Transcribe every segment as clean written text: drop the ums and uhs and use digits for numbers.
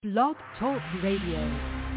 Blog Talk Radio.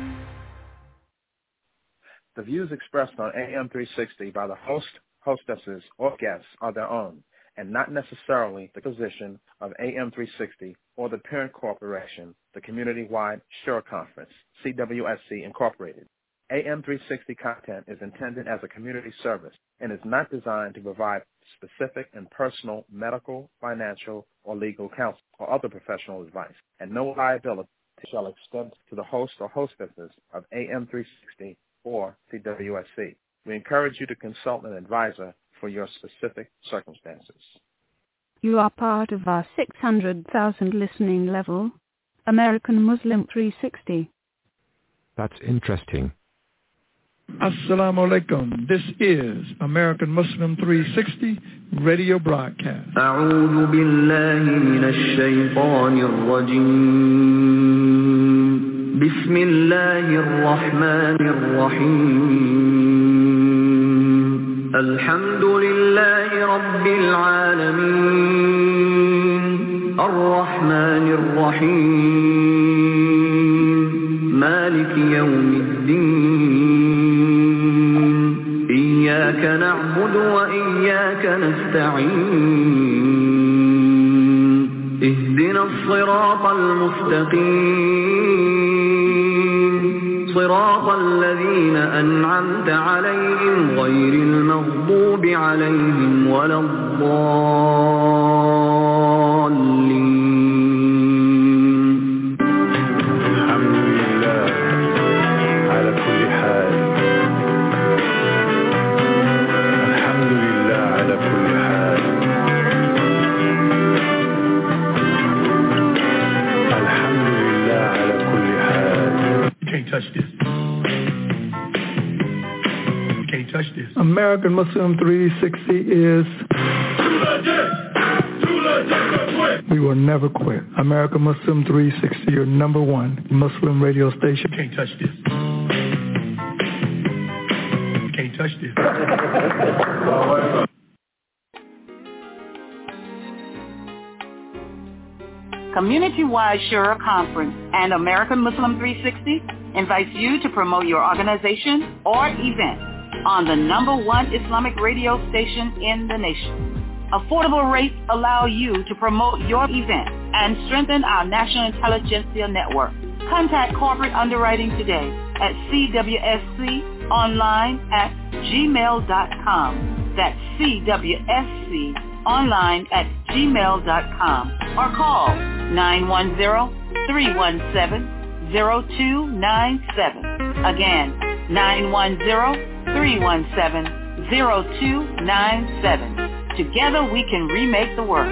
The views expressed on AM 360 by the host, hostesses, or guests are their own, and not necessarily the position of AM 360 or the parent corporation, the Community-Wide Sure Conference, CWSC Incorporated. AM 360 content is intended as a community service and is not designed to provide specific and personal medical, financial, or legal counsel or other professional advice, and no liability shall extend to the host or hostesses of AM 360 or CWSC. We encourage you to consult an advisor for your specific circumstances. You are part of our 600,000 listening level, American Muslim 360. That's interesting. Assalamu alaikum. This is American Muslim 360 radio broadcast. أعوذ بالله من الشيطان الرجيم. بسم الله الرحمن الرحيم. الحمد لله رب العالمين. الرحمن الرحيم. مالك يوم الدين. إياك نعبد وإياك نستعين. اهدنا الصراط المستقيم. صراط الذين أنعمت عليهم غير المغضوب عليهم ولا الضالين. الحمد لله على كل حال. الحمد لله على كل حال. الحمد لله على كل حال. You can't touch this. You can't touch this. American Muslim 360 is... We will never quit. American Muslim 360, your number one Muslim radio station. You can't touch this. You can't touch this. Community-Wide Shura Conference and American Muslim 360 invites you to promote your organization or event on the number one Islamic radio station in the nation. Affordable rates allow you to promote your event and strengthen our national intelligentsia network. Contact corporate underwriting today at cwsconline@gmail.com. That's cwsconline@gmail.com or call 910-317-0297. Again, 910-317-0297. Together we can remake the world.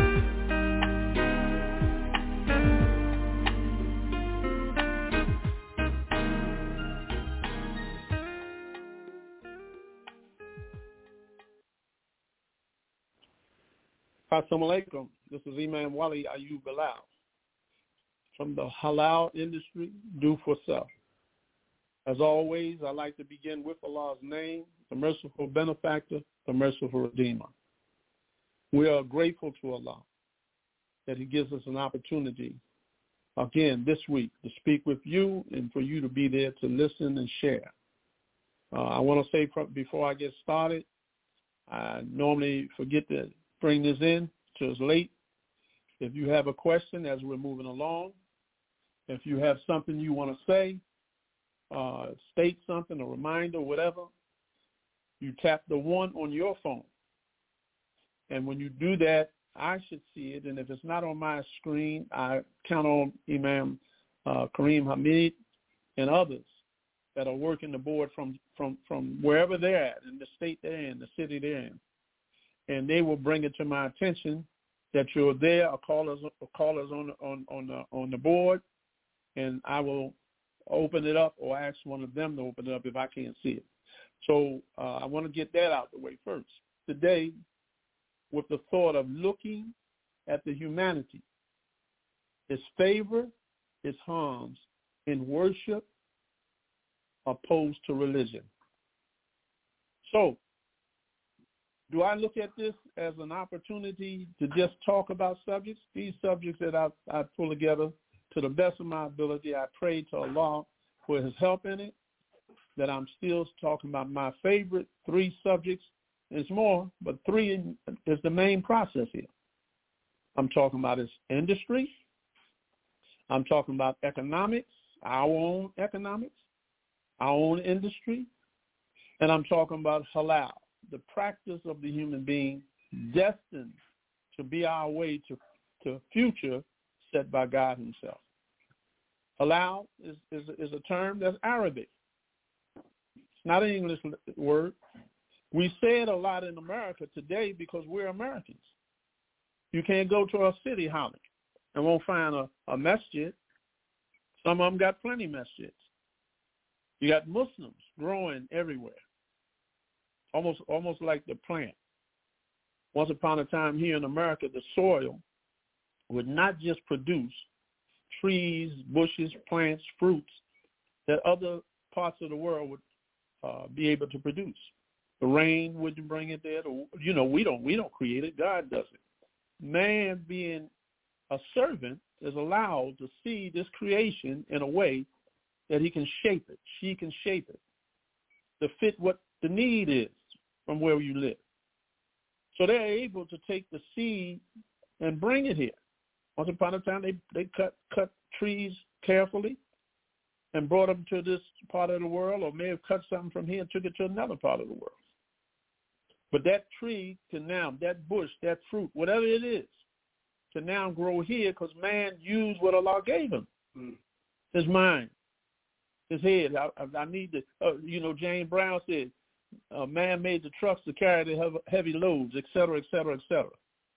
Assalamu alaikum. This is Imam Wali Ayub Bilal from the halal industry, do for self. As always, I like to begin with Allah's name, the merciful benefactor, the merciful redeemer. We are grateful to Allah that he gives us an opportunity, again, this week, to speak with you and for you to be there to listen and share. I want to say before I get started, I normally forget to bring this in till it's late. If you have a question as we're moving along, if you have something you want to say, state something, a reminder, whatever, you tap the 1 on your phone. And when you do that, I should see it. And if it's not on my screen, I count on Imam Kareem Hamid and others that are working the board from wherever they're at, in the state they're in, the city they're in. And they will bring it to my attention that you're there, or callers on the board, and I will open it up or ask one of them to open it up if I can't see it. So I want to get that out the way first. Today, with the thought of looking at the humanity, its favor, its harms in worship opposed to religion. So, do I look at this as an opportunity to just talk about subjects? These subjects that I pull together to the best of my ability, I pray to Allah for his help in it, that I'm still talking about my favorite 3 subjects. It's more, but 3 is the main process here. I'm talking about his industry. I'm talking about economics, our own economics, our own industry. And I'm talking about halal, the practice of the human being destined to be our way to a future set by God himself. Halal is a term that's Arabic. It's not an English word. We say it a lot in America today because we're Americans. You can't go to a city holler and won't find a masjid. Some of them got plenty masjids. You got Muslims growing everywhere, almost like the plant. Once upon a time here in America, the soil would not just produce trees, bushes, plants, fruits that other parts of the world would be able to produce. The rain wouldn't bring it there. We don't create it. God does it. Man, being a servant, is allowed to see this creation in a way that he can shape it. She can shape it to fit what the need is from where you live. So they're able to take the seed and bring it here. Once upon a time, they cut trees carefully and brought them to this part of the world, or may have cut something from here and took it to another part of the world. But that tree can now, that bush, that fruit, whatever it is, can now grow here because man used what Allah gave him, his mind, his head. I need to, James Brown said, man made the trucks to carry the heavy loads, et cetera, et cetera, et cetera.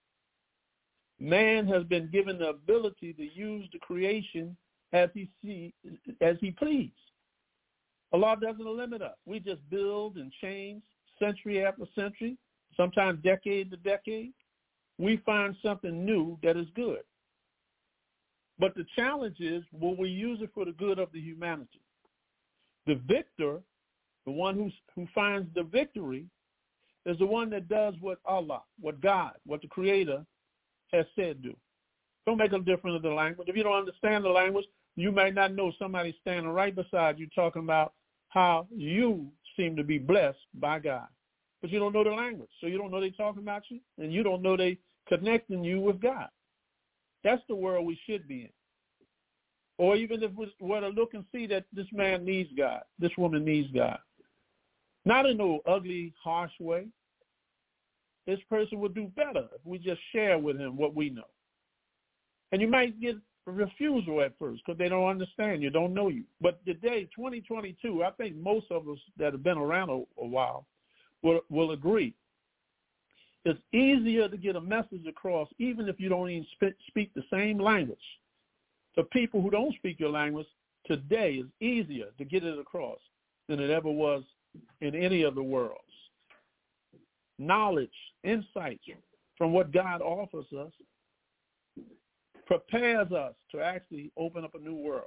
Man has been given the ability to use the creation as he please. Allah doesn't limit us. We just build and change century after century, sometimes decade to decade. We find something new that is good. But the challenge is, will we use it for the good of the humanity? The victor, the one who finds the victory, is the one that does what Allah, what God, what the Creator has said do. Don't make a difference in the language. If you don't understand the language, you may not know somebody standing right beside you talking about how you seem to be blessed by God. But you don't know the language, so you don't know they're talking about you, and you don't know they connecting you with God. That's the world we should be in. Or even if we were to look and see that this man needs God, this woman needs God. Not in no ugly, harsh way. This person would do better if we just share with him what we know. And you might get a refusal at first because they don't understand you, don't know you. But today, 2022, I think most of us that have been around a while will agree. It's easier to get a message across even if you don't even speak the same language. To people who don't speak your language, today is easier to get it across than it ever was in any of the worlds. Knowledge, insights from what God offers us prepares us to actually open up a new world.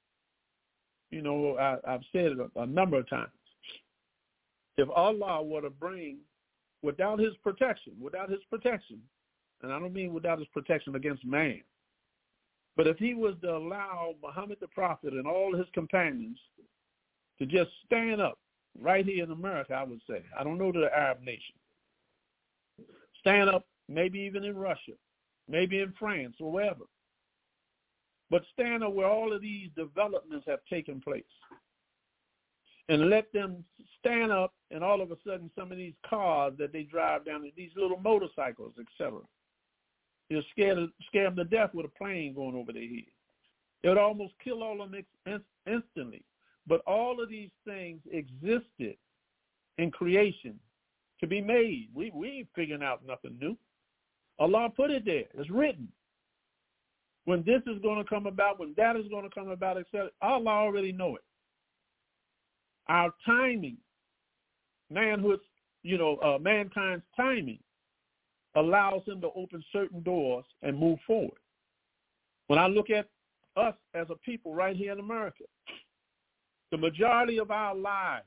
I've said it a number of times. If Allah were to bring, without his protection, and I don't mean without his protection against man, but if he was to allow Muhammad the Prophet and all his companions to just stand up right here in America, I would say, I don't know to the Arab nation, stand up maybe even in Russia, maybe in France or wherever, but stand up where all of these developments have taken place. And let them stand up, and all of a sudden some of these cars that they drive down, these little motorcycles, etc., you'll scare them to death with a plane going over their head. It would almost kill all of them instantly. But all of these things existed in creation to be made. We ain't figuring out nothing new. Allah put it there. It's written. When this is going to come about, when that is going to come about, etc., Allah already know it. Our timing, mankind's timing, allows him to open certain doors and move forward. When I look at us as a people right here in America, the majority of our lives,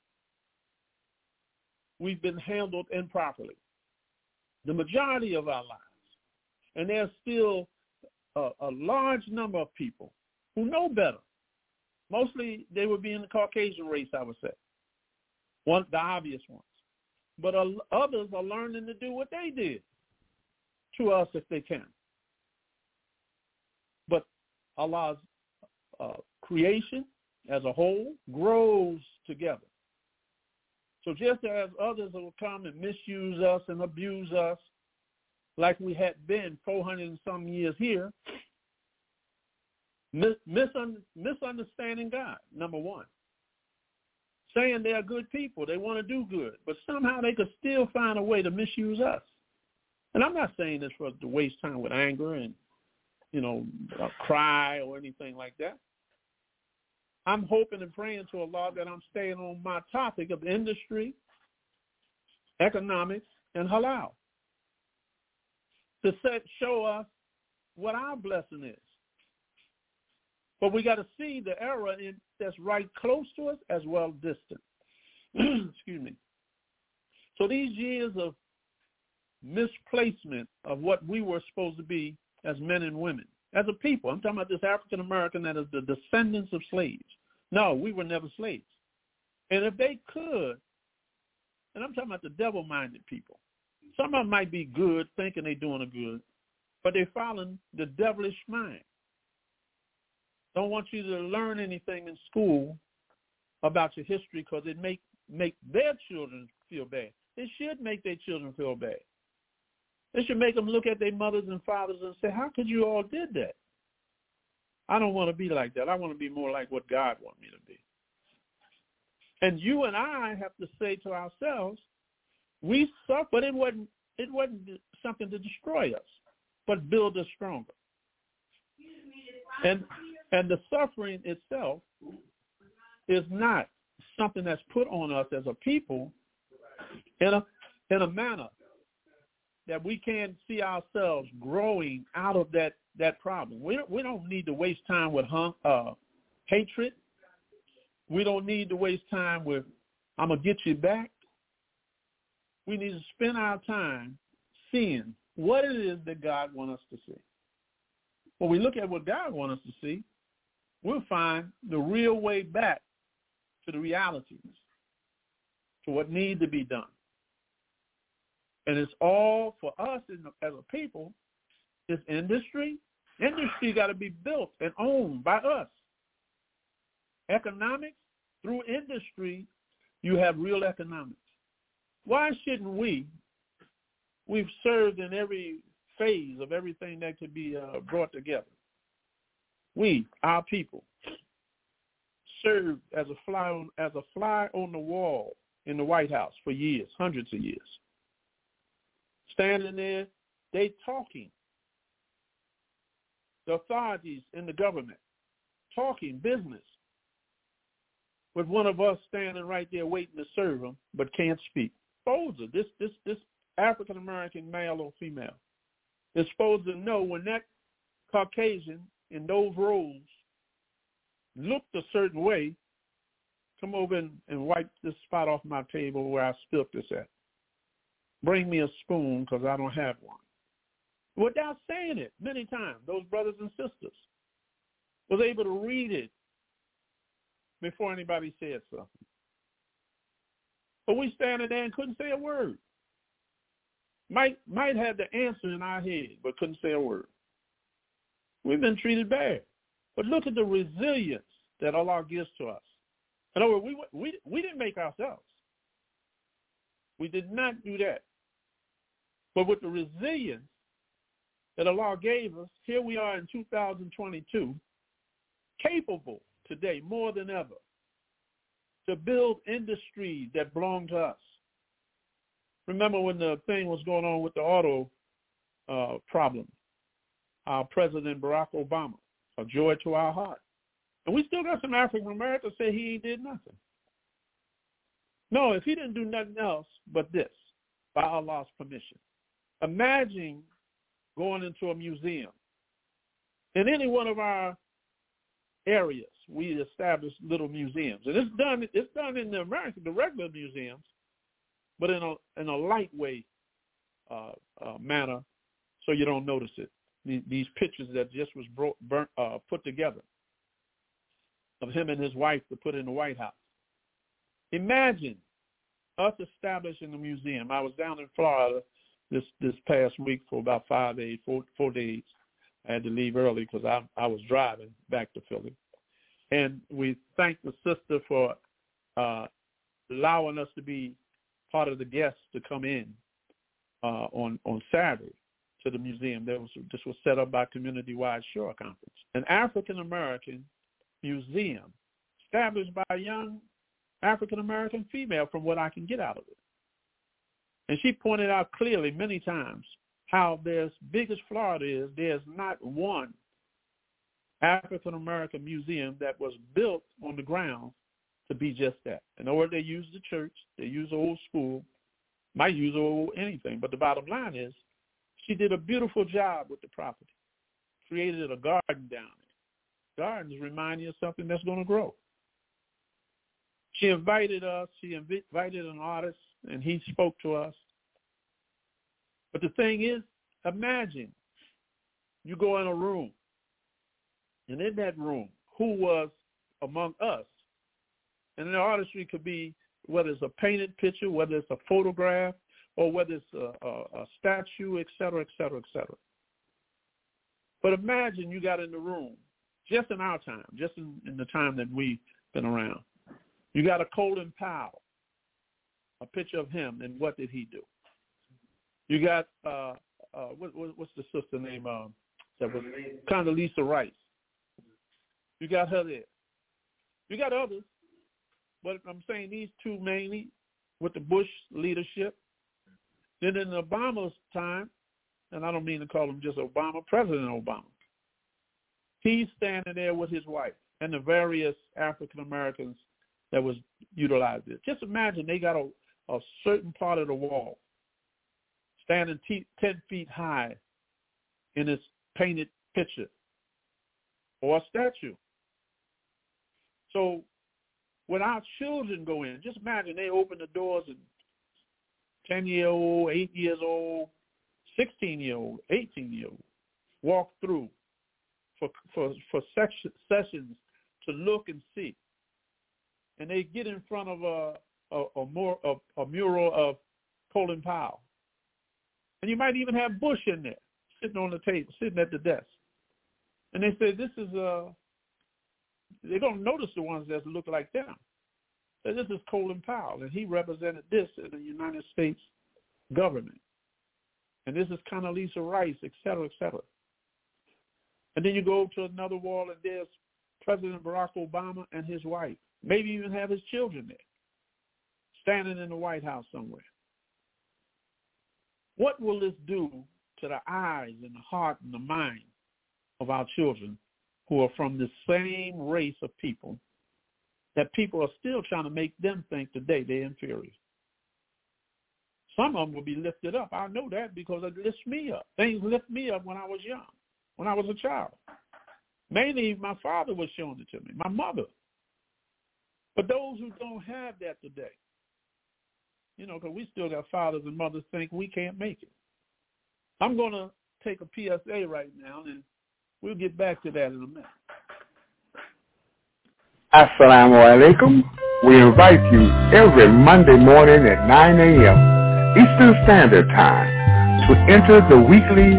we've been handled improperly. The majority of our lives. And there's still a large number of people who know better. Mostly they would be in the Caucasian race, I would say. The obvious ones. But others are learning to do what they did to us if they can. But Allah's creation as a whole grows together. So just as others will come and misuse us and abuse us like we had been 400 and some years here, misunderstanding God, number one. Saying they're good people, they want to do good, but somehow they could still find a way to misuse us. And I'm not saying this to waste time with anger and, cry or anything like that. I'm hoping and praying to Allah that I'm staying on my topic of industry, economics, and halal to show us what our blessing is. But we got to see the error that's right close to us as well distant. Excuse me. So these years of misplacement of what we were supposed to be as men and women, as a people, I'm talking about this African American that is the descendants of slaves. No, we were never slaves. And if they could, and I'm talking about the devil-minded people, some of them might be good, thinking they're doing a good, but they're following the devilish mind. Don't want you to learn anything in school about your history because it make their children feel bad. It should make their children feel bad. It should make them look at their mothers and fathers and say, how could you all did that? I don't want to be like that. I want to be more like what God wants me to be. And you and I have to say to ourselves, we suffer, but it wasn't something to destroy us, but build us stronger. And the suffering itself is not something that's put on us as a people in a manner that we can see ourselves growing out of that problem. We don't need to waste time with hatred. We don't need to waste time with, I'm going to get you back. We need to spend our time seeing what it is that God wants us to see. When we look at what God wants us to see, we'll find the real way back to the realities, to what needs to be done. And it's all for us as a people, it's industry. Industry got to be built and owned by us. Economics, through industry, you have real economics. Why shouldn't we've served in every phase of everything that could be brought together. We, our people, served as a fly on the wall in the White House for years, hundreds of years. Standing there, they talking. The authorities in the government talking business with one of us standing right there waiting to serve them, but can't speak. Supposed this African-American male or female is supposed to know when that Caucasian in those roles looked a certain way, come over and wipe this spot off my table where I spilled this at. Bring me a spoon because I don't have one. Without saying it many times, those brothers and sisters was able to read it before anybody said something. But we standing there and couldn't say a word. Might have the answer in our head, but couldn't say a word. We've been treated bad. But look at the resilience that Allah gives to us. In other words, we didn't make ourselves. We did not do that. But with the resilience that Allah gave us, here we are in 2022, capable today more than ever to build industries that belong to us. Remember when the thing was going on with the auto problem, our President Barack Obama, a joy to our heart. And we still got some African Americans say he ain't did nothing. No, if he didn't do nothing else but this, by Allah's permission. Imagine going into a museum. In any one of our areas, we establish little museums. And it's done in the regular museums, but in a lightweight manner so you don't notice it. these pictures that just was put together of him and his wife to put in the White House. Imagine us establishing a museum. I was down in Florida this past week for about 4 days. I had to leave early because I was driving back to Philly. And we thank the sister for allowing us to be part of the guests to come in on Saturday to the museum. This was set up by Community-Wide Shura Conference. An African-American museum established by a young African-American female, from what I can get out of it. And she pointed out clearly many times how big as Florida is, there's not one African-American museum that was built on the ground to be just that. In order, they use the church, they use the old school, might use old anything, but the bottom line is she did a beautiful job with the property, created a garden down there. Gardens remind you of something that's going to grow. She invited us. She invited an artist, and he spoke to us. But the thing is, imagine you go in a room, and in that room, who was among us? And the artistry could be whether it's a painted picture, whether it's a photograph, or whether it's a statue, et cetera, et cetera, et cetera. But imagine you got in the room, just in our time, just in the time that we've been around. You got a Colin Powell, a picture of him, and what did he do? You got, what's the sister name? That was Condoleezza Rice. You got her there. You got others, but I'm saying these two mainly with the Bush leadership. Then in Obama's time, and I don't mean to call him just Obama, President Obama, he's standing there with his wife and the various African Americans that was utilized there. Just imagine they got a certain part of the wall standing 10 feet high in this painted picture or a statue. So when our children go in, just imagine they open the doors and 10-year-old, 8 years old, 16-year-old, 18-year-old walk through for sessions to look and see. And they get in front of a mural of Colin Powell. And you might even have Bush in there, sitting on the table, sitting at the desk. And they say, this is they're going to notice the ones that look like them. So this is Colin Powell, and he represented this in the United States government. And this is Condoleezza Rice, et cetera, et cetera. And then you go to another wall, and there's President Barack Obama and his wife. Maybe even have his children there, standing in the White House somewhere. What will this do to the eyes and the heart and the mind of our children who are from the same race of people that people are still trying to make them think today they're inferior? Some of them will be lifted up. I know that because it lifts me up. Things lift me up when I was young, when I was a child. Mainly my father was showing it to me, my mother. But those who don't have that today, because we still got fathers and mothers think we can't make it. I'm going to take a PSA right now, and we'll get back to that in a minute. Assalamu alaikum. We invite you every Monday morning at 9 a.m. Eastern Standard Time to enter the weekly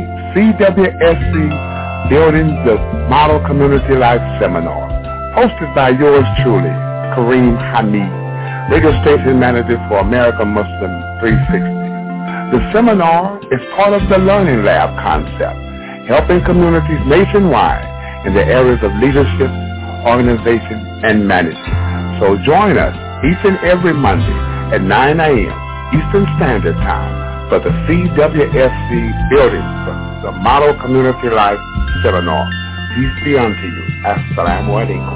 CWSC Building the Model Community Life Seminar, hosted by yours truly, Kareem Hamid, radio station manager for American Muslim 360. The seminar is part of the Learning Lab concept, helping communities nationwide in the areas of leadership, organization, and management. So join us each and every Monday at 9 a.m. Eastern Standard Time for the CWSC Building the Model Community Life Seminar. Peace be unto you. Assalamu alaikum.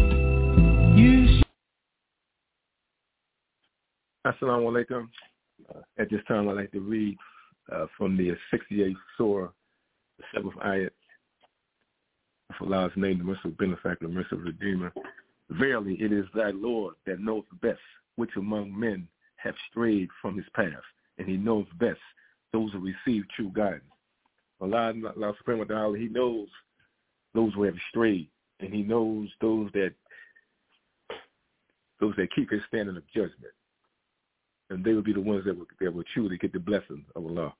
Assalamu alaikum. At this time, I'd like to read from the 68th Surah, the 7th ayat of Allah's name, the merciful benefactor, the merciful redeemer. Verily, it is thy Lord that knows best which among men have strayed from his path, and he knows best those who receive true guidance. Allah Subhanahu wa Ta'ala, He knows those who have strayed, and He knows those that keep His standard of judgment, and they will be the ones that will truly get the blessing of Allah.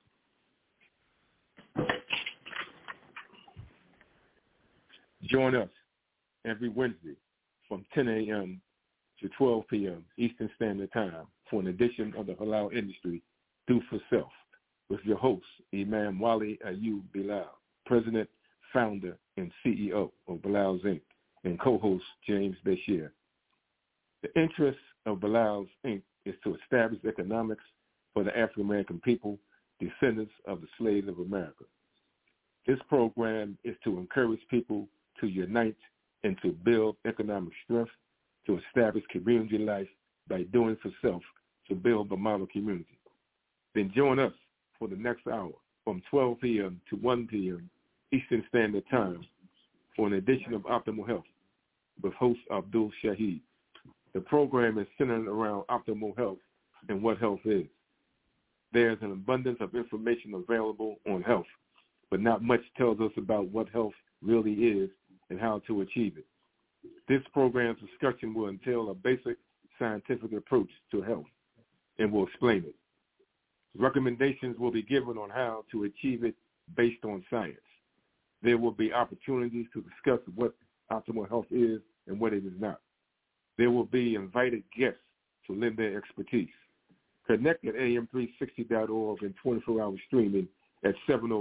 Join us every Wednesday from 10 a.m. to 12 p.m. Eastern Standard Time for an edition of the Halal Industry Do for Self with your host, Imam Wali Ayub Bilal, President, Founder, and CEO of Bilal's Inc., and co-host James Bashir. The interest of Bilal's Inc. is to establish economics for the African-American people, descendants of the slaves of America. This program is to encourage people to unite and to build economic strength, to establish community life by doing for self, to build the model community. Then join us for the next hour from 12 p.m. to 1 p.m. Eastern Standard Time for an edition of Optimal Health with host Abdul Shaheed. The program is centered around optimal health and what health is. There's an abundance of information available on health, but not much tells us about what health really is and how to achieve it. This program's discussion will entail a basic scientific approach to health and will explain it. Recommendations will be given on how to achieve it based on science. There will be opportunities to discuss what optimal health is and what it is not. There will be invited guests to lend their expertise. Connect at am360.org and 24-hour streaming at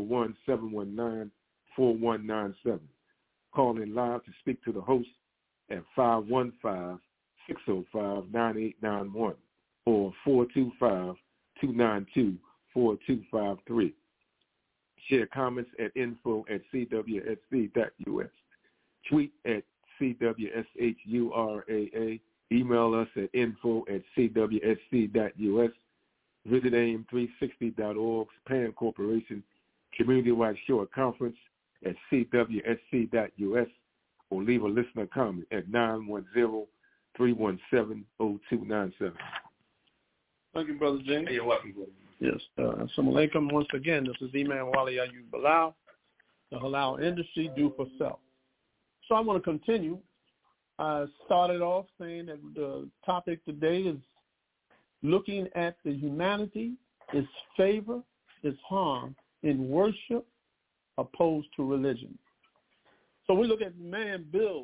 701-719-4197. Call in live to speak to the host at 515-605-9891 or 425-292-4253. Share comments at info@cwsc.us. Tweet at CWSHURAA. Email us at info@cwsc.us. Visit am360.org's Pan Corporation Community-Wide Short Conference at cwsc.us or leave a listener comment at 910-317-0297. Thank you, Brother James. Hey, you're welcome, brother. Yes. Assalamu alaikum. Once again, this is Imam Wali Ayub Bilal, the Halal Industry Do for Self. So I want to continue. I started off saying that the topic today is looking at the humanity, its favor, its harm in worship opposed to religion. So we look at man build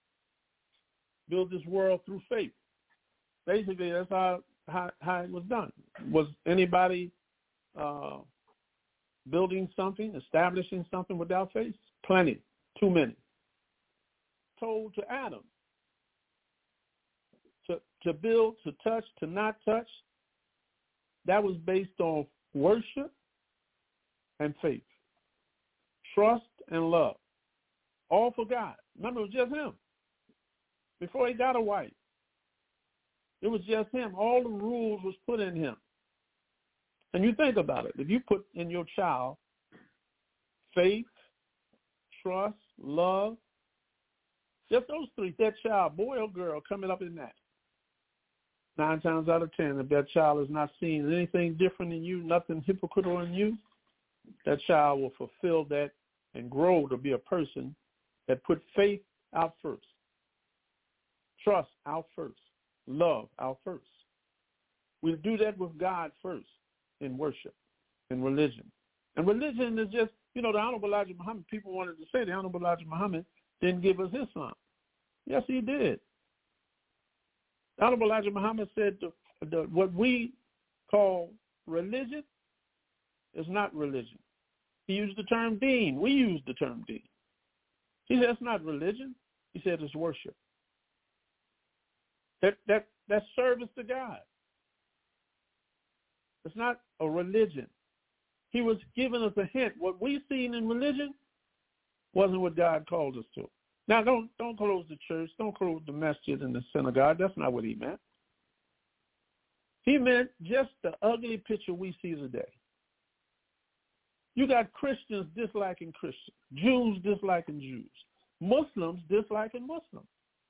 this world through faith. Basically, that's how it was done. Was anybody building something, establishing something without faith? Plenty, too many. Told to Adam to build, to touch, to not touch, that was based on worship and faith, trust and love, all for God. Remember, it was just him. Before he got a wife, it was just him. All the rules was put in him. And you think about it. If you put in your child faith, trust, love, just those three, that child, boy or girl, coming up in that. 9 times out of 10, if that child is not seeing anything different in you, nothing hypocritical in you, that child will fulfill that and grow to be a person that put faith out first, trust out first, love out first. We do that with God first in worship, in religion. And religion is just, the Honorable Elijah Muhammad, people wanted to say the Honorable Elijah Muhammad didn't give us Islam. Yes, he did. The Honorable Elijah Muhammad said what we call religion is not religion. He used the term deen. We use the term deen. He said it's not religion. He said it's worship. That's service to God. It's not a religion. He was giving us a hint. What we seen in religion wasn't what God called us to. Now, don't close the church. Don't close the masjid and the synagogue. That's not what he meant. He meant just the ugly picture we see today. You got Christians disliking Christians, Jews disliking Jews, Muslims disliking Muslims.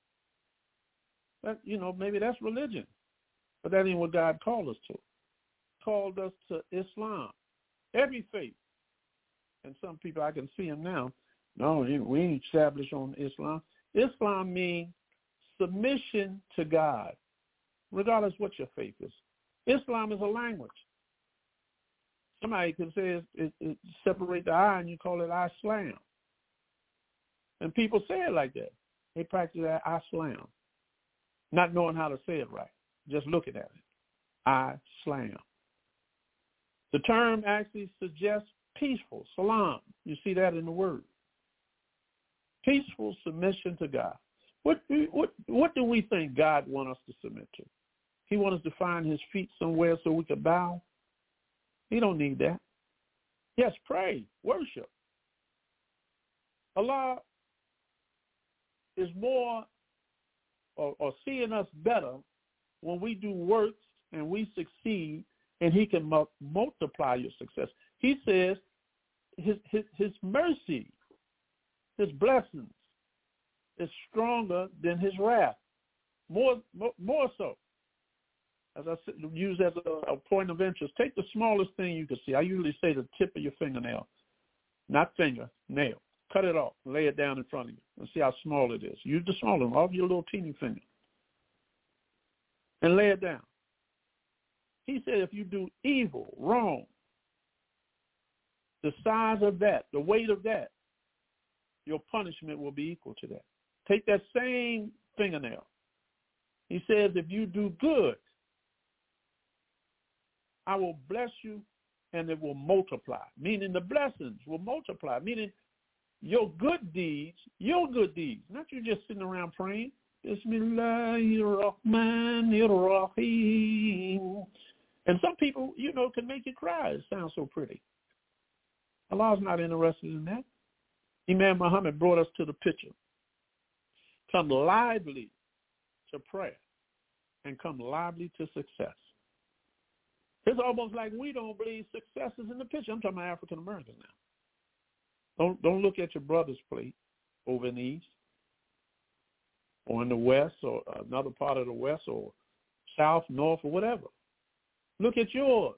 That, maybe that's religion, but that ain't what God called us to. Called us to Islam. Every faith and some people I can see them now. No, we ain't established on Islam. Islam means submission to God, regardless what your faith is. Islam is a language. Somebody could say it separate the I and you call it Islam. And people say it like that. They practice that Islam, not knowing how to say it right, just looking at it. Islam. The term actually suggests peaceful, salam. You see that in the word. Peaceful submission to God. What do we think God wants us to submit to? He wants us to find his feet somewhere so we can bow? He don't need that. Yes, pray, worship. Allah is more or seeing us better when we do works and we succeed, and he can multiply your success. He says his mercy, his blessings is stronger than his wrath, more so. As I use as a point of interest, take the smallest thing you can see. I usually say the tip of your fingernail, not finger, nail. Cut it off, lay it down in front of you, and see how small it is. Use the smaller one, off your little teeny finger, and lay it down. He said if you do evil, wrong, the size of that, the weight of that, your punishment will be equal to that. Take that same fingernail. He says if you do good, I will bless you and it will multiply, meaning the blessings will multiply, meaning your good deeds, not you just sitting around praying. Bismillahirrahmanirrahim. And some people, can make you cry. It sounds so pretty. Allah's not interested in that. Imam Muhammad brought us to the picture. Come lively to prayer and come lively to success. It's almost like we don't believe success is in the picture. I'm talking about African Americans now. Don't look at your brother's plate over in the east or in the west or another part of the west or south, north, or whatever. Look at yours.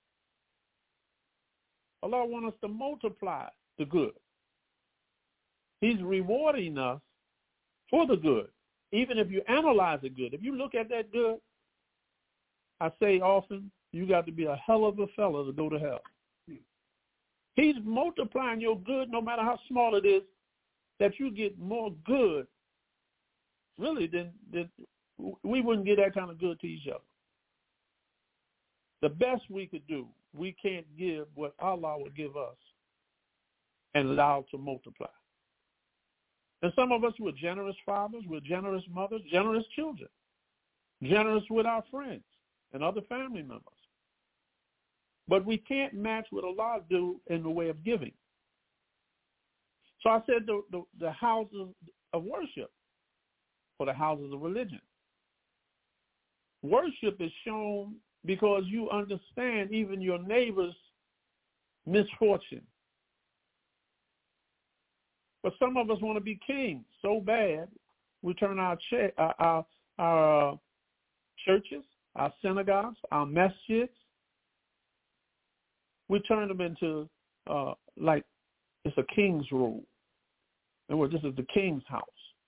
Allah wants us to multiply the good. He's rewarding us for the good, even if you analyze the good. If you look at that good, I say often, you got to be a hell of a fella to go to hell. He's multiplying your good, no matter how small it is, that you get more good, really, than we wouldn't get that kind of good to each other. The best we could do, we can't give what Allah would give us and allow to multiply. And some of us were generous fathers, we're generous mothers, generous children, generous with our friends and other family members. But we can't match what Allah do in the way of giving. So I said the houses of worship or the houses of religion. Worship is shown because you understand even your neighbor's misfortune. But some of us want to be kings so bad, we turn our churches, our synagogues, our masjids, we turn them into like it's a king's rule. And this is the king's house.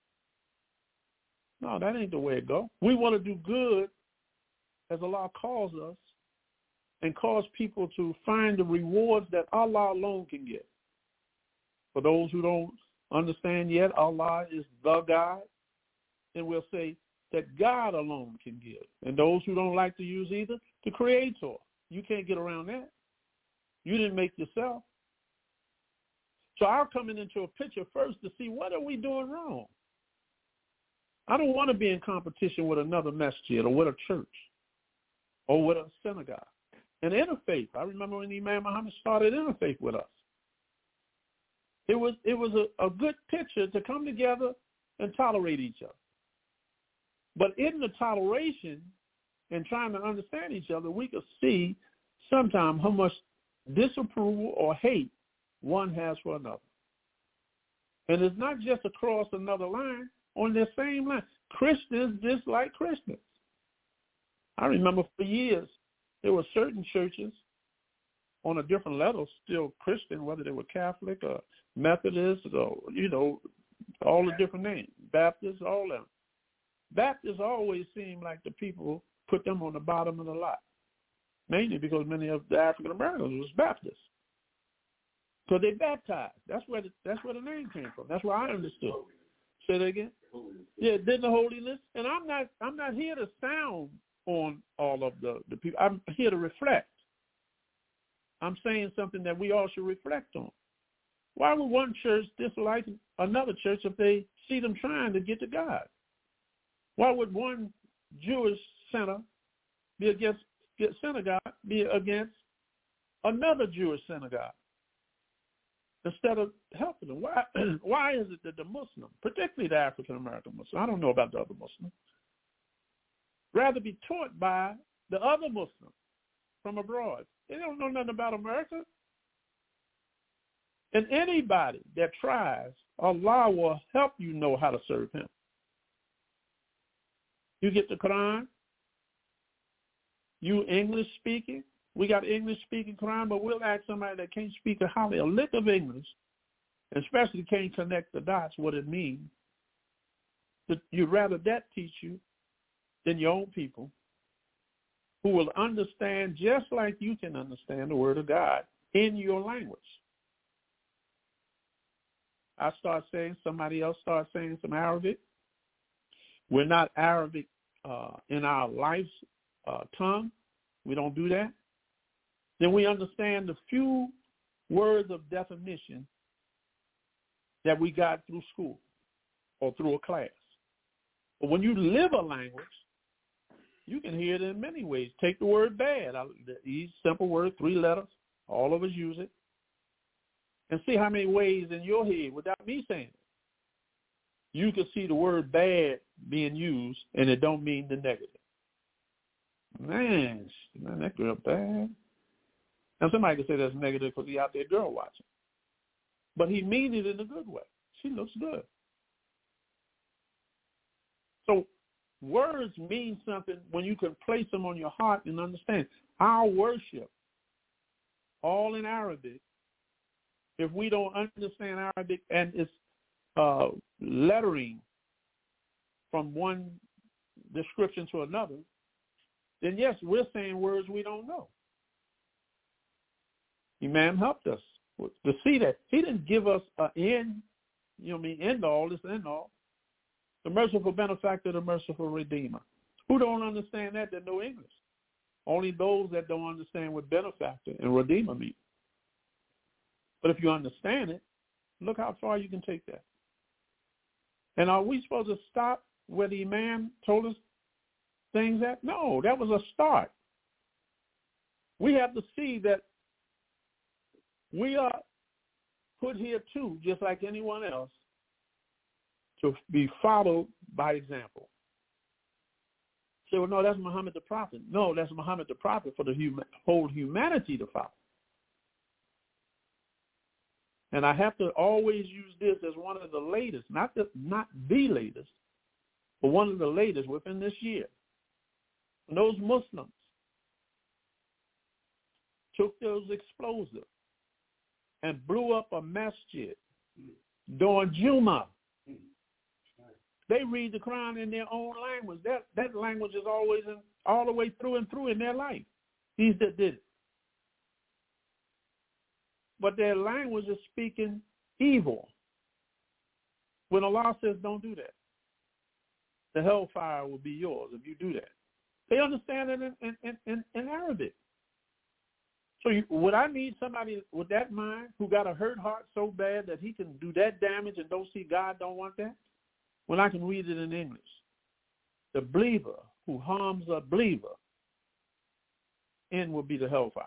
No, that ain't the way it go. We want to do good as Allah calls us and cause people to find the rewards that Allah alone can give. For those who don't understand yet, Allah is the God, and we'll say that God alone can give. And those who don't like to use either, the Creator. You can't get around that. You didn't make yourself. So I'm coming into a picture first to see what are we doing wrong. I don't want to be in competition with another masjid or with a church or with a synagogue. And interfaith, I remember when Imam Muhammad started interfaith with us. It was a good picture to come together and tolerate each other. But in the toleration and trying to understand each other, we could see sometimes how much disapproval or hate one has for another. And it's not just across another line, on the same line. Christians dislike Christians. I remember for years there were certain churches on a different level still Christian, whether they were Catholic or Methodist or, all the different names, Baptists, all of them. Baptists always seem like the people put them on the bottom of the lot, mainly because many of the African Americans was Baptists. So they baptized. That's where the name came from. That's where I understood. Say that again? Yeah, did the holiness. And I'm not here to sound on all of the people. I'm here to reflect. I'm saying something that we all should reflect on. Why would one church dislike another church if they see them trying to get to God? Why would one Jewish center be against another Jewish synagogue instead of helping them? Why is it that the Muslim, particularly the African-American Muslim, I don't know about the other Muslims, rather be taught by the other Muslims from abroad? They don't know nothing about America. And anybody that tries, Allah will help you know how to serve him. You get the Quran, you English speaking. We got English speaking Quran, but we'll ask somebody that can't speak a lick of English, especially can't connect the dots, what it means. You'd rather that teach you than your own people who will understand just like you can understand the word of God in your language. I start saying, somebody else starts saying some Arabic. We're not Arabic in our life's tongue. We don't do that. Then we understand the few words of definition that we got through school or through a class. But when you live a language, you can hear it in many ways. Take the word bad. Easy, simple word, 3 letters. All of us use it. And see how many ways in your head, without me saying it, you can see the word bad being used, and it don't mean the negative. Man, that girl bad. Now, somebody can say that's negative because he's out there girl watching. But he means it in a good way. She looks good. So words mean something when you can place them on your heart and understand. Our worship, all in Arabic, if we don't understand Arabic and its lettering from one description to another, then yes, we're saying words we don't know. Imam helped us to see that. He didn't give us an end all, this end all. The merciful benefactor, the merciful redeemer. Who don't understand that know English? Only those that don't understand what benefactor and redeemer mean. But if you understand it, look how far you can take that. And are we supposed to stop where the Imam told us things at? No, that was a start. We have to see that we are put here too, just like anyone else, to be followed by example. Say, well, no, that's Muhammad the Prophet. No, that's Muhammad the Prophet for the whole humanity to follow. And I have to always use this as one of the latest, not the latest, but one of the latest within this year. And those Muslims took those explosives and blew up a masjid during Jummah. They read the Quran in their own language. That language is always all the way through and through in their life. These that did it. But their language is speaking evil. When Allah says don't do that, the hellfire will be yours if you do that. They understand it in Arabic. So would I need somebody with that mind who got a hurt heart so bad that he can do that damage and don't see God don't want that? When I can read it in English. The believer who harms a believer, end will be the hellfire.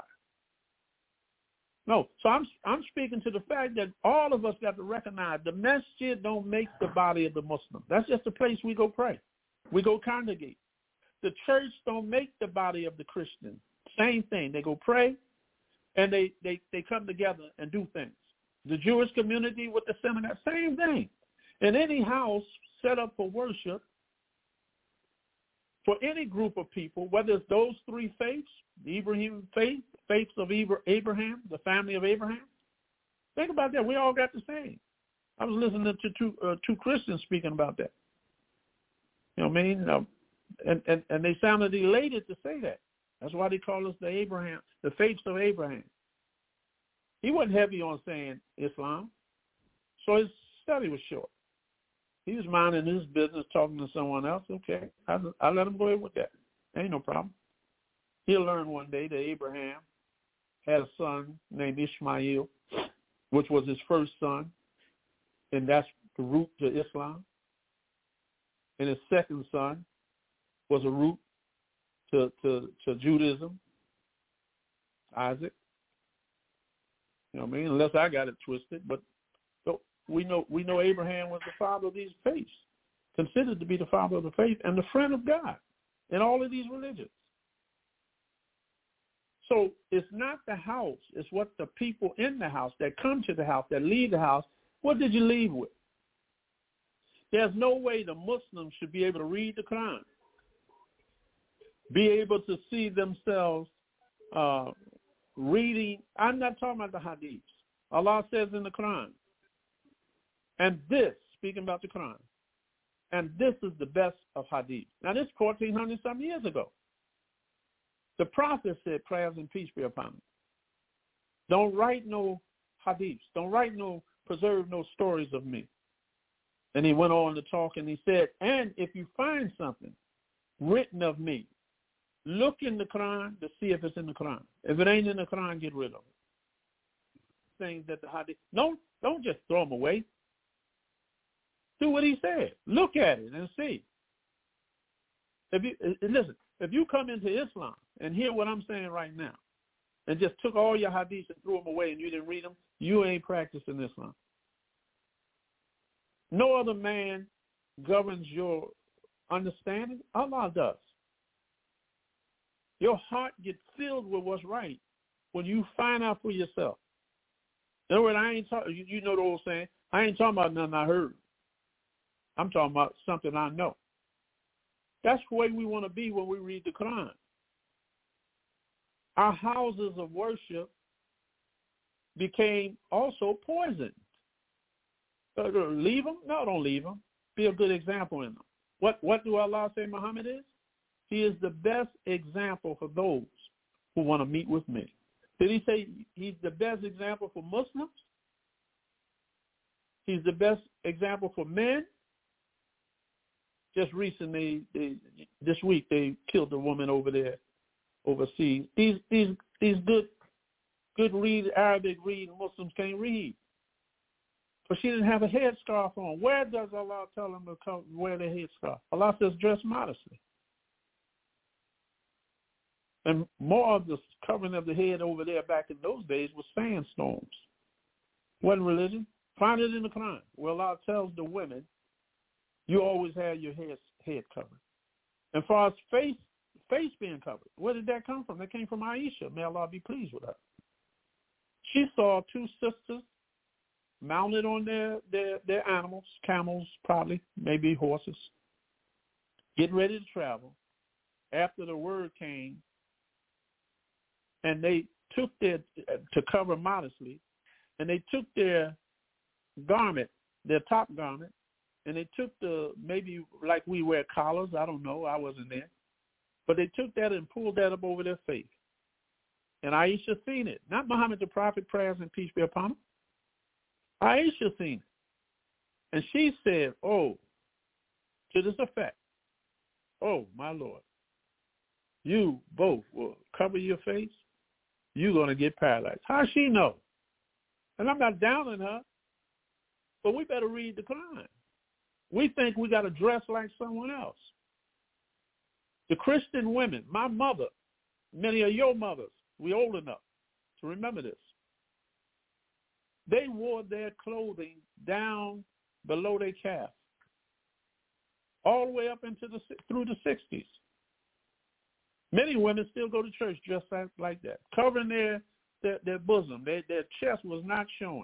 No, so I'm speaking to the fact that all of us got to recognize the masjid don't make the body of the Muslim. That's just the place we go pray. We go congregate. The church don't make the body of the Christian. Same thing. They go pray, and they come together and do things. The Jewish community with the synagogue, same thing. In any house set up for worship for any group of people, whether it's those three faiths, the Ibrahim faith, faiths of Abraham, the family of Abraham. Think about that. We all got the same. I was listening to two Christians speaking about that. You know what I mean? And they sounded elated to say that. That's why they call us the faiths of Abraham. He wasn't heavy on saying Islam, so his study was short. He was minding his business, talking to someone else. Okay, I let him go ahead with that. Ain't no problem. He'll learn one day that Abraham had a son named Ishmael, which was his first son, and that's the root to Islam. And his second son was a root to Judaism, Isaac. You know what I mean? Unless I got it twisted, but so we know Abraham was the father of these faiths, considered to be the father of the faith and the friend of God in all of these religions. So it's not the house, it's what the people in the house that come to the house, that leave the house, what did you leave with? There's no way the Muslims should be able to read the Quran, be able to see themselves reading. I'm not talking about the hadiths. Allah says in the Quran, and this, speaking about the Quran, and this is the best of hadith. Now, this is 1,400-some years ago. The Prophet said, prayers and peace be upon him. Don't write no hadiths. Don't write preserve no stories of me. And he went on to talk, and he said, and if you find something written of me, look in the Quran to see if it's in the Quran. If it ain't in the Quran, get rid of it. Things that the hadith, don't just throw them away. Do what he said. Look at it and see. Listen, if you come into Islam and hear what I'm saying right now, and just took all your hadiths and threw them away and you didn't read them, you ain't practicing Islam. No other man governs your understanding. Allah does. Your heart gets filled with what's right when you find out for yourself. In other words, I ain't talking. You know the old saying. I ain't talking about nothing I heard. I'm talking about something I know. That's the way we want to be when we read the Quran. Our houses of worship became also poisoned. Leave them? No, don't leave them. Be a good example in them. What do Allah say Muhammad is? He is the best example for those who want to meet with me. Did he say he's the best example for Muslims? He's the best example for men? Just recently, this week, they killed a woman over there, overseas. These good read, Arabic reading Muslims can't read. But she didn't have a headscarf on. Where does Allah tell them to wear their headscarf? Allah says dress modestly. And more of the covering of the head over there back in those days was sandstorms. Wasn't religion. Find it in the Quran where Allah tells the women, you always have your head covered. And as far as face being covered, where did that come from? That came from Aisha. May Allah be pleased with her. She saw two sisters mounted on their animals, camels probably, maybe horses, getting ready to travel. After the word came, and they took to cover modestly, and they took their garment, their top garment, and they took maybe like we wear collars, I don't know, I wasn't there, but they took that and pulled that up over their face. And Aisha seen it. Not Muhammad the Prophet, prayers and peace be upon him. Aisha seen it. And she said, to this effect, oh, my Lord, you both will cover your face, you're going to get paralyzed. How she know? And I'm not downing her, but we better read the Quran. We think we got to dress like someone else. The Christian women, my mother, many of your mothers, we old enough to remember this. They wore their clothing down below their calf, all the way up through the 60s. Many women still go to church dressed like that, covering their bosom. Their chest was not showing.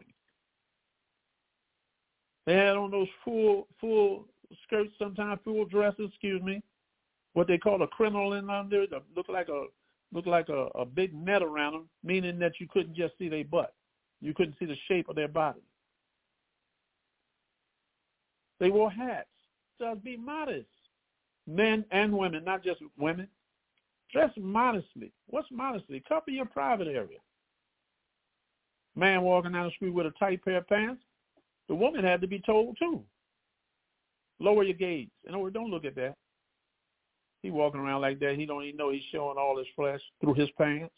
They had on those full skirts, sometimes full dresses, what they call a crinoline under it, look like a big net around them, meaning that you couldn't just see their butt. You couldn't see the shape of their body. They wore hats. Just be modest. Men and women, not just women. Dress modestly. What's modestly? Cover your private area. Man walking down the street with a tight pair of pants, the woman had to be told too. Lower your gaze. In other words, don't look at that. He walking around like that. He don't even know he's showing all his flesh through his pants.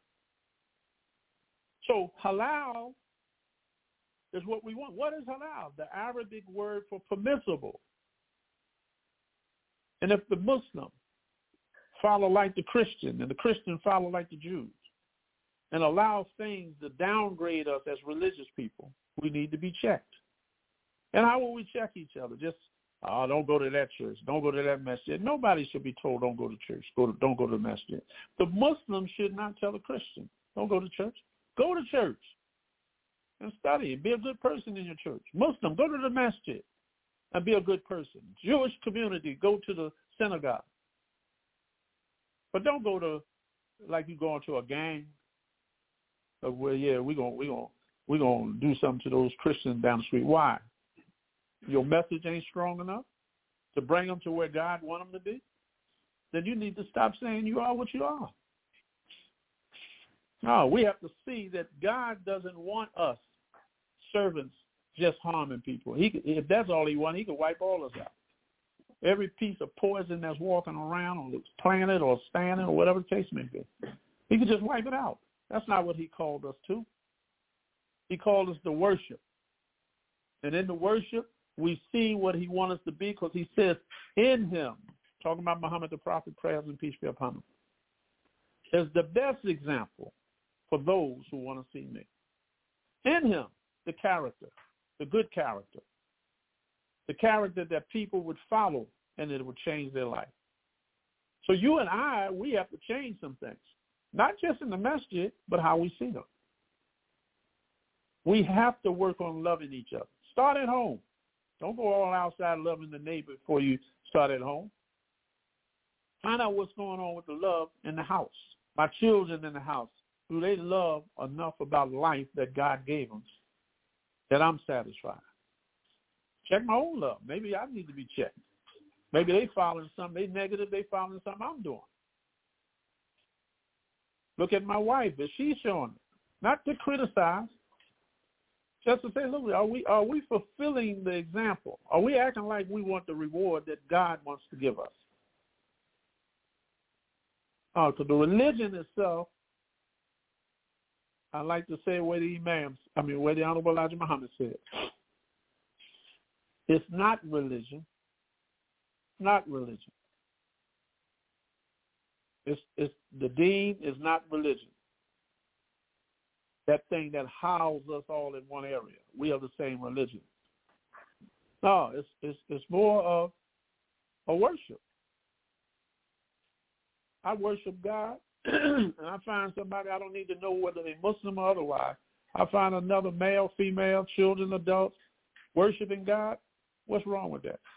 So halal is what we want. What is halal? The Arabic word for permissible. And if the Muslim follow like the Christian and the Christian follow like the Jews and allow things to downgrade us as religious people, we need to be checked. And how will we check each other? Just, don't go to that church. Don't go to that masjid. Nobody should be told don't go to church. Don't go to the masjid. The Muslim should not tell a Christian, don't go to church. Go to church and study and be a good person in your church. Muslim, go to the masjid and be a good person. Jewish community, go to the synagogue. But don't go to like you going to a gang of where we're gonna do something to those Christians down the street. Why? Your message ain't strong enough to bring them to where God wants them to be? Then you need to stop saying you are what you are. No, we have to see that God doesn't want us servants just harming people. If that's all he wants, he could wipe all of us out. Every piece of poison that's walking around on the planet or standing or whatever the case may be, he could just wipe it out. That's not what he called us to. He called us to worship. And in the worship, we see what he wants us to be because he says in him, talking about Muhammad the Prophet, prayers and peace be upon him, is the best example for those who want to see me. In him, the character, the good character, the character that people would follow and it would change their life. So you and I, we have to change some things, not just in the masjid, but how we see them. We have to work on loving each other. Start at home. Don't go all outside loving the neighbor before you start at home. Find out what's going on with the love in the house. My children in the house, do they love enough about life that God gave them that I'm satisfied? Check my own love. Maybe I need to be checked. Maybe they following something, they negative, they following something I'm doing. Look at my wife. Is she showing it? Not to criticize, just to say, look, are we fulfilling the example? Are we acting like we want the reward that God wants to give us? So the religion itself, I like to say where the Honorable Elijah Muhammad said, it's not religion. Not religion. It's the deen is not religion. That thing that houses us all in one area. We are the same religion. No, it's more of a worship. I worship God, and I find somebody, I don't need to know whether they're Muslim or otherwise. I find another male, female, children, adults worshiping God. What's wrong with that?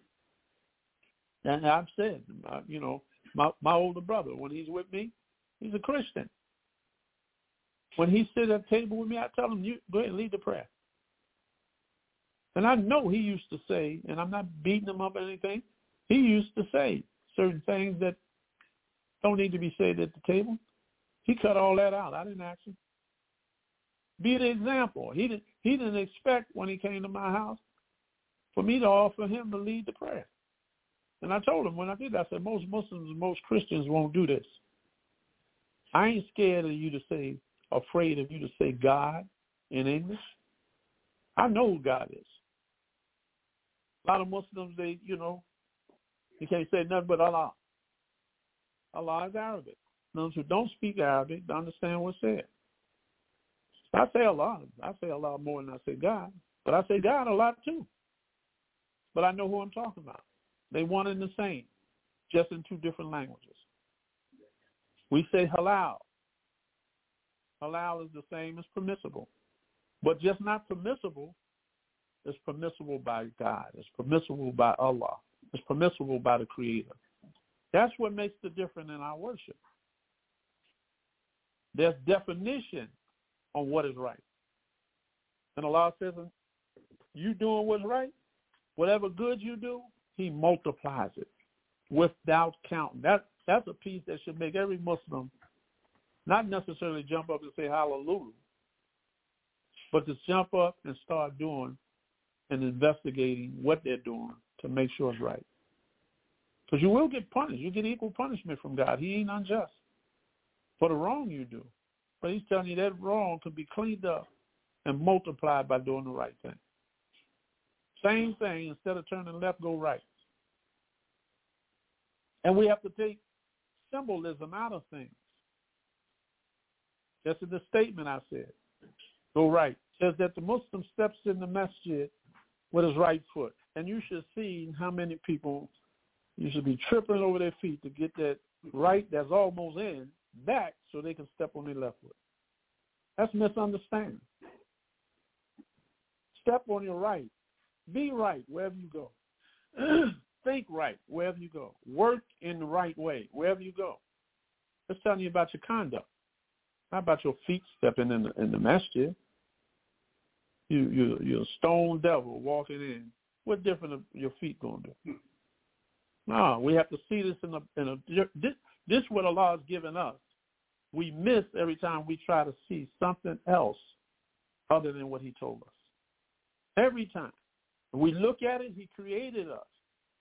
And I've said, my older brother, when he's with me, he's a Christian. When he sits at the table with me, I tell him, you go ahead and lead the prayer. And I know he used to say, and I'm not beating him up or anything, he used to say certain things that don't need to be said at the table. He cut all that out. I didn't ask him. Be the example. He didn't expect when he came to my house for me to offer him to lead the prayer. And I told him when I did that, I said, most Muslims and most Christians won't do this. I ain't scared of you to say, afraid of you to say God in English. I know who God is. A lot of Muslims, you can't say nothing but Allah. Allah is Arabic. Those who don't speak Arabic don't understand what's said. I say Allah. I say Allah more than I say God. But I say God a lot too. But I know who I'm talking about. They one and the same, just in two different languages. We say halal. Halal is the same as permissible. But just not permissible. It's permissible by God. It's permissible by Allah. It's permissible by the Creator. That's what makes the difference in our worship. There's definition on what is right. And Allah says, you doing what's right, whatever good you do, he multiplies it without counting. That's a piece that should make every Muslim not necessarily jump up and say hallelujah, but to jump up and start doing and investigating what they're doing to make sure it's right. Because you will get punished. You get equal punishment from God. He ain't unjust for the wrong you do. But he's telling you that wrong can be cleaned up and multiplied by doing the right thing. Same thing, instead of turning left, go right. And we have to take symbolism out of things. That's in the statement I said. Go right. It says that the Muslim steps in the masjid with his right foot. And you should see how many people, you should be tripping over their feet to get that right that's almost in back so they can step on their left foot. That's misunderstanding. Step on your right. Be right wherever you go. Think right wherever you go. Work in the right way wherever you go. It's telling you about your conduct, not about your feet stepping in the masjid. You're a stone devil walking in. What different are your feet going to do? No, we have to see this this is what Allah has given us. We miss every time we try to see something else other than what he told us. Every time. When we look at it, he created us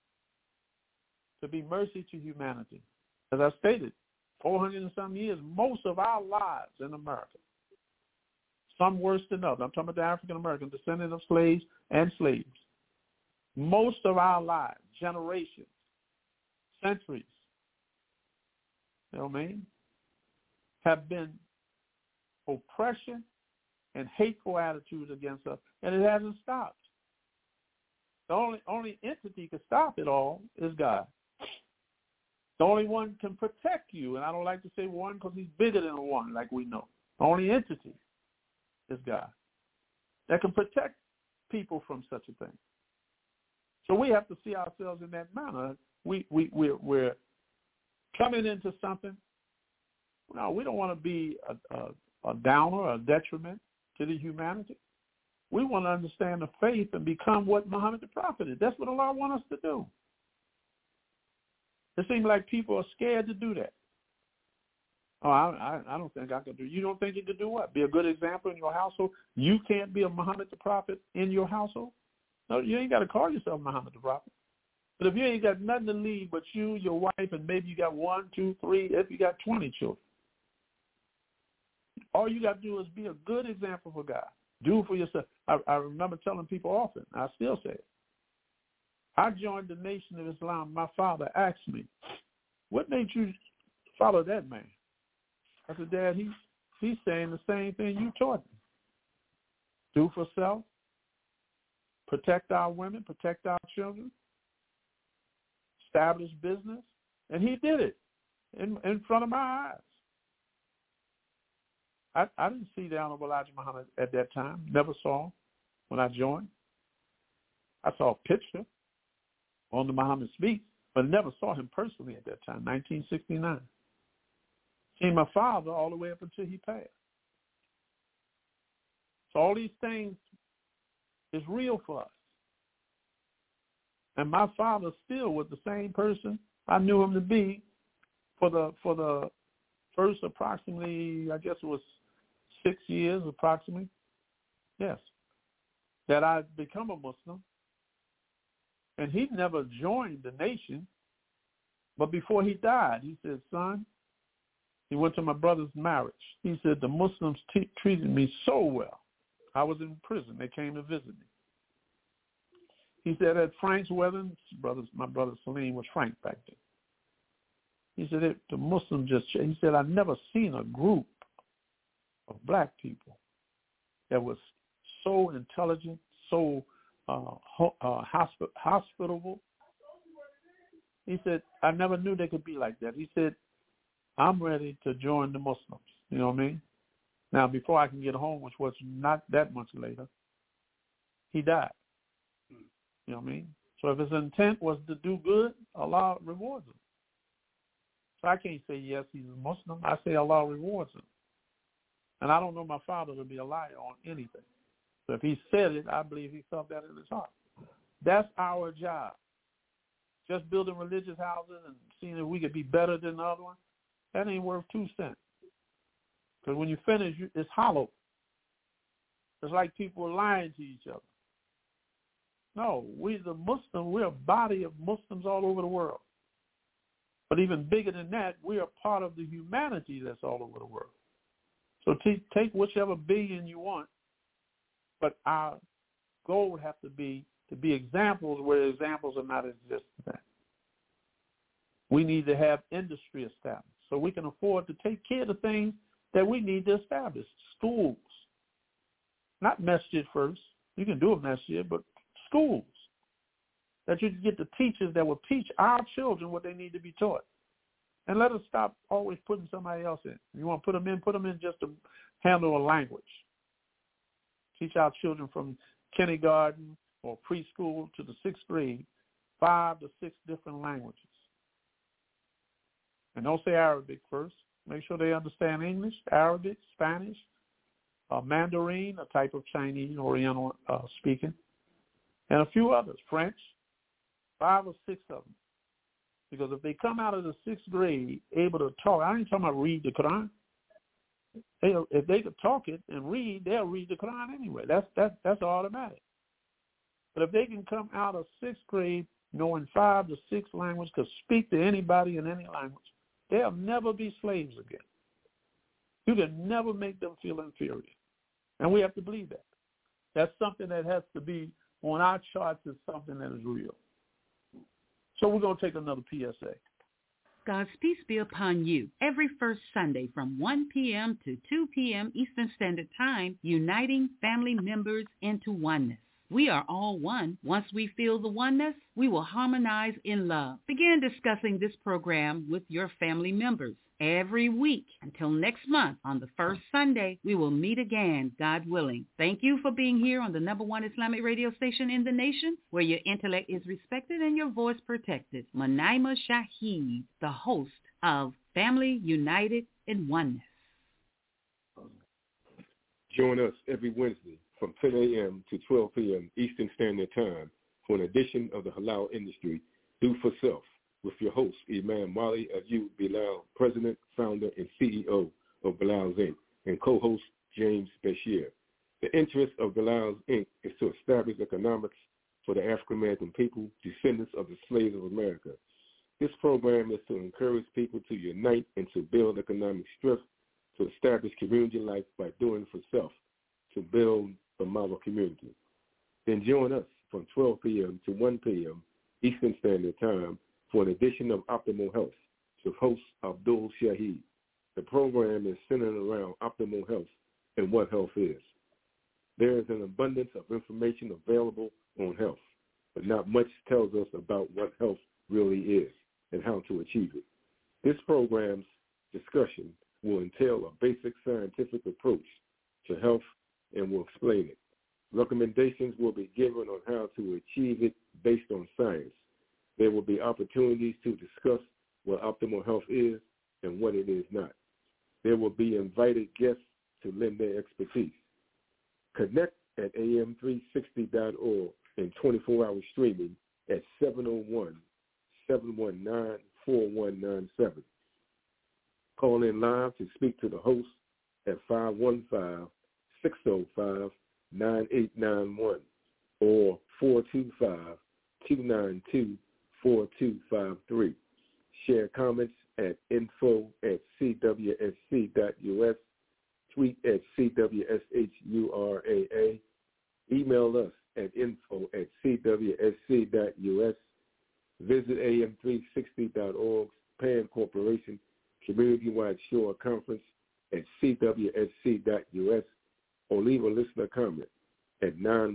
to be mercy to humanity. As I stated, 400 and some years, most of our lives in America, some worse than others. I'm talking about the African-American descendants of slaves and slaves. Most of our lives, generations, centuries, you know what I mean, have been oppression and hateful attitudes against us, and it hasn't stopped. The only entity can stop it all is God. The only one can protect you, and I don't like to say one because he's bigger than a one, like we know. The only entity is God that can protect people from such a thing. So we have to see ourselves in that manner. We're coming into something. No, we don't want to be a downer, a detriment to the humanity. We want to understand the faith and become what Muhammad the Prophet is. That's what Allah wants us to do. It seems like people are scared to do that. Oh, I don't think I can do. You don't think you can do what? Be a good example in your household? You can't be a Muhammad the Prophet in your household? No, you ain't got to call yourself Muhammad the Prophet. But if you ain't got nothing to leave but you, your wife, and maybe you got 1, 2, 3, if you got 20 children, all you got to do is be a good example for God. Do for yourself. I remember telling people often, I still say it. I joined the Nation of Islam. My father asked me, what made you follow that man? I said, Dad, he's saying the same thing you taught me. Do for self, protect our women, protect our children, establish business. And he did it in front of my eyes. I didn't see the Honorable Elijah Muhammad at that time. Never saw him when I joined. I saw a picture on the Muhammad Speaks, but never saw him personally at that time, 1969. Seen my father all the way up until he passed. So all these things is real for us. And my father still was the same person I knew him to be for the first approximately, I guess it was 6 years approximately, yes, that I'd become a Muslim. And he never joined the nation, but before he died, he said, son, he went to my brother's marriage. He said, the Muslims treated me so well. I was in prison. They came to visit me. He said at Frank's wedding, my brother Salim was Frank back then. He said, the Muslims he said, I've never seen a group of black people that was so intelligent, so hospitable. He said, I never knew they could be like that. He said, I'm ready to join the Muslims. You know what I mean? Now, before I can get home, which was not that much later, he died. You know what I mean? So if his intent was to do good, Allah rewards him. So I can't say, yes, he's a Muslim. I say Allah rewards him. And I don't know my father to be a liar on anything. So if he said it, I believe he felt that in his heart. That's our job. Just building religious houses and seeing if we could be better than the other one, that ain't worth 2 cents. Because when you finish, it's hollow. It's like people are lying to each other. No, we the Muslim, we're a body of Muslims all over the world. But even bigger than that, we are part of the humanity that's all over the world. So take whichever billion you want, but our goal would have to be examples where examples are not existent. We need to have industry established so we can afford to take care of the things that we need to establish. Schools, not masjid first. You can do a masjid, but schools. That you can get the teachers that will teach our children what they need to be taught. And let us stop always putting somebody else in. You want to put them in just to handle a language. Teach our children from kindergarten or preschool to the 6th grade, 5 to 6 different languages. And don't say Arabic first. Make sure they understand English, Arabic, Spanish, Mandarin, a type of Chinese, Oriental speaking, and a few others, French, 5 or 6 of them. Because if they come out of the 6th grade able to talk, I ain't talking about read the Quran. If they could talk it and read, they'll read the Quran anyway. That's automatic. But if they can come out of 6th grade knowing 5 to 6 languages, could speak to anybody in any language, they'll never be slaves again. You can never make them feel inferior. And we have to believe that. That's something that has to be on our charts as something that is real. So we're going to take another PSA. God's peace be upon you. Every first Sunday from 1 p.m. to 2 p.m. Eastern Standard Time, uniting family members into oneness. We are all one. Once we feel the oneness, we will harmonize in love. Begin discussing this program with your family members every week. Until next month, on the first Sunday, we will meet again, God willing. Thank you for being here on the #1 Islamic radio station in the nation, where your intellect is respected and your voice protected. Manaima Shaheed, the host of Family United in Oneness. Join us every Wednesday from 10 a.m. to 12 p.m. Eastern Standard Time for an edition of the Halal Industry, Do for Self, with your host, Imam Wali Ayub Bilal, President, Founder, and CEO of Bilal's Inc., and co-host James Bashir. The interest of Bilal's Inc. is to establish economics for the African-American people, descendants of the slaves of America. This program is to encourage people to unite and to build economic strength, to establish community life by doing for self, to build a model community. Then join us from 12 p.m. to 1 p.m. Eastern Standard Time for an edition of Optimal Health with host Abdul Shaheed. The program is centered around optimal health and what health is. There is an abundance of information available on health, but not much tells us about what health really is and how to achieve it. This program's discussion will entail a basic scientific approach to health and will explain it. Recommendations will be given on how to achieve it based on science. There will be opportunities to discuss what optimal health is and what it is not. There will be invited guests to lend their expertise. Connect at am360.org and 24-hour streaming at 701-719-4197. Call in live to speak to the host at 515-605-9891 or 425-292-4253. Share comments at info@cwsc.us, tweet at CWSHURAA, email us at info@cwsc.us, visit am360.org's PAN Corporation Community-Wide Shore Conference at cwsc.us, or leave a listener comment at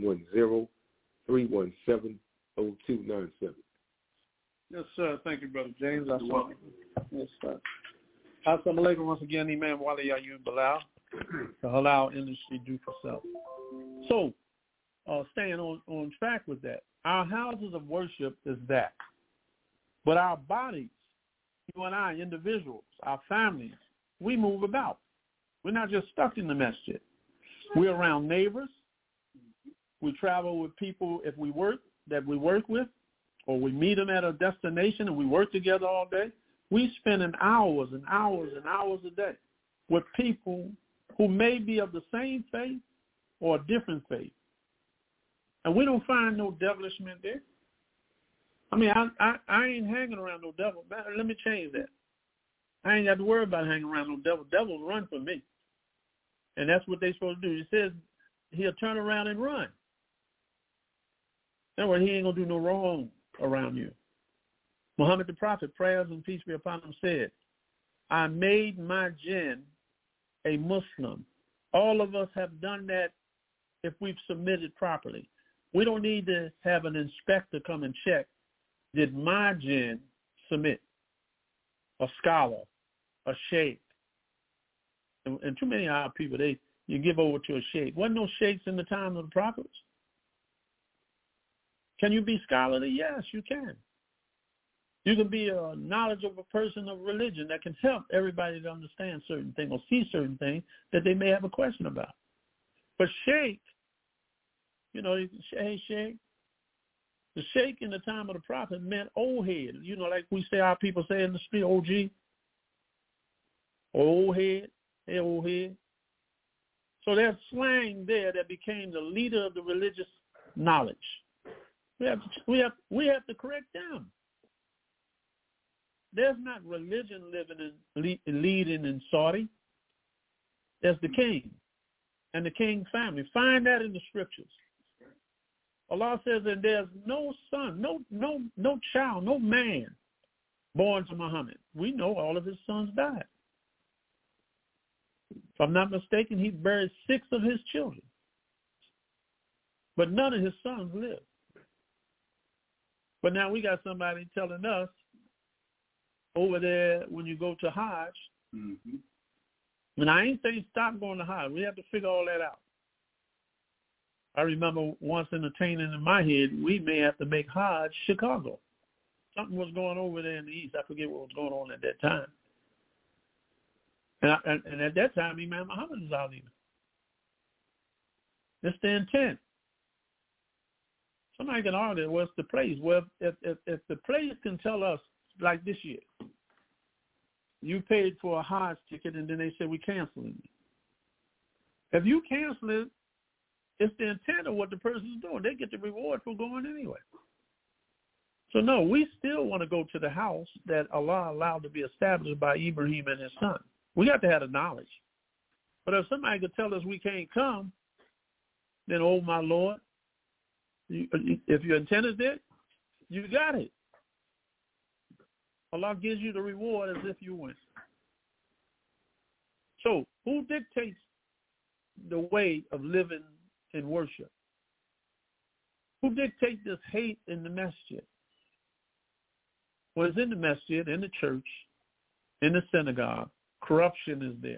910-317-0297. Yes, sir. Thank you, Brother James. Yes, sir. Assalamu alaikum once again, Imam Wali Ayub Bilal, the Halal Industry Do for Self. So, staying on track with that, our houses of worship is that. But our bodies, You and I, individuals, our families, we move about. We're not just stuck in the masjid. We're around neighbors. We travel with people that we work with, or we meet them at a destination and we work together all day. We spend hours and hours and hours a day with people who may be of the same faith or a different faith. And we don't find no devilishment there. I mean, I ain't hanging around no devil. Let me change that. I ain't got to worry about hanging around no devil. Devils run from me. And that's what they're supposed to do. He says he'll turn around and run. That way he ain't going to do no wrong around you. Muhammad the Prophet, prayers and peace be upon him, said, I made my jinn a Muslim. All of us have done that if we've submitted properly. We don't need to have an inspector come and check. Did my jinn submit? A scholar, a sheikh. And too many of our people, you give over to a sheikh. Wasn't no sheikhs in the time of the prophets? Can you be scholarly? Yes, you can. You can be a knowledgeable person of religion that can help everybody to understand certain things or see certain things that they may have a question about. But sheikh, hey, sheikh. The sheikh in the time of the prophet meant old head. Like we say, our people say in the street, OG. Old head. Hey, old head. So there's slang there that became the leader of the religious knowledge. We have to correct them. There's not religion leading in Saudi. There's the king and the king family. Find that in the scriptures. Allah says that there's no son, no child, no man born to Muhammad. We know all of his sons died. If I'm not mistaken, he buried 6 of his children. But none of his sons lived. But now we got somebody telling us over there when you go to Hajj, and I ain't saying stop going to Hajj. We have to figure all that out. I remember once entertaining in my head, we may have to make Hajj Chicago. Something was going over there in the East. I forget what was going on at that time. And at that time, Imam Muhammad was out even. It's the intent. Somebody can argue, what's the place? Well, if the place can tell us, like this year, you paid for a Hajj ticket and then they said, we're canceling it. If you cancel it, it's the intent of what the person's doing. They get the reward for going anyway. So, no, we still want to go to the house that Allah allowed to be established by Ibrahim and his son. We got to have the knowledge. But if somebody could tell us we can't come, then, oh, my Lord, if your intent is there, you got it. Allah gives you the reward as if you went. So, who dictates the way of living in worship? Who dictates this hate in the masjid? Well, it's in the masjid, in the church, in the synagogue. Corruption is there.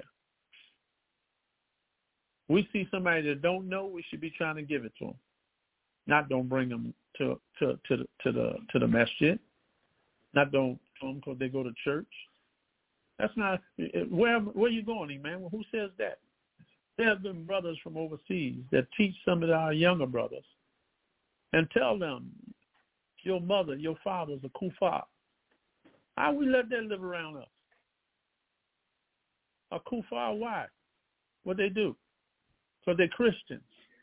We see somebody that don't know, we should be trying to give it to them. Not don't bring them to the masjid. Not don't to them because they go to church. That's not where are you going, man? Well, who says that? There have been brothers from overseas that teach some of our younger brothers and tell them, your mother, your father's a kuffar. How we let that live around us? A kuffar, why? What they do? Because they're Christians.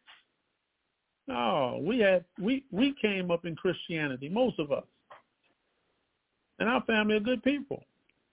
No, we came up in Christianity, most of us. And our family are good people.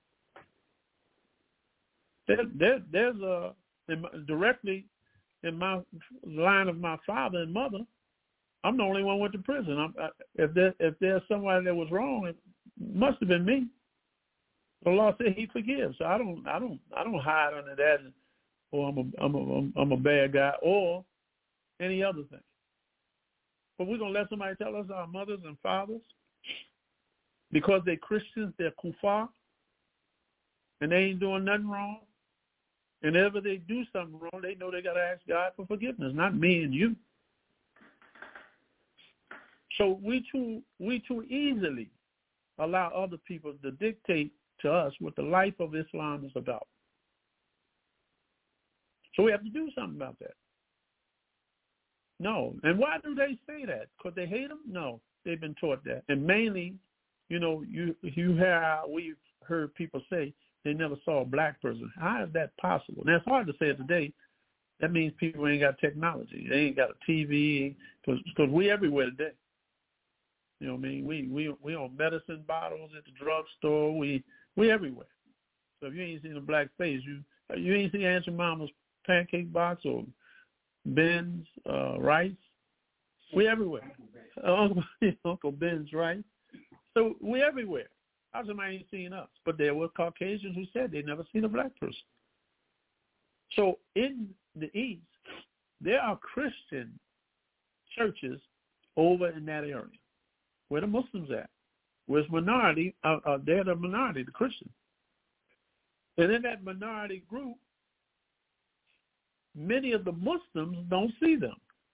There's directly in my line of my father and mother, I'm the only one went to prison. If there's somebody that was wrong, it must have been me. The law said He forgives, so I don't hide under that. Or I'm a bad guy, or any other thing. But we're gonna let somebody tell us our mothers and fathers, because they're Christians, they're kuffar, and they ain't doing nothing wrong. And if they do something wrong, they know they got to ask God for forgiveness, not me and you. So we too easily allow other people to dictate to us what the life of Islam is about. So we have to do something about that. No. And why do they say that? Because they hate them? No. They've been taught that. And mainly, we've heard people say they never saw a black person. How is that possible? Now, it's hard to say it today. That means people ain't got technology. They ain't got a TV because we everywhere today. You know what I mean? We on medicine bottles at the drugstore. We everywhere. So if you ain't seen a black face, you ain't seen Aunt Mama's pancake box or Ben's rice. We everywhere. Uncle Ben's rice. So we everywhere. How somebody ain't seen us? But there were Caucasians who said they never seen a black person. So in the East, there are Christian churches over in that area. Where the Muslims at? Where's minority? They're the minority, the Christians. And in that minority group, many of the Muslims don't see them.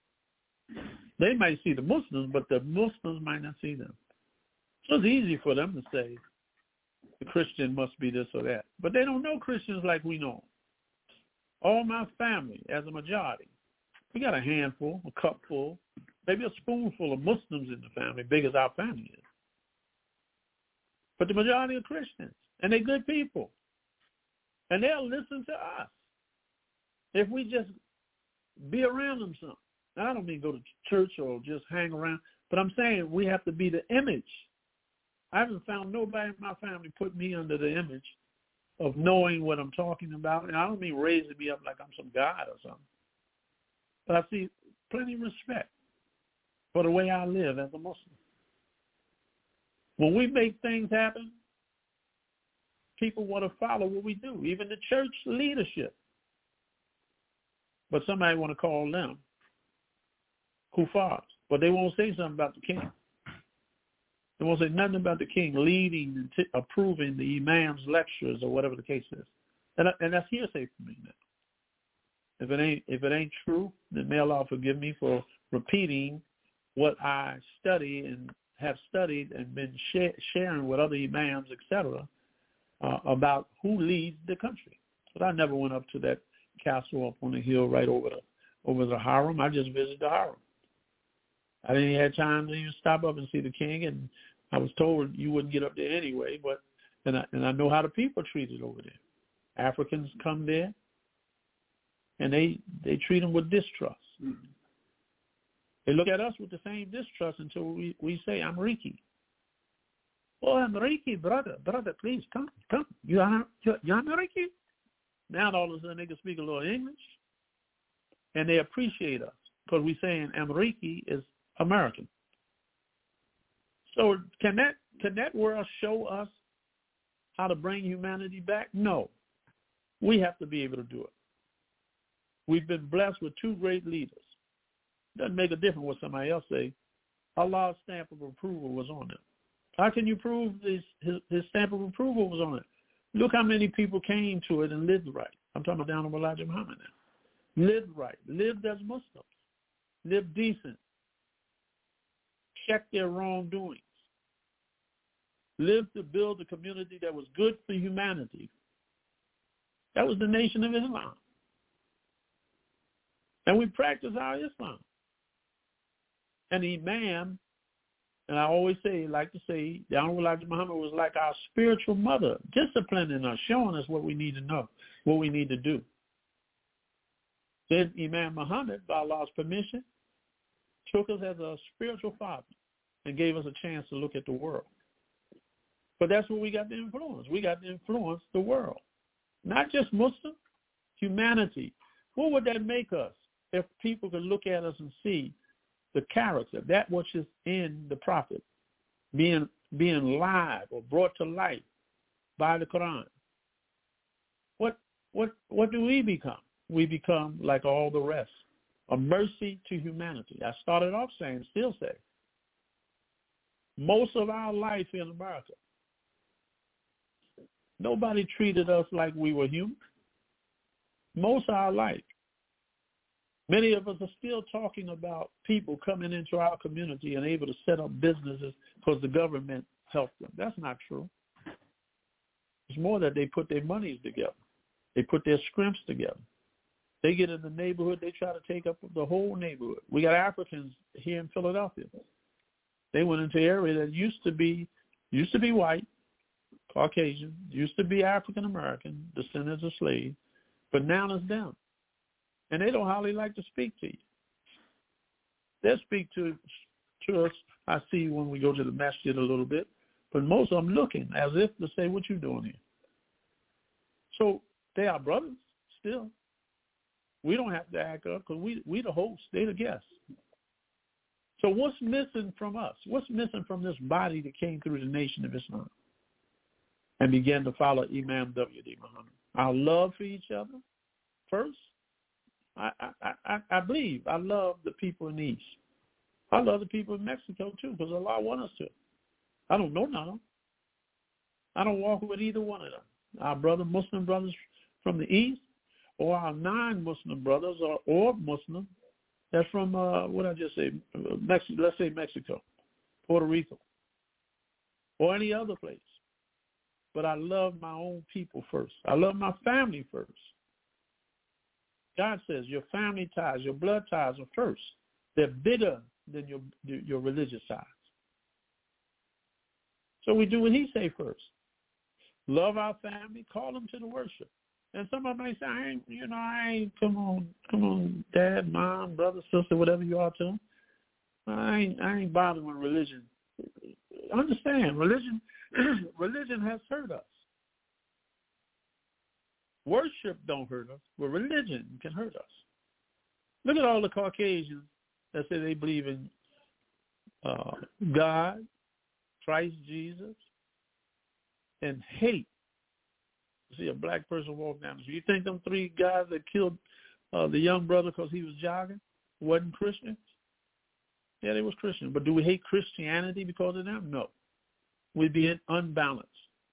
They might see the Muslims, but the Muslims might not see them. So it's easy for them to say the Christian must be this or that. But they don't know Christians like we know. All my family, as a majority, we got a handful, a cupful, maybe a spoonful of Muslims in the family, big as our family is. But the majority are Christians, and they're good people. And they'll listen to us if we just be around them some. Now, I don't mean go to church or just hang around, but I'm saying we have to be the image. I haven't found nobody in my family put me under the image of knowing what I'm talking about. And I don't mean raising me up like I'm some god or something. But I see plenty of respect for the way I live as a Muslim. When we make things happen, people want to follow what we do, even the church leadership. But somebody want to call them kuffars, but they won't say something about the king. They won't say nothing about the king leading and approving the imam's lectures or whatever the case is. And that's hearsay for me now. If it ain't true, then may Allah forgive me for repeating what I study and have studied and been sharing with other imams, etc., about who leads the country. But I never went up to that castle up on the hill right over the Haram. I just visited the Haram. I didn't even have time to even stop up and see the king, and I was told you wouldn't get up there anyway. But and I know how the people are treated over there. Africans come there, and they treat them with distrust. Mm-hmm. They look at us with the same distrust until we say, "Amriki." Oh, Amriki, brother, please come. You Amriki? Now all of a sudden they can speak a little English, and they appreciate us because we're saying Amriki is American. So can that world show us how to bring humanity back? No. We have to be able to do it. We've been blessed with two great leaders. Doesn't make a difference what somebody else say. Allah's stamp of approval was on it. How can you prove his stamp of approval was on it? Look how many people came to it and lived right. I'm talking about down on Elijah Muhammad now. Lived right. Lived as Muslims. Lived decent. Checked their wrongdoings. Lived to build a community that was good for humanity. That was the Nation of Islam. And we practice our Islam. And the Imam, and I always like to say, the Honorable Elijah Muhammad was like our spiritual mother, disciplining us, showing us what we need to know, what we need to do. Then Imam Muhammad, by Allah's permission, took us as a spiritual father and gave us a chance to look at the world. But that's what we got to influence. We got to influence the world. Not just Muslims, humanity. What would that make us if people could look at us and see the character, that which is in the prophet, being live or brought to light by the Quran? What do we become? We become like all the rest, a mercy to humanity. I started off saying, still say, most of our life in America, nobody treated us like we were human. Most of our life. Many of us are still talking about people coming into our community and able to set up businesses because the government helped them. That's not true. It's more that they put their monies together. They put their scrimps together. They get in the neighborhood. They try to take up the whole neighborhood. We got Africans here in Philadelphia. They went into an area that used to be white, Caucasian, used to be African American, descendants of slaves, but now it's them. And they don't hardly like to speak to you. They'll speak to us, I see when we go to the masjid a little bit, but most of them looking as if to say, what you doing here? So they are brothers still. We don't have to act up because we the host, they the guests. So what's missing from us? What's missing from this body that came through the Nation of Islam and began to follow Imam W.D. Muhammad? Our love for each other first. I believe I love the people in the East. I love the people in Mexico too because Allah wants us to. I don't know none of them. I don't walk with either one of them. Our Muslim brothers from the East, or our non-Muslim brothers, or Muslim that's from what I just say, let's say Mexico, Puerto Rico, or any other place. But I love my own people first. I love my family first. God says your family ties, your blood ties are first. They're bigger than your religious ties. So we do what he say first. Love our family, call them to the worship. And somebody may say, I ain't, come on, dad, mom, brother, sister, whatever you are to them. I ain't bothered with religion. Understand, religion has hurt us. Worship don't hurt us, but religion can hurt us. Look at all the Caucasians that say they believe in God, Christ Jesus, and hate. See a black person walk down the street. You think them three guys that killed the young brother because he was jogging wasn't Christians? Yeah, they was Christian. But do we hate Christianity because of them? No. We'd be unbalanced.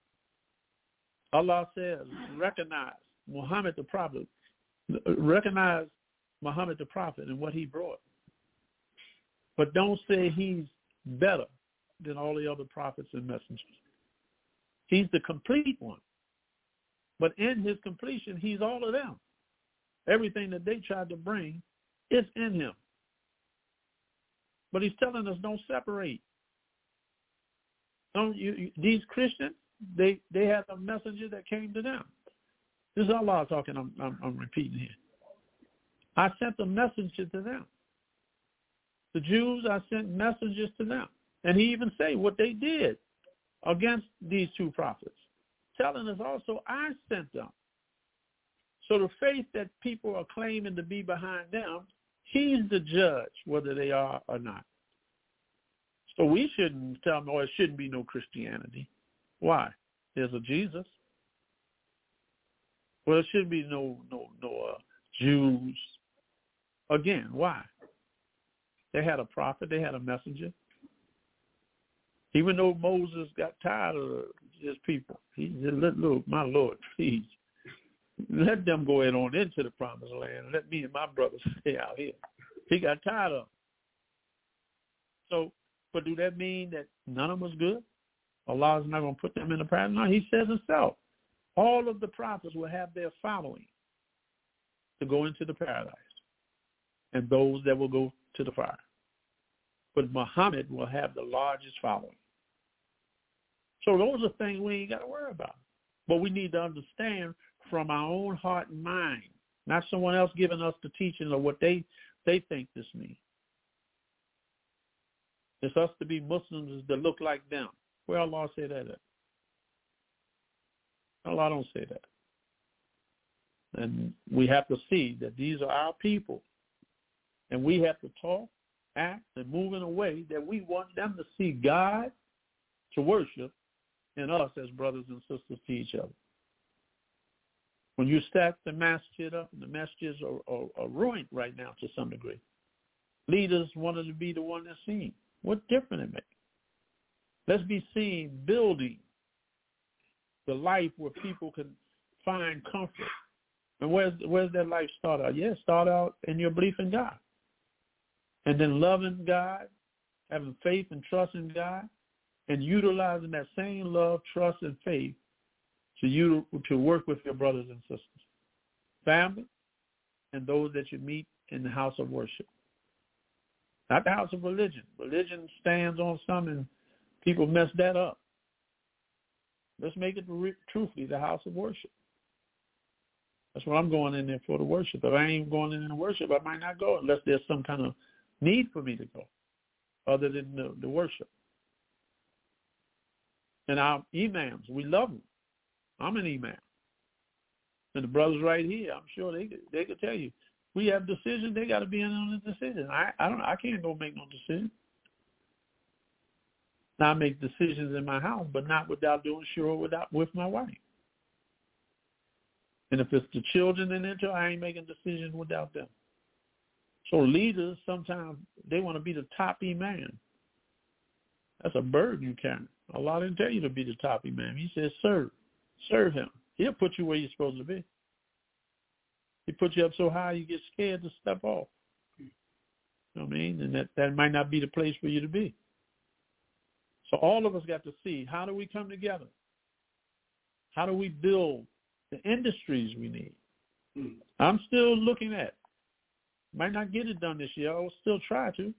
Allah says, recognize Muhammad the prophet. Recognize Muhammad the prophet and what he brought. But don't say he's better than all the other prophets and messengers. He's the complete one. But in his completion, he's all of them. Everything that they tried to bring is in him. But he's telling us don't separate. These Christians, they had a messenger that came to them. This is Allah talking, I'm repeating here. I sent a messenger to them. The Jews, I sent messengers to them. And he even say what they did against these two prophets, telling us also I sent them. So the faith that people are claiming to be behind them, he's the judge whether they are or not. So we shouldn't tell them, it shouldn't be no Christianity. Why? There's a Jesus. Well, there shouldn't be no Jews. Again, why? They had a prophet. They had a messenger. Even though Moses got tired of his people, he said, look, my Lord, please, let them go ahead on into the promised land and let me and my brothers stay out here. He got tired of them. So, but do that mean that none of them was good? Allah is not going to put them in the paradise? No, he says himself, all of the prophets will have their following to go into the paradise, and those that will go to the fire. But Muhammad will have the largest following. So those are things we ain't got to worry about. But we need to understand from our own heart and mind, not someone else giving us the teaching of what they think this means. It's us to be Muslims that look like them. Where Allah say that at? Allah don't say that. And we have to see that these are our people. And we have to talk, act, and move in a way that we want them to see God, to worship, and us as brothers and sisters to each other. When you stack the masjid up, and the masjids are ruined right now to some degree. Leaders wanted to be the one that's seen. What difference it makes? Let's be seen building the life where people can find comfort. And where's that life start out? Yeah, start out in your belief in God. And then loving God, having faith and trust in God, and utilizing that same love, trust, and faith to work with your brothers and sisters, family, and those that you meet in the house of worship. Not the house of religion. Religion stands on some and people mess that up. Let's make it truthfully the house of worship. That's what I'm going in there for, the worship. If I ain't going in there to worship, I might not go unless there's some kind of need for me to go other than the worship. And our imams, we love them. I'm an imam. And the brothers right here, I'm sure they could tell you, we have decisions, they got to be in on the decision. I can't go make no decision. Now, I make decisions in my house, but not without doing sure with my wife. And if it's the children in it, I ain't making decisions without them. So leaders, sometimes they want to be the top imam. That's a burden you carry. Allah didn't tell you to be the top imam. He says serve him. He'll put you where you're supposed to be. He put you up so high you get scared to step off. You know what I mean? And that might not be the place for you to be. So all of us got to see, how do we come together? How do we build the industries we need? I'm still looking at. Might not get it done this year. I'll still try to.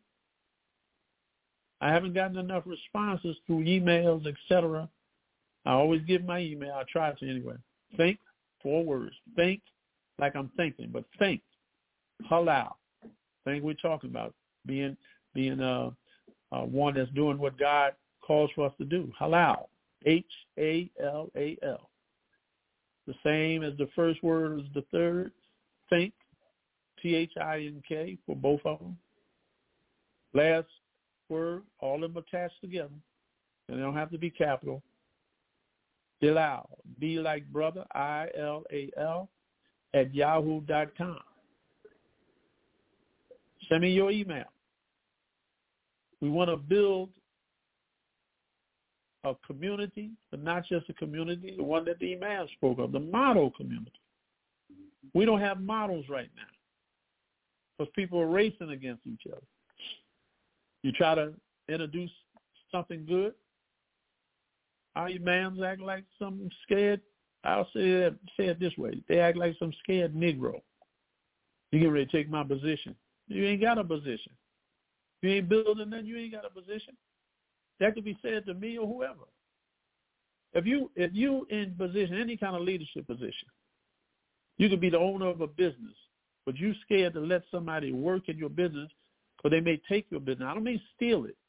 I haven't gotten enough responses through emails, etc. I always give my email. I try to anyway. Think, 4 words. Think like I'm thinking, but think. Halal. Think we're talking about. Being one that's doing what God calls for us to do. Halal. H-A-L-A-L. The same as the first word as the third. Think. T-H-I-N-K for both of them. Last word, all of them attached together. And they don't have to be capital. Bilal. Be like brother, I-L-A-L, at yahoo.com. Send me your email. We want to build a community, but not just a community, the one that the imam spoke of, the model community. We don't have models right now because people are racing against each other. You try to introduce something good, our imams act like some scared, I'll say it this way, they act like some scared Negro. You get ready to take my position. You ain't got a position. You ain't building nothing, you ain't got a position. That could be said to me or whoever. If you in position, any kind of leadership position, you could be the owner of a business, but you scared to let somebody work in your business because they may take your business. I don't mean steal it.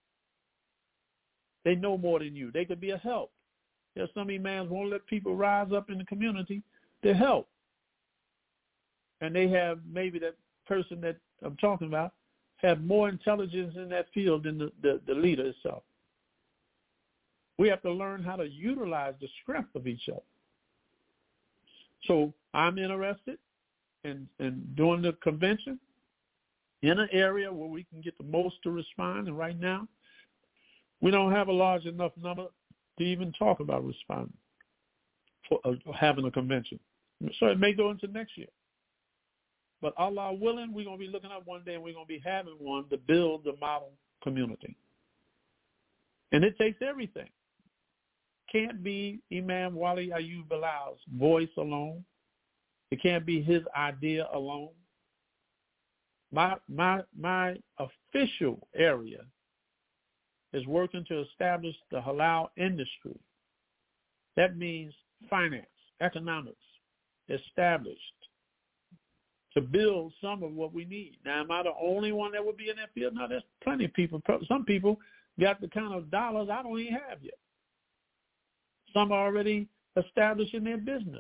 They know more than you. They could be a help. There's some imams won't let people rise up in the community to help. And they have maybe that person that I'm talking about have more intelligence in that field than the leader itself. We have to learn how to utilize the strength of each other. So I'm interested in doing the convention in an area where we can get the most to respond. And right now, we don't have a large enough number to even talk about responding for having a convention. So it may go into next year. But Allah willing, we're going to be looking up one day and we're going to be having one to build the model community. And it takes everything. Can't be Imam Wali Ayub Bilal's voice alone. It can't be his idea alone. My official area is working to establish the halal industry. That means finance, economics, established to build some of what we need. Now, am I the only one that would be in that field? No, there's plenty of people. Some people got the kind of dollars I don't even have yet. Some are already established in their businesses.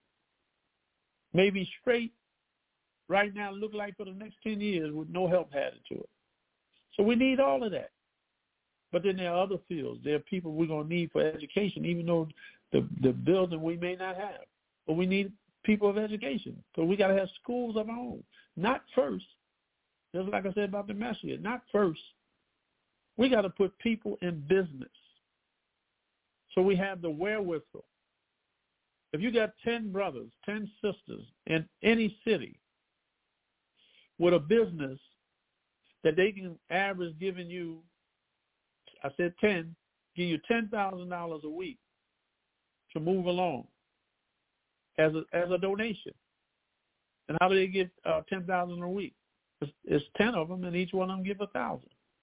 Maybe straight right now look like for the next 10 years with no help added to it. So we need all of that. But then there are other fields. There are people we're going to need for education, even though the building we may not have. But we need people of education. So we got to have schools of our own. Not first, just like I said about the masjid, not first. We got to put people in business. So we have the wherewithal. If you got 10 brothers, 10 sisters in any city with a business that they can average giving you, I said 10, give you $10,000 a week to move along as a donation. And how do they get $10,000 a week? It's 10 of them, and each one of them give $1,000.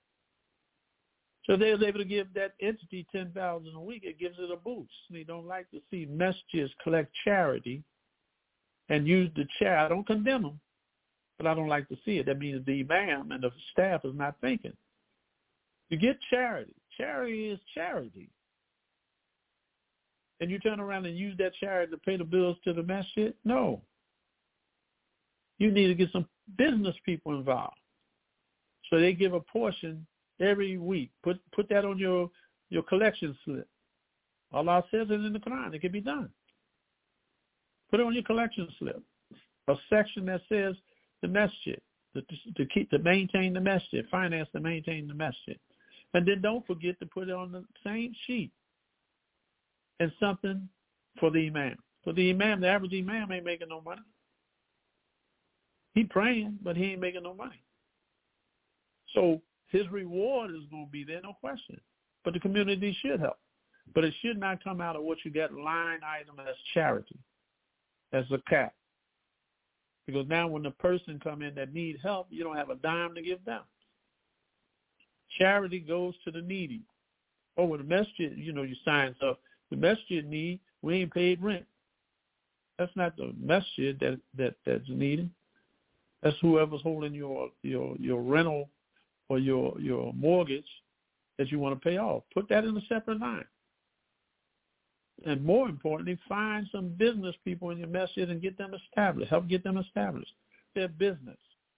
So they was able to give that entity $10,000 a week. It gives it a boost. They don't like to see messages collect charity and use the charity. I don't condemn them, but I don't like to see it. That means the imam and the staff is not thinking. You get charity. Charity is charity. And you turn around and use that charity to pay the bills to the masjid? No. You need to get some business people involved. So they give a portion every week. Put that on your collection slip. Allah says it in the Quran. It can be done. Put it on your collection slip. A section that says the masjid, to maintain the masjid, finance to maintain the masjid. And then don't forget to put it on the same sheet and something for the imam. For the imam, the average imam ain't making no money. He praying, but he ain't making no money. So his reward is going to be there, no question. But the community should help. But it should not come out of what you get line item as charity, as a cap. Because now when the person come in that need help, you don't have a dime to give them. Charity goes to the needy. Oh, when the masjid, you sign up. The masjid need, we ain't paid rent. That's not the masjid that's needed. That's whoever's holding your rental or your mortgage that you want to pay off. Put that in a separate line. And more importantly, find some business people in your masjid and get them established. Help get them established. Their business.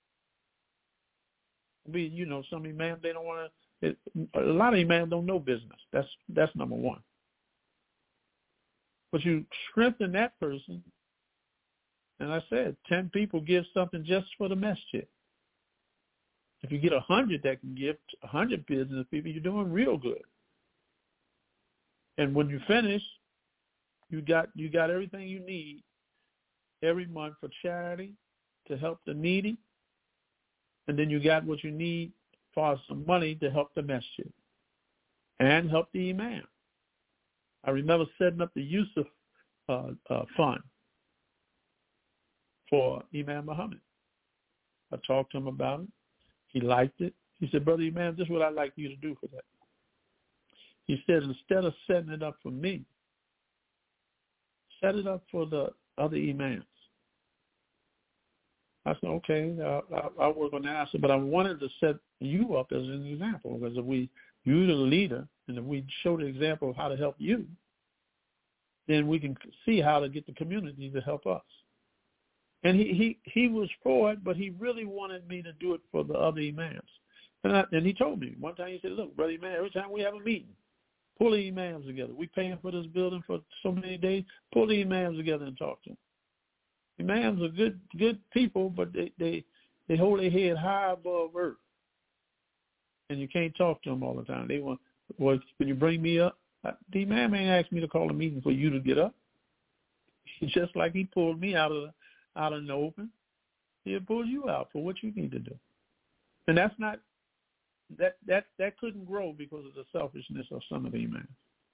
Some imams, they don't want to. A lot of imams don't know business. That's number one. But you strengthen that person. And I said, 10 people give something just for the masjid. If you get 100 that can give 100 business people, you're doing real good. And when you finish, you got everything you need every month for charity to help the needy. And then you got what you need for some money to help the masjid and help the imam. I remember setting up the Yusuf fund for Imam Muhammad. I talked to him about it. He liked it. He said, Brother Imam, this is what I'd like you to do for that. He said, instead of setting it up for me, set it up for the other imams. I said, okay, I'll work on that. I said, but I wanted to set you up as an example, because if you're the leader, and if we show the example of how to help you, then we can see how to get the community to help us. And he was for it, but he really wanted me to do it for the other imams. And he told me one time, he said, look, Brother Imam, every time we have a meeting, pull the imams together. We paying for this building for so many days. Pull the imams together and talk to them. Imams are good people, but they hold their head high above earth. And you can't talk to them all the time. They want, well, can you bring me up? The imam ain't asked me to call a meeting for you to get up. Just like he pulled me out in the open, he'll pull you out for what you need to do. And that's not that couldn't grow because of the selfishness of some of the imams.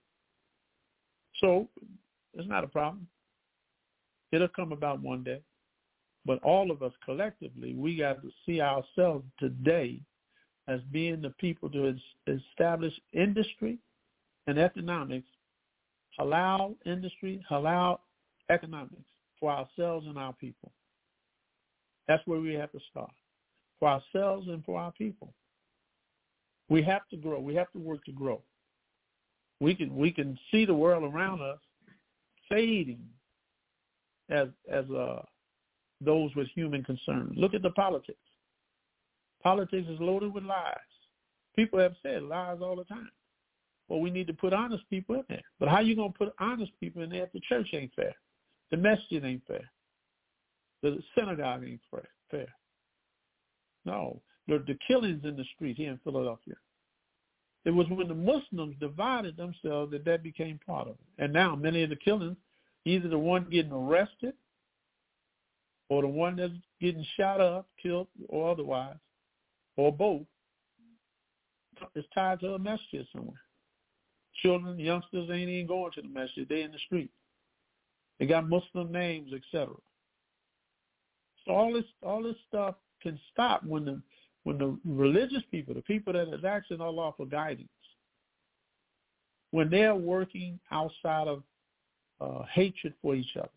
So it's not a problem. It'll come about one day. But all of us collectively, we got to see ourselves today as being the people to establish industry and economics, halal industry, halal economics for ourselves and our people. That's where we have to start, for ourselves and for our people. We have to grow. We have to work to grow. We can see the world around us fading as those with human concern. Look at the politics. Politics is loaded with lies. People have said lies all the time. Well, we need to put honest people in there. But how are you going to put honest people in there if the church ain't fair? The masjid ain't fair. The synagogue ain't fair. No. The killings in the street here in Philadelphia. It was when the Muslims divided themselves that became part of it. And now many of the killings, either the one getting arrested or the one that's getting shot up, killed, or otherwise, or both, is tied to a masjid somewhere. Children, youngsters ain't even going to the masjid. They in the street. They got Muslim names, etc. So all this stuff can stop when the religious people, the people that is asking Allah for guidance, when they're working outside of hatred for each other.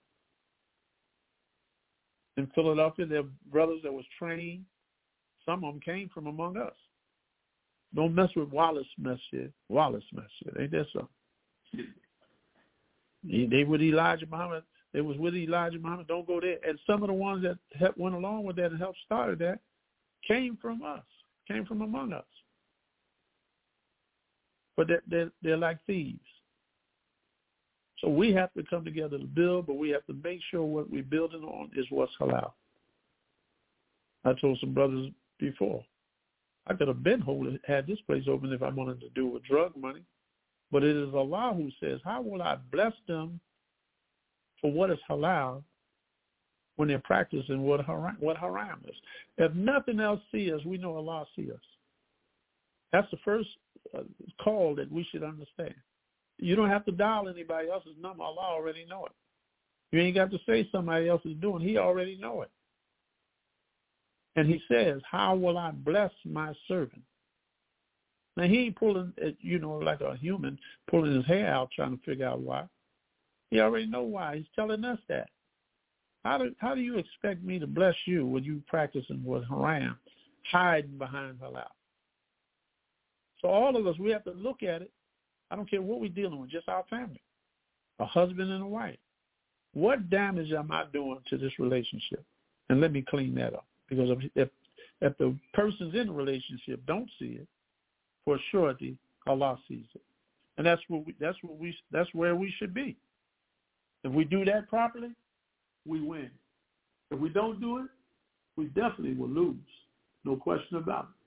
In Philadelphia, there are brothers that was trained. Some of them came from among us. Don't mess with Wallace Masjid. Ain't that so? They with Elijah Muhammad. They was with Elijah Muhammad. Don't go there. And some of the ones that went along with that and helped started that came from us, came from among us. But they're like thieves. So we have to come together to build, but we have to make sure what we're building on is what's halal. I told some brothers before, I could have had this place open if I wanted to do with drug money, but it is Allah who says, how will I bless them for what is halal when they're practicing what haram is? If nothing else see us, we know Allah see us. That's the first call that we should understand. You don't have to dial anybody else's number. Allah already know it. You ain't got to say somebody else is doing. He already know it. And he says, how will I bless my servant? Now, he ain't pulling, like a human, pulling his hair out trying to figure out why. He already know why. He's telling us that. How do you expect me to bless you when you practicing what haram, hiding behind halal? So all of us, we have to look at it. I don't care what we're dealing with, just our family, a husband and a wife. What damage am I doing to this relationship? And let me clean that up. Because if the persons in the relationship don't see it, for surety, Allah sees it. And that's where we should be. If we do that properly, we win. If we don't do it, we definitely will lose. No question about it.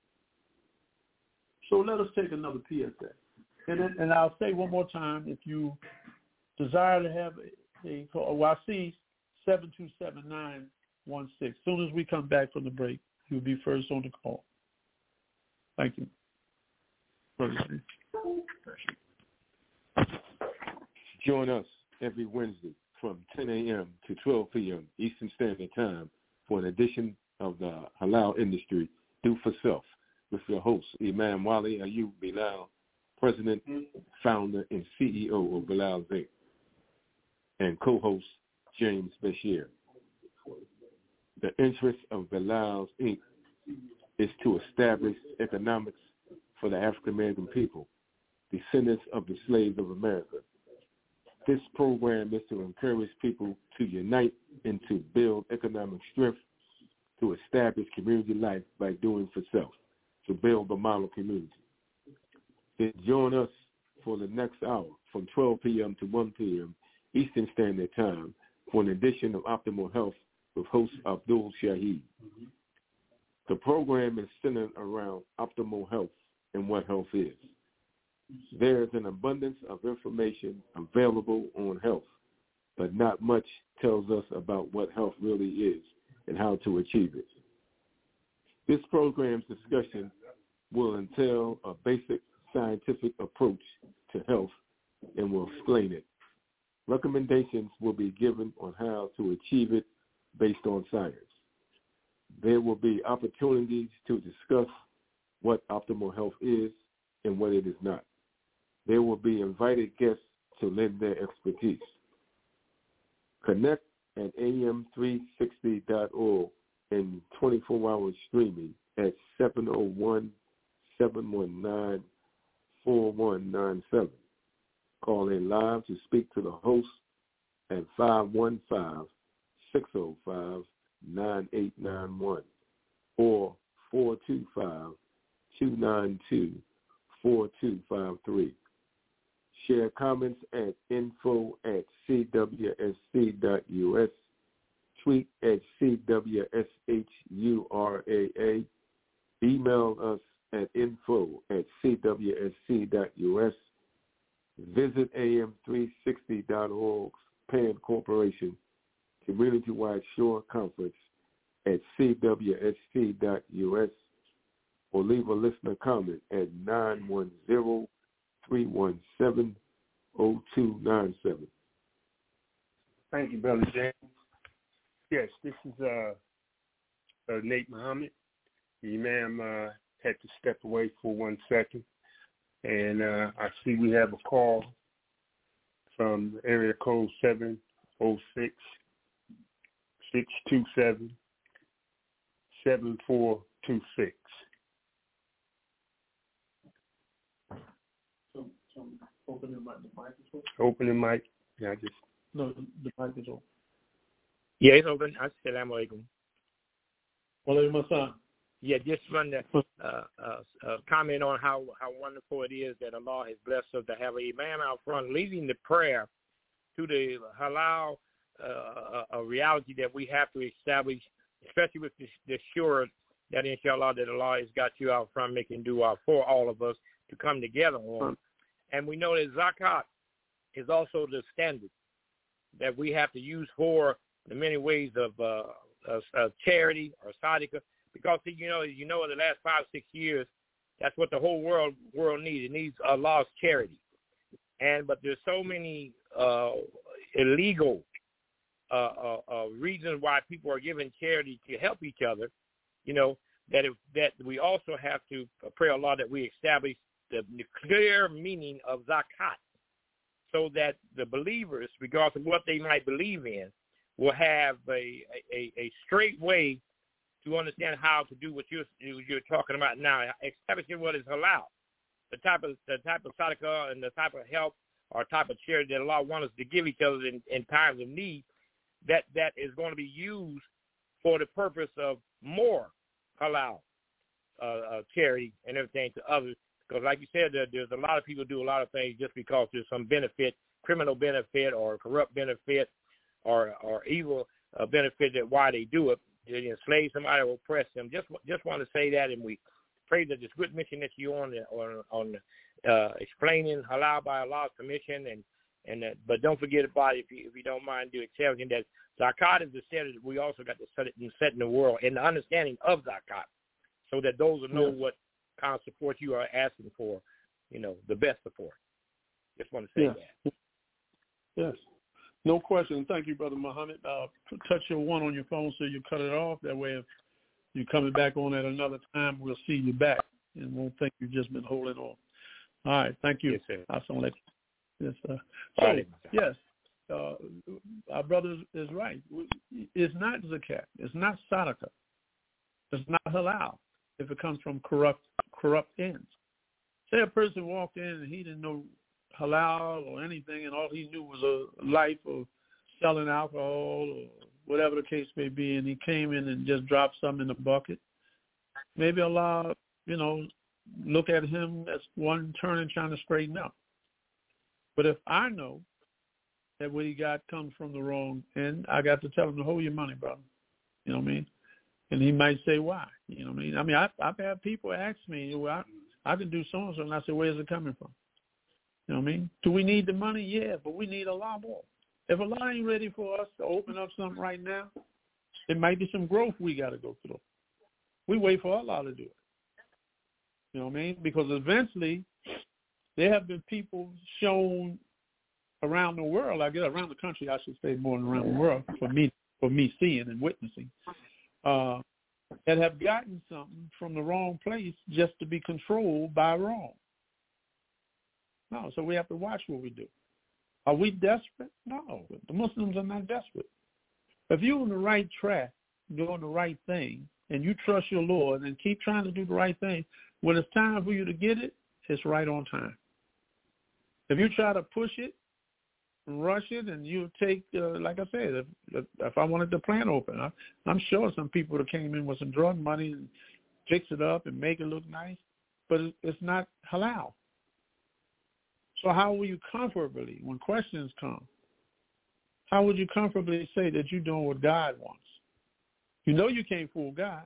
So let us take another PSA. And I'll say one more time, if you desire to have a call, well, I see 727-916. As soon as we come back from the break, you'll be first on the call. Thank you. Join us every Wednesday from 10 a.m. to 12 p.m. Eastern Standard Time for an edition of the Halal Industry Do for Self with your host, Imam Wali Ayub Bilal, President, Founder, and CEO of Bilal Inc., and co-host James Bashir. The interest of Bilal Inc. is to establish economics for the African American people, descendants of the slaves of America. This program is to encourage people to unite and to build economic strength, to establish community life by doing for self, to build a model community. Then join us for the next hour from 12 p.m. to 1 p.m. Eastern Standard Time for an edition of Optimal Health with host Abdul Shaheed. The program is centered around optimal health and what health is. There is an abundance of information available on health, but not much tells us about what health really is and how to achieve it. This program's discussion will entail a basic scientific approach to health and will explain it. Recommendations will be given on how to achieve it based on science. There will be opportunities to discuss what optimal health is and what it is not. There will be invited guests to lend their expertise. Connect at am360.org and 24-hour streaming at 701-719-4197. Call in live to speak to the host at 515-605-9891 or 425-292-4253. Share comments at info@cwsc.us. Tweet at CWSHURAA. Email us at info@cwsc.us. Visit am360.org's Pan Corporation Community-Wide Shore Conference at cwsc.us or leave a listener comment at 317-0297. Thank you, Brother James. Yes, this is Nate Muhammad. The Imam had to step away for 1 second. And I see we have a call from area code 706-627-7426. So open the mic. Open the mic. Yeah, No, the mic is open. Yeah, it's open. Assalamu alaikum. Walaikum assalam. Yeah, just wanted to comment on how wonderful it is that Allah has blessed us to have an imam out front leading the prayer to the halal a reality that we have to establish, especially with the sure that inshallah that Allah has got you out front making dua for all of us to come together on. And we know that zakat is also the standard that we have to use for the many ways of charity or sadaqah. Because in the last 5-6 years, that's what the whole world needs. It needs Allah's charity, but there's so many illegal reasons why people are giving charity to help each other. That we also have to pray Allah that we establish the clear meaning of zakat, so that the believers, regardless of what they might believe in, will have a straight way to understand how to do what you're talking about now, establishing what is halal, the type of sadaqah and the type of help or type of charity that Allah wants us to give each other in times of need, that is going to be used for the purpose of more halal charity and everything to others. Because like you said, there's a lot of people do a lot of things just because there's some benefit, criminal benefit or corrupt benefit or evil benefit that why they do it. They enslave somebody or oppress them. Just want to say that, and we pray that this good mission that you're on explaining halal by Allah's permission, but don't forget about it, if you don't mind, do accepting that zakat is the standard. We also got to set in the world and the understanding of zakat, so that those who know what kind of support you are asking for, the best support. Just want to say that. Yes. No question. Thank you, Brother Muhammad. Touch your one on your phone so you cut it off. That way, if you're coming back on at another time, we'll see you back and won't think you've just been holding on. All right. Thank you. Yes, sir. Yes, sir. So, yes, our brother is right. It's not zakat. It's not sadaqah. It's not halal if it comes from corrupt ends. Say a person walked in and he didn't know halal or anything, and all he knew was a life of selling alcohol or whatever the case may be, and he came in and just dropped something in the bucket. Maybe Allah, look at him as one turning, trying to straighten up. But if I know that what he got comes from the wrong end, I got to tell him to hold your money, brother. You know what I mean? And he might say why. You know what I mean? I've had people ask me, well, I can do so-and-so, and I say, where's it coming from? You know what I mean? Do we need the money? Yeah, but we need Allah more. If Allah ain't ready for us to open up something right now, it might be some growth we got to go through. We wait for Allah to do it. You know what I mean? Because eventually there have been people shown around the world, I guess around the country, I should say more than around the world, for me seeing and witnessing, that have gotten something from the wrong place just to be controlled by wrong. No, so we have to watch what we do. Are we desperate? No, the Muslims are not desperate. If you're on the right track, doing the right thing, and you trust your Lord and keep trying to do the right thing, when it's time for you to get it, it's right on time. If you try to push it, rush it, and you take, like I said, if I wanted the plant open, I'm sure some people that came in with some drug money and fix it up and make it look nice, but it's not halal. So how will you comfortably, when questions come, how would you comfortably say that you're doing what God wants? You know you can't fool God.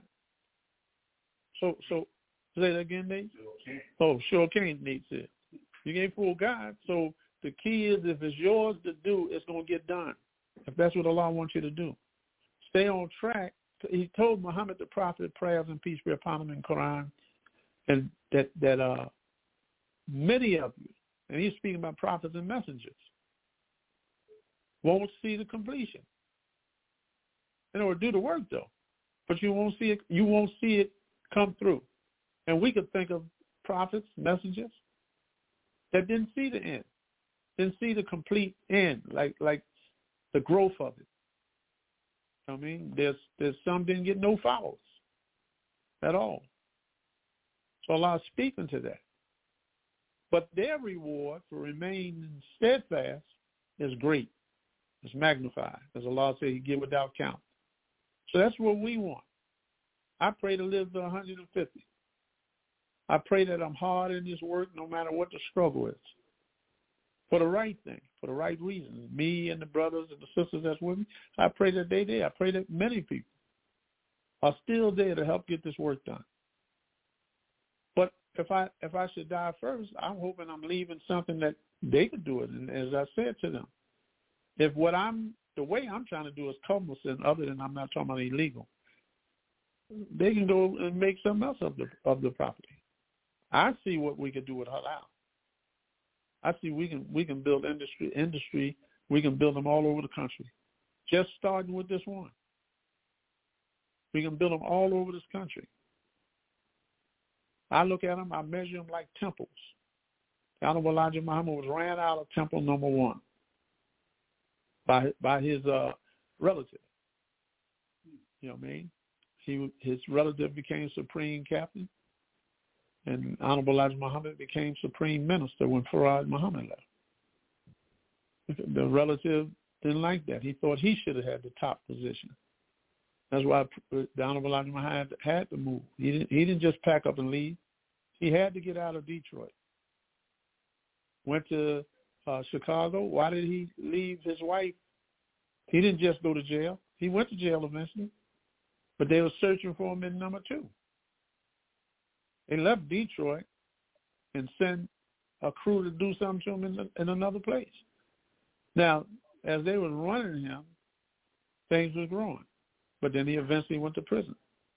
So say that again, Nate? Sure can't, Nate said. You can't fool God. So the key is if it's yours to do, it's going to get done. If that's what Allah wants you to do. Stay on track. He told Muhammad the Prophet, prayers and peace be upon him in Quran, and that many of you and he's speaking about prophets and messengers, won't see the completion. And it will do the work though, but you won't see it. You won't see it come through. And we could think of prophets, messengers that didn't see the end, didn't see the complete end, like the growth of it. I mean, there's some didn't get no followers at all. So Allah is speaking to that. But their reward for remaining steadfast is great. It's magnified. As Allah said, He give without count. So that's what we want. I pray to live to 150. I pray that I'm hard in this work no matter what the struggle is. For the right thing, for the right reason. Me and the brothers and the sisters that's with me, I pray that they're there. I pray that many people are still there to help get this work done. But if I should die first, I'm hoping I'm leaving something that they could do it. And as I said to them, if the way I'm trying to do is cumbersome, other than I'm not talking about illegal, they can go and make something else of the property. I see what we could do with halal. I see we can build industry. We can build them all over the country, just starting with this one. We can build them all over this country. I look at them, I measure them like temples. The Honorable Elijah Muhammad was ran out of temple number 1 by his relative. You know what I mean? His relative became supreme captain, and Honorable Elijah Muhammad became supreme minister when Farad Muhammad left. The relative didn't like that. He thought he should have had the top position. That's why the Honorable Elijah Muhammad had to move. He didn't just pack up and leave. He had to get out of Detroit. Went to Chicago. Why did he leave his wife? He didn't just go to jail. He went to jail eventually, but they were searching for him in number 2. They left Detroit and sent a crew to do something to him in another place. Now, as they were running him, things were growing. But then he eventually went to prison.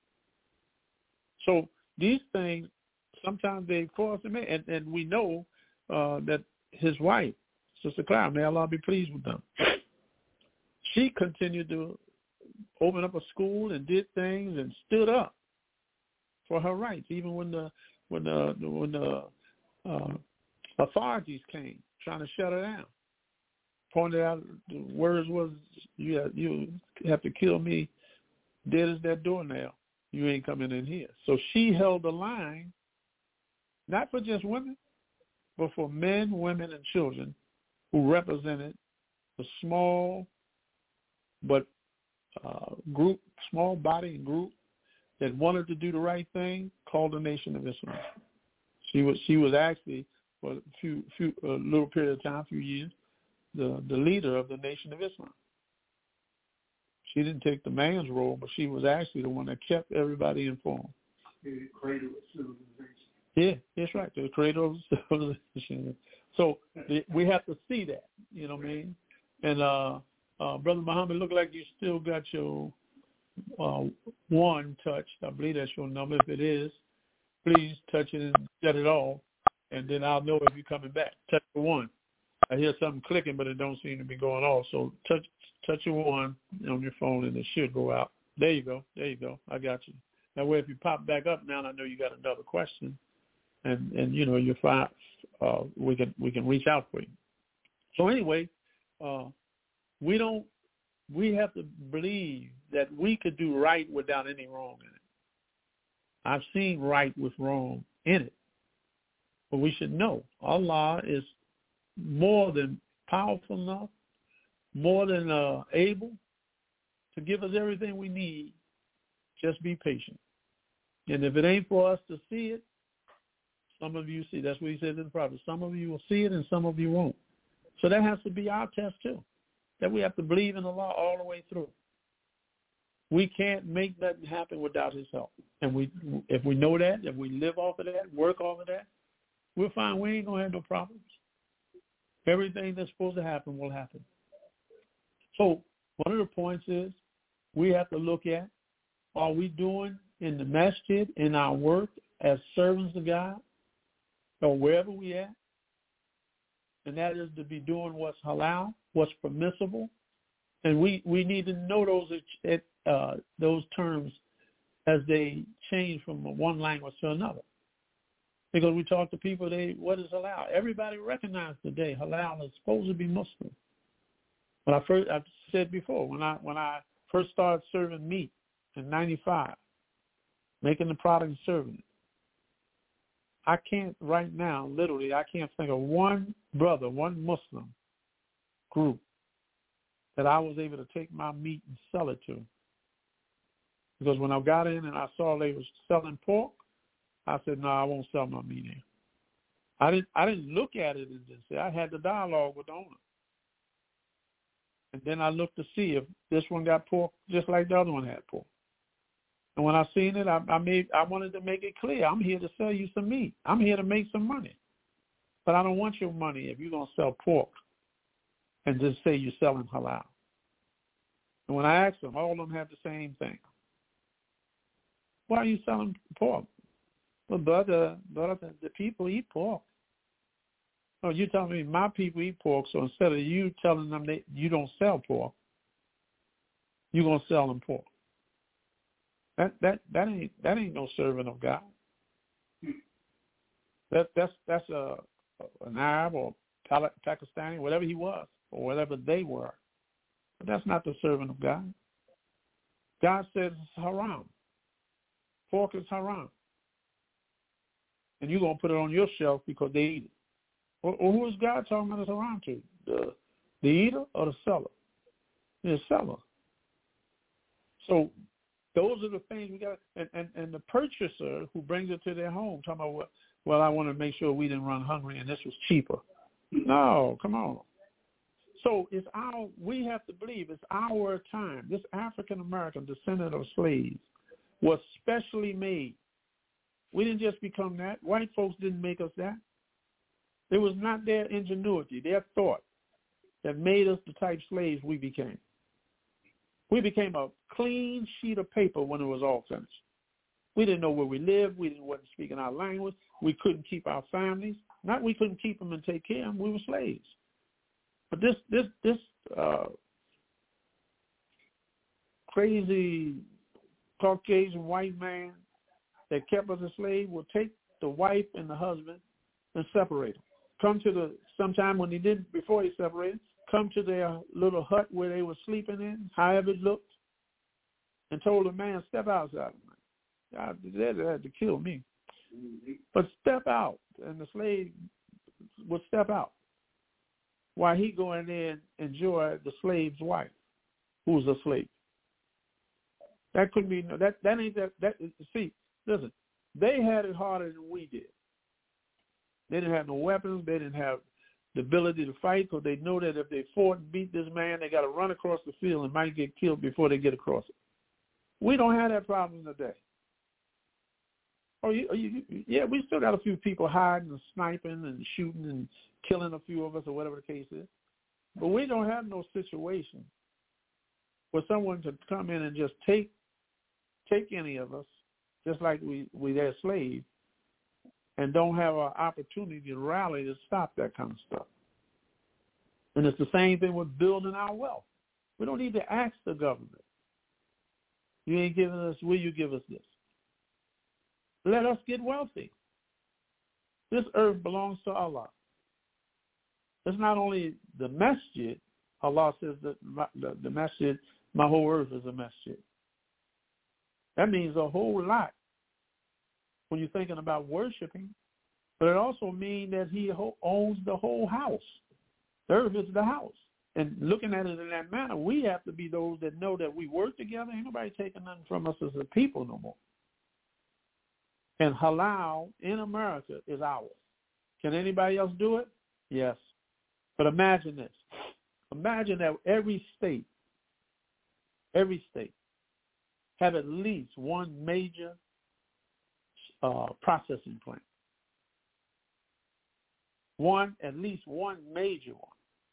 So these things, sometimes they force him in. And we know that his wife, Sister Clara, may Allah be pleased with them, she continued to open up a school and did things and stood up for her rights, even when the authorities came trying to shut her down. Pointed out the words was, you have to kill me dead as that doornail. You ain't coming in here. So she held the line, not for just women, but for men, women, and children who represented the small but group, small body and group that wanted to do the right thing, called the Nation of Islam. She was actually, for a little period of time, a few years, the leader of the Nation of Islam. She didn't take the man's role, but she was actually the one that kept everybody informed. The creator of civilization. Yeah, that's right. The creator of civilization. So we have to see that, you know what I mean? And Brother Muhammad, look like you still got your one touched. I believe that's your number. If it is, please touch it and shut it off, and then I'll know if you're coming back. Touch the 1. I hear something clicking, but it don't seem to be going off. So touch your 1 on your phone, and it should go out. There you go. I got you. That way, if you pop back up now, I know you got another question, and you know you're fine. We can reach out for you. So anyway, we have to believe that we could do right without any wrong in it. I've seen right with wrong in it. But we should know Allah is more than powerful enough, more than able to give us everything we need. Just be patient. And if it ain't for us to see it, some of you see. That's what he said in the prophet. Some of you will see it and some of you won't. So that has to be our test too, that we have to believe in Allah all the way through. We can't make nothing happen without his help. And if we know that, if we live off of that, work off of that, we'll find we ain't going to have no problems. Everything that's supposed to happen will happen. So one of the points is we have to look at, are we doing in the masjid, in our work as servants of God, or wherever we at, and that is to be doing what's halal, what's permissible. And we need to know those terms as they change from one language to another. Because we talk to people, what is halal? Everybody recognizes today halal is supposed to be Muslim. I've said before, when I first started serving meat in '95, making the product and serving it, I can't right now, literally, I can't think of one brother, one Muslim group that I was able to take my meat and sell it to. Because when I got in and I saw they was selling pork, I said, no, I won't sell my meat here. I didn't look at it and just say, I had the dialogue with the owner. And then I looked to see if this one got pork just like the other one had pork. And when I seen it, I wanted to make it clear, I'm here to sell you some meat. I'm here to make some money. But I don't want your money if you're going to sell pork and just say you're selling halal. And when I asked them, all of them had the same thing. Why are you selling pork? Well, brother, the people eat pork. Oh, you telling me my people eat pork, so instead of you telling them that you don't sell pork, you're going to sell them pork. That ain't no servant of God. That's an Arab or Pakistani, whatever he was, or whatever they were. But that's not the servant of God. God says it's haram. Pork is haram. And you're going to put it on your shelf because they eat it. Well, who is God talking about it's haram to? The eater or the seller? The seller. So those are the things we got. And the purchaser who brings it to their home, talking about, well, I want to make sure we didn't run hungry and this was cheaper. No, come on. So we have to believe it's our time. This African-American descendant of slaves was specially made. We didn't just become that. White folks didn't make us that. It was not their ingenuity, their thought that made us the type slaves we became. We became a clean sheet of paper when it was all finished. We didn't know where we lived. We wasn't speaking our language. We couldn't keep our families. Not we couldn't keep them and take care of them. We were slaves. But this crazy Caucasian white man that kept us a slave will take the wife and the husband and separate them. Sometime when he did, before he separated, come to their little hut where they were sleeping in, however it looked, and told the man, step outside. They had to kill me. But step out, and the slave would step out while he go in there and enjoy the slave's wife, who's a slave. That couldn't be, that ain't that, see, listen, they had it harder than we did. They didn't have no weapons. They didn't have the ability to fight because they know that if they fought and beat this man, they got to run across the field and might get killed before they get across it. We don't have that problem today. Yeah, we still got a few people hiding and sniping and shooting and killing a few of us or whatever the case is. But we don't have no situation where someone could come in and just take any of us, just like we their slave, and don't have an opportunity to rally to stop that kind of stuff. And it's the same thing with building our wealth. We don't need to ask the government. You ain't giving us, will you give us this? Let us get wealthy. This earth belongs to Allah. It's not only the masjid. Allah says that the masjid, my whole earth is a masjid. That means a whole lot when you're thinking about worshiping, but it also means that he owns the whole house. The earth is the house. And looking at it in that manner, we have to be those that know that we work together. Ain't nobody taking nothing from us as a people no more. And halal in America is ours. Can anybody else do it? Yes. But imagine this. Imagine that every state have at least one major processing plant. At least one major one.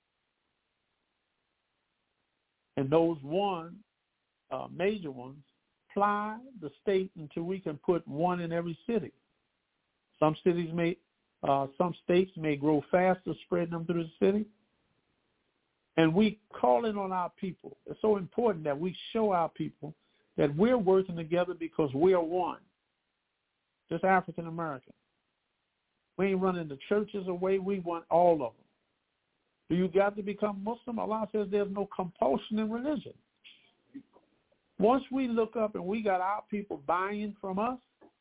And those major ones ply the state until we can put one in every city. Some cities may some states may grow faster, spreading them through the city. And we calling on our people. It's so important that we show our people that we're working together because we are one. Just African American. We ain't running the churches away. We want all of them. Do you got to become Muslim? Allah says there's no compulsion in religion. Once we look up and we got our people buying from us,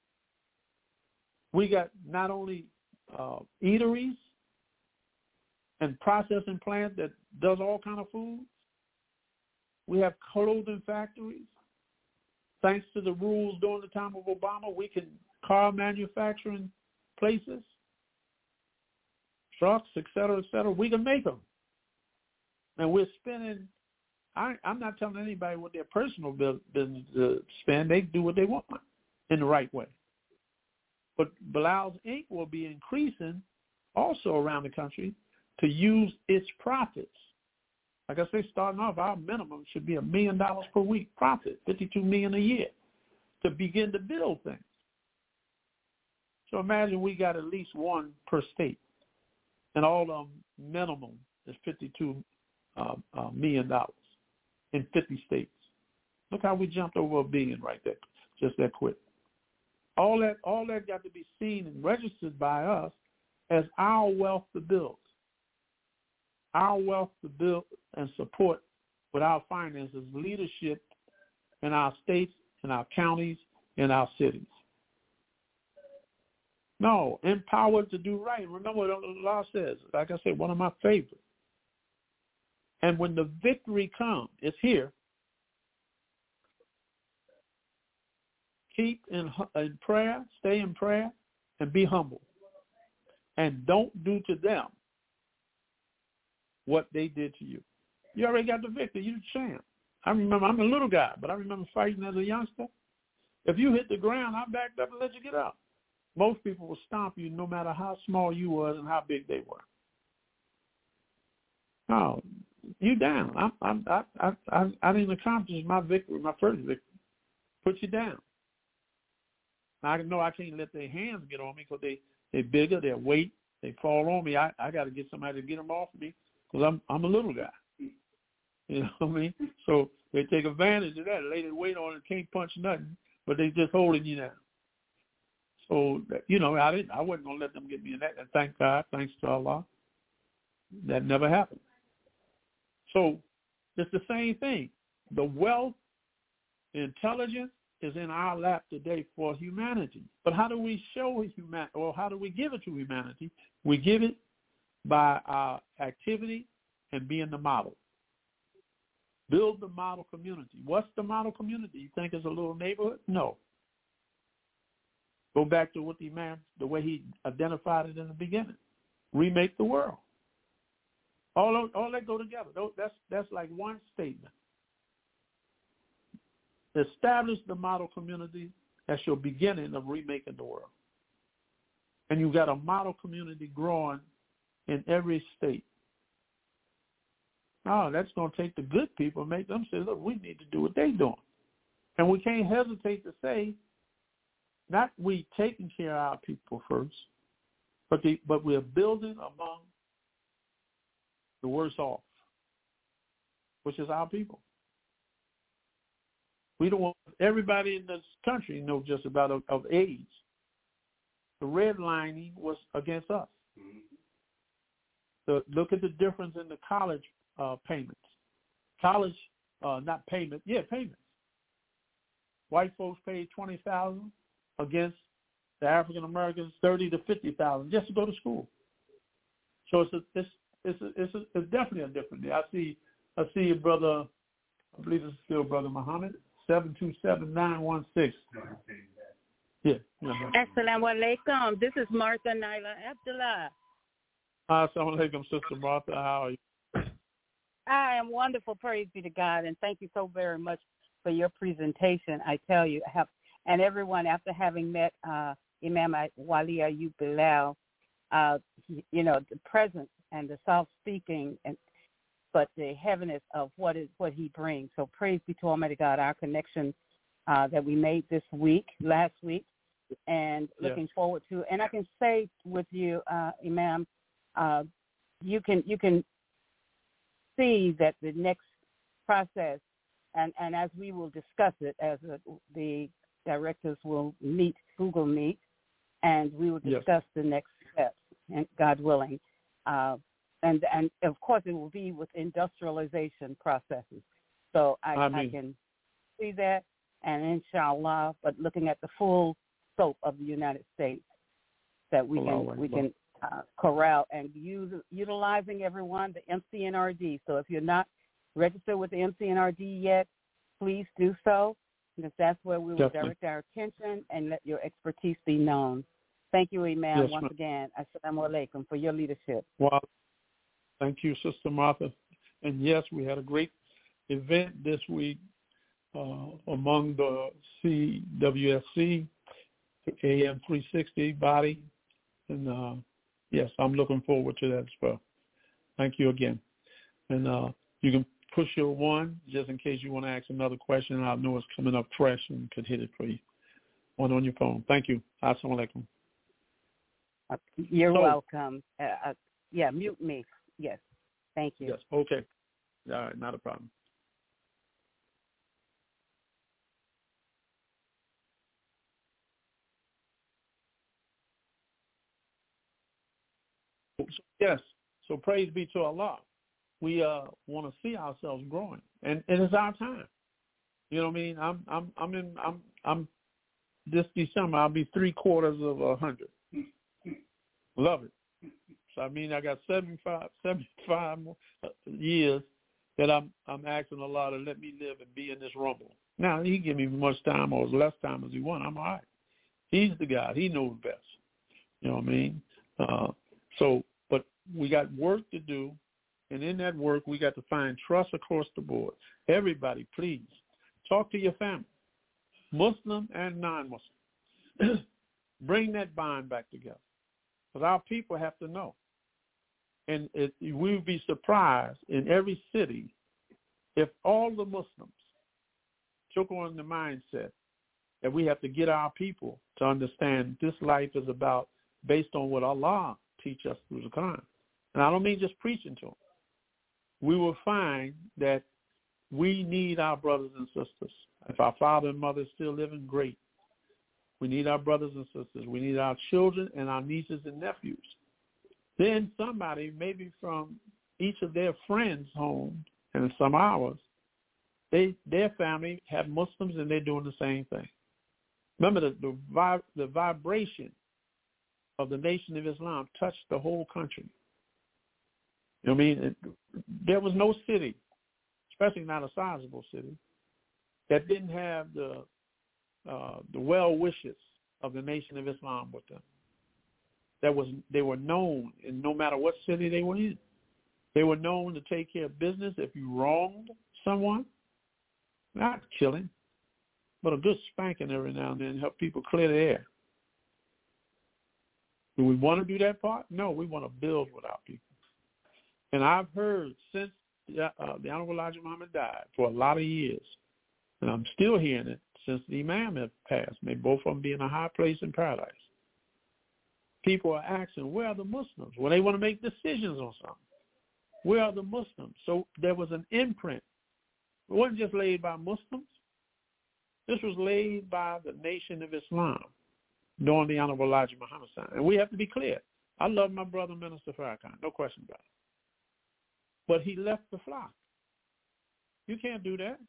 we got not only eateries and processing plants that does all kind of food. We have clothing factories. Thanks to the rules during the time of Obama, we can car manufacturing places, trucks, et cetera, we can make them. And we're spending, I'm not telling anybody what their personal business to spend. They do what they want in the right way. But Bilal's Inc. will be increasing also around the country to use its profits. Like I say, starting off, our minimum should be $1 million per week profit, $52 million a year, to begin to build things. So imagine we got at least one per state, and all of them minimum is $52 million in 50 states. Look how we jumped over $1 billion right there, just that quick. All that got to be seen and registered by us as our wealth to build. Our wealth to build and support with our finances, leadership in our states, in our counties, in our cities. No, empowered to do right. Remember what Allah says. Like I said, one of my favorites. And when the victory comes, it's here. Keep in prayer, stay in prayer, and be humble. And don't do to them what they did to you. You already got the victory. You're the champ. I remember, I'm a little guy, but I remember fighting as a youngster. If you hit the ground, I backed up and let you get up. Most people will stomp you no matter how small you was and how big they were. No, you down. I didn't accomplish my victory, my first victory. Put you down. I know I can't let their hands get on me because they're bigger, they're weight, they fall on me. I got to get somebody to get them off me because I'm a little guy. You know what I mean? So they take advantage of that. Lay their weight on and can't punch nothing, but they just holding you down. So, you know, I wasn't going to let them get me in that. And thank God, thanks to Allah, that never happened. So it's the same thing. The wealth, the intelligence is in our lap today for humanity. But how do we show humanity, or how do we give it to humanity? We give it by our activity and being the model. Build the model community. What's the model community? You think it's a little neighborhood? No. Go back to what the way he identified it in the beginning. Remake the world. All that go together. That's like one statement. Establish the model community as your beginning of remaking the world. And you've got a model community growing in every state. Oh, that's going to take the good people and make them say, look, we need to do what they're doing. And we can't hesitate to say, not we taking care of our people first, but we're building among the worse off, which is our people. We don't want everybody in this country to know just about of age. The redlining was against us. Mm-hmm. So look at the difference in the college payments. College, not payment, payments. White folks paid $20,000 against the African Americans $30,000 to $50,000 just to go to school. So it's definitely a different day. I see your brother. I believe it's still Brother Muhammad. 727-916. Yeah. Assalamu alaikum. This is Martha Naila Abdullah. Assalamu alaikum, Sister Martha. How are you? I am wonderful. Praise be to God, and thank you so very much for your presentation. I tell you, and everyone, after having met Imam Wali Ayub Bilal, the presence and the soft speaking but the heaviness of what he brings. So praise be to Almighty God. Our connection that we made last week, and looking forward to. And I can say with you, Imam, you can see that the next process, and as we will discuss it, as the directors will meet, Google Meet, and we will discuss the next steps, and God willing. And of course, it will be with industrialization processes. So I can see that, and inshallah, but looking at the full scope of the United States, that we can corral and utilizing everyone, the MCNRD. So if you're not registered with the MCNRD yet, please do so, because that's where we will direct our attention and let your expertise be known. Thank you, Imam, once again. Assalamu alaikum for your leadership. Well, thank you, Sister Martha. And yes, we had a great event this week among the CWSC, AM 360 body. And yes, I'm looking forward to that as well. Thank you again. And you can push your 1 just in case you want to ask another question. I know it's coming up fresh and could hit it for you. 1 on your phone. Thank you. Assalamu alaikum. You're welcome. Mute me. Yes. Thank you. Yes. Okay. All right. Not a problem. Yes. So praise be to Allah. We want to see ourselves growing, and it's our time. You know what I mean? I'm this December I'll be 3/4 of 100. Love it. So I mean I got 75 more years that I'm asking Allah to let me live and be in this rumble. Now He give me as much time or as less time as He want. I'm all right. He's the God. He knows best. You know what I mean? But we got work to do, and in that work we got to find trust across the board. Everybody, please talk to your family, Muslim and non-Muslim. Bring that bond back together. Because our people have to know. And we would be surprised in every city if all the Muslims took on the mindset that we have to get our people to understand this life is about based on what Allah teach us through the Quran. And I don't mean just preaching to them. We will find that we need our brothers and sisters. If our father and mother is still living, great. We need our brothers and sisters. We need our children and our nieces and nephews. Then somebody, maybe from each of their friends' home and some ours, their family have Muslims and they're doing the same thing. Remember, the vibration of the Nation of Islam touched the whole country. You know what I mean? There was no city, especially not a sizable city, that didn't have the well wishes of the Nation of Islam with them. They were known, and no matter what city they were in, they were known to take care of business. If you wronged someone, not killing, but a good spanking every now and then, help people clear the air. Do we want to do that part? No, we want to build with our people. And I've heard since the Honorable Elijah Muhammad died for a lot of years, and I'm still hearing it since the Imam had passed. May both of them be in a high place in paradise. People are asking, where are the Muslims? Well, they want to make decisions on something. Where are the Muslims? So there was an imprint. It wasn't just laid by Muslims. This was laid by the Nation of Islam during the Honorable Elijah Muhammad's time. And we have to be clear. I love my brother, Minister Farrakhan, no question about it. But he left the flock. You can't do that.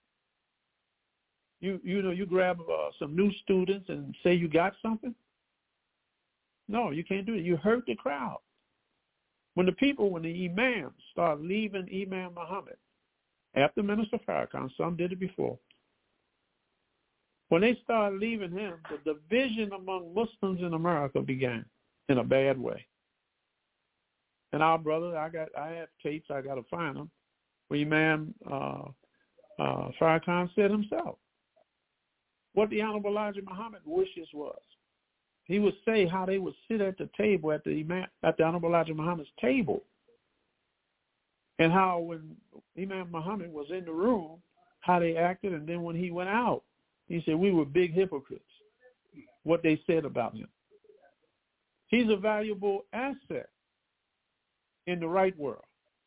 You grab some new students and say you got something? No, you can't do it. You hurt the crowd. When the imams start leaving Imam Muhammad, after Minister Farrakhan, some did it before, when they started leaving him, the division among Muslims in America began in a bad way. And our brother, I have tapes, I got to find them, where Imam Farrakhan said himself what the Honorable Elijah Muhammad wishes was. He would say how they would sit at the table at the Honorable Elijah Muhammad's table, and how when Imam Muhammad was in the room, how they acted, and then when he went out, he said we were big hypocrites. what they said about him. He's a valuable asset in the right world.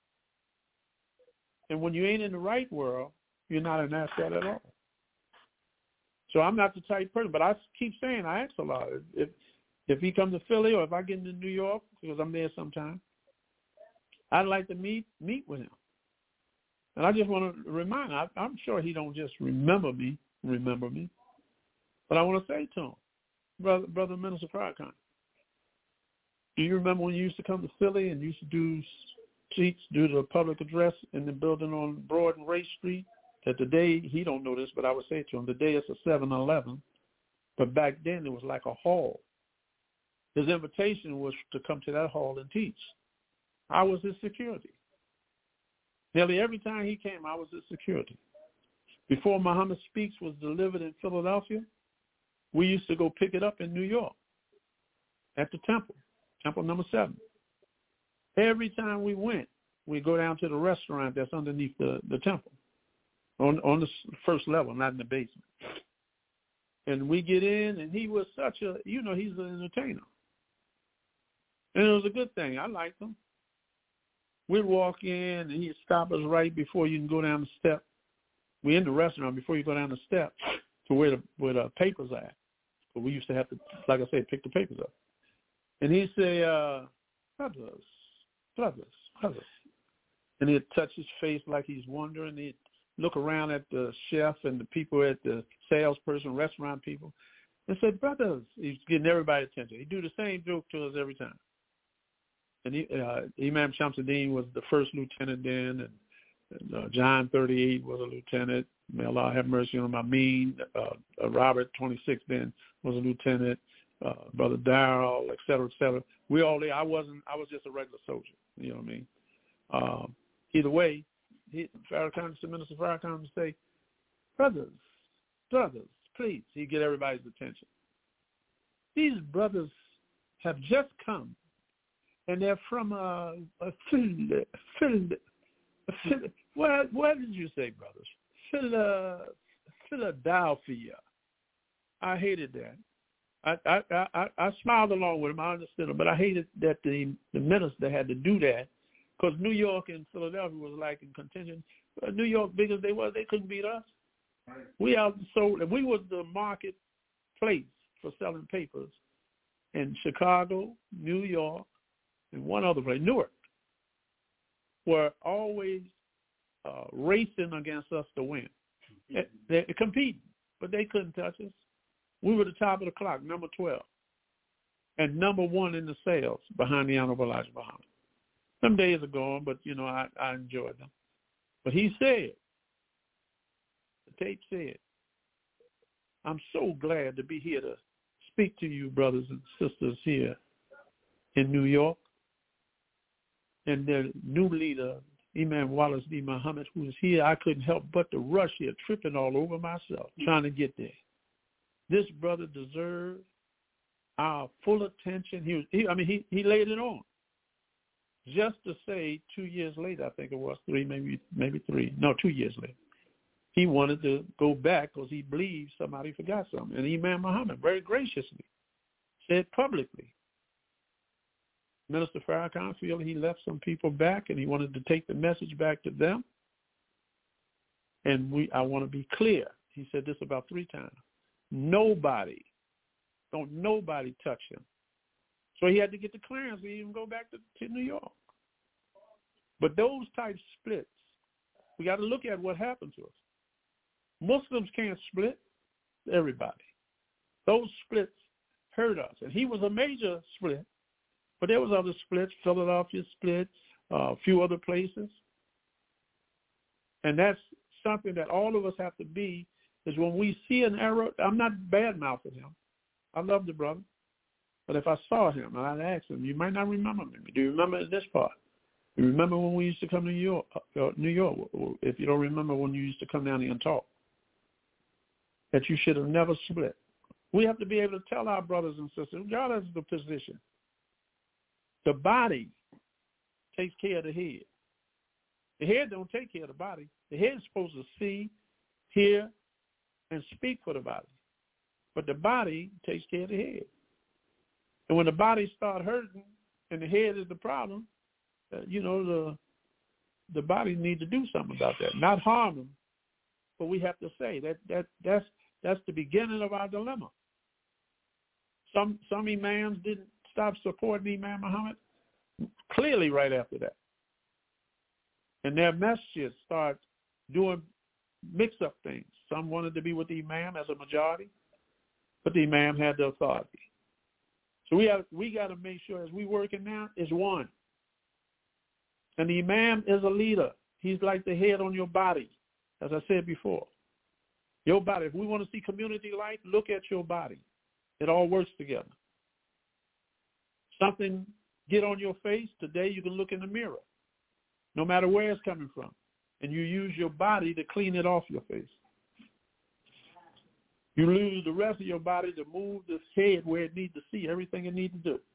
And when you ain't in the right world, you're not an asset at all. So I'm not the type person, but I keep saying, I ask a lot. If he comes to Philly or if I get into New York, because I'm there sometime, I'd like to meet with him. And I just want to remind him, I'm sure he don't just remember me, but I want to say to him, Brother Minister Farrakhan, do you remember when you used to come to Philly and used to do the public address in the building on Broad and Ray Street? That today, he don't know this, but I would say to him, today it's a 7-Eleven, but back then it was like a hall. His invitation was to come to that hall and teach. I was his security. Nearly every time he came, I was his security. Before Muhammad Speaks was delivered in Philadelphia, we used to go pick it up in New York at the temple number 7. Every time we went, we'd go down to the restaurant that's underneath the temple on the first level, not in the basement. And we get in, and he was such a, he's an entertainer. And it was a good thing. I liked him. We'd walk in, and he'd stop us right before you can go down the step. We're in the restaurant before you go down the step to where the papers are at. But we used to have to, like I said, pick the papers up. And he'd say, brothers. And he'd touch his face like he's wondering. He'd look around at the chef and the people at the salesperson, restaurant people, and say, brothers. He's getting everybody's attention. He'd do the same joke to us every time. And Imam Shamsuddin was the first lieutenant then, and John 38 was a lieutenant. May Allah have mercy on him. Amin, Robert 26 then was a lieutenant. Brother Darrell, et cetera, et cetera. We all there. I was just a regular soldier. You know what I mean? Either way, Minister Farrakhan would say, brothers, please. He'd get everybody's attention. These brothers have just come, and they're from where did you say, brothers? Philadelphia. I hated that. I smiled along with him. I understood him, but I hated that the minister had to do that because New York and Philadelphia was like in contention. New York, big as they were, they couldn't beat us. Right. We was the marketplace for selling papers in Chicago, New York, and one other place, Newark, were always racing against us to win. They're competing, but they couldn't touch us. We were the top of the clock, number 12, and number 1 in the sales behind the Honorable Elijah Muhammad. Some days are gone, but, I enjoyed them. But he said, the tape said, I'm so glad to be here to speak to you, brothers and sisters here in New York. And their new leader, Imam Wallace D. Muhammad, who is here, I couldn't help but to rush here, tripping all over myself, trying to get there. This brother deserves our full attention. He laid it on. Just to say 2 years later, I think it was 3, maybe 3. No, 2 years later. He wanted to go back because he believed somebody forgot something. And Imam Muhammad very graciously said publicly, Minister Farrakhan feel he left some people back and he wanted to take the message back to them. And I want to be clear. He said this about 3 times. Don't nobody touch him. So he had to get the clearance to even go back to New York. But those type splits, we got to look at what happened to us. Muslims can't split everybody. Those splits hurt us. And he was a major split, but there was other splits, Philadelphia split, a few other places. And that's something that all of us have to be, is when we see an error, I'm not bad-mouthing him. I love the brother. But if I saw him and I'd ask him, you might not remember me. Do you remember this part? You remember when we used to come to New York, if you don't remember when you used to come down here and talk, that you should have never split. We have to be able to tell our brothers and sisters, regardless of the position, the body takes care of the head. The head don't take care of the body. The head is supposed to see, hear, and speak for the body. but the body takes care of the head. And when the body starts hurting and the head is the problem, the body needs to do something about that. Not harm them, but we have to say that's the beginning of our dilemma. Some imams didn't stop supporting Imam Muhammad clearly right after that. And their messages start doing mix-up things. Some wanted to be with the Imam as a majority, but the Imam had the authority. So we got to make sure as we working now is one. And the Imam is a leader. He's like the head on your body, as I said before. Your body, if we want to see community life, look at your body. It all works together. Something get on your face, today you can look in the mirror, no matter where it's coming from. And you use your body to clean it off your face. You lose the rest of your body to move the head where it needs to see everything it needs to do.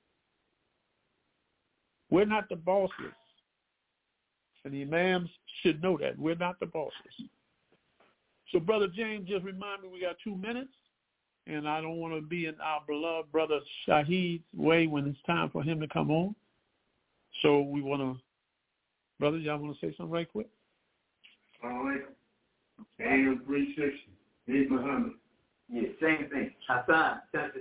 We're not the bosses. And the imams should know that. We're not the bosses. So Brother James just remind me we got 2 minutes, and I don't want to be in our beloved Brother Shahid's way when it's time for him to come on. So we want to, brother, y'all want to say something right quick? All right. AM 360, Eid Muhammad. Yeah, same thing. Hassan,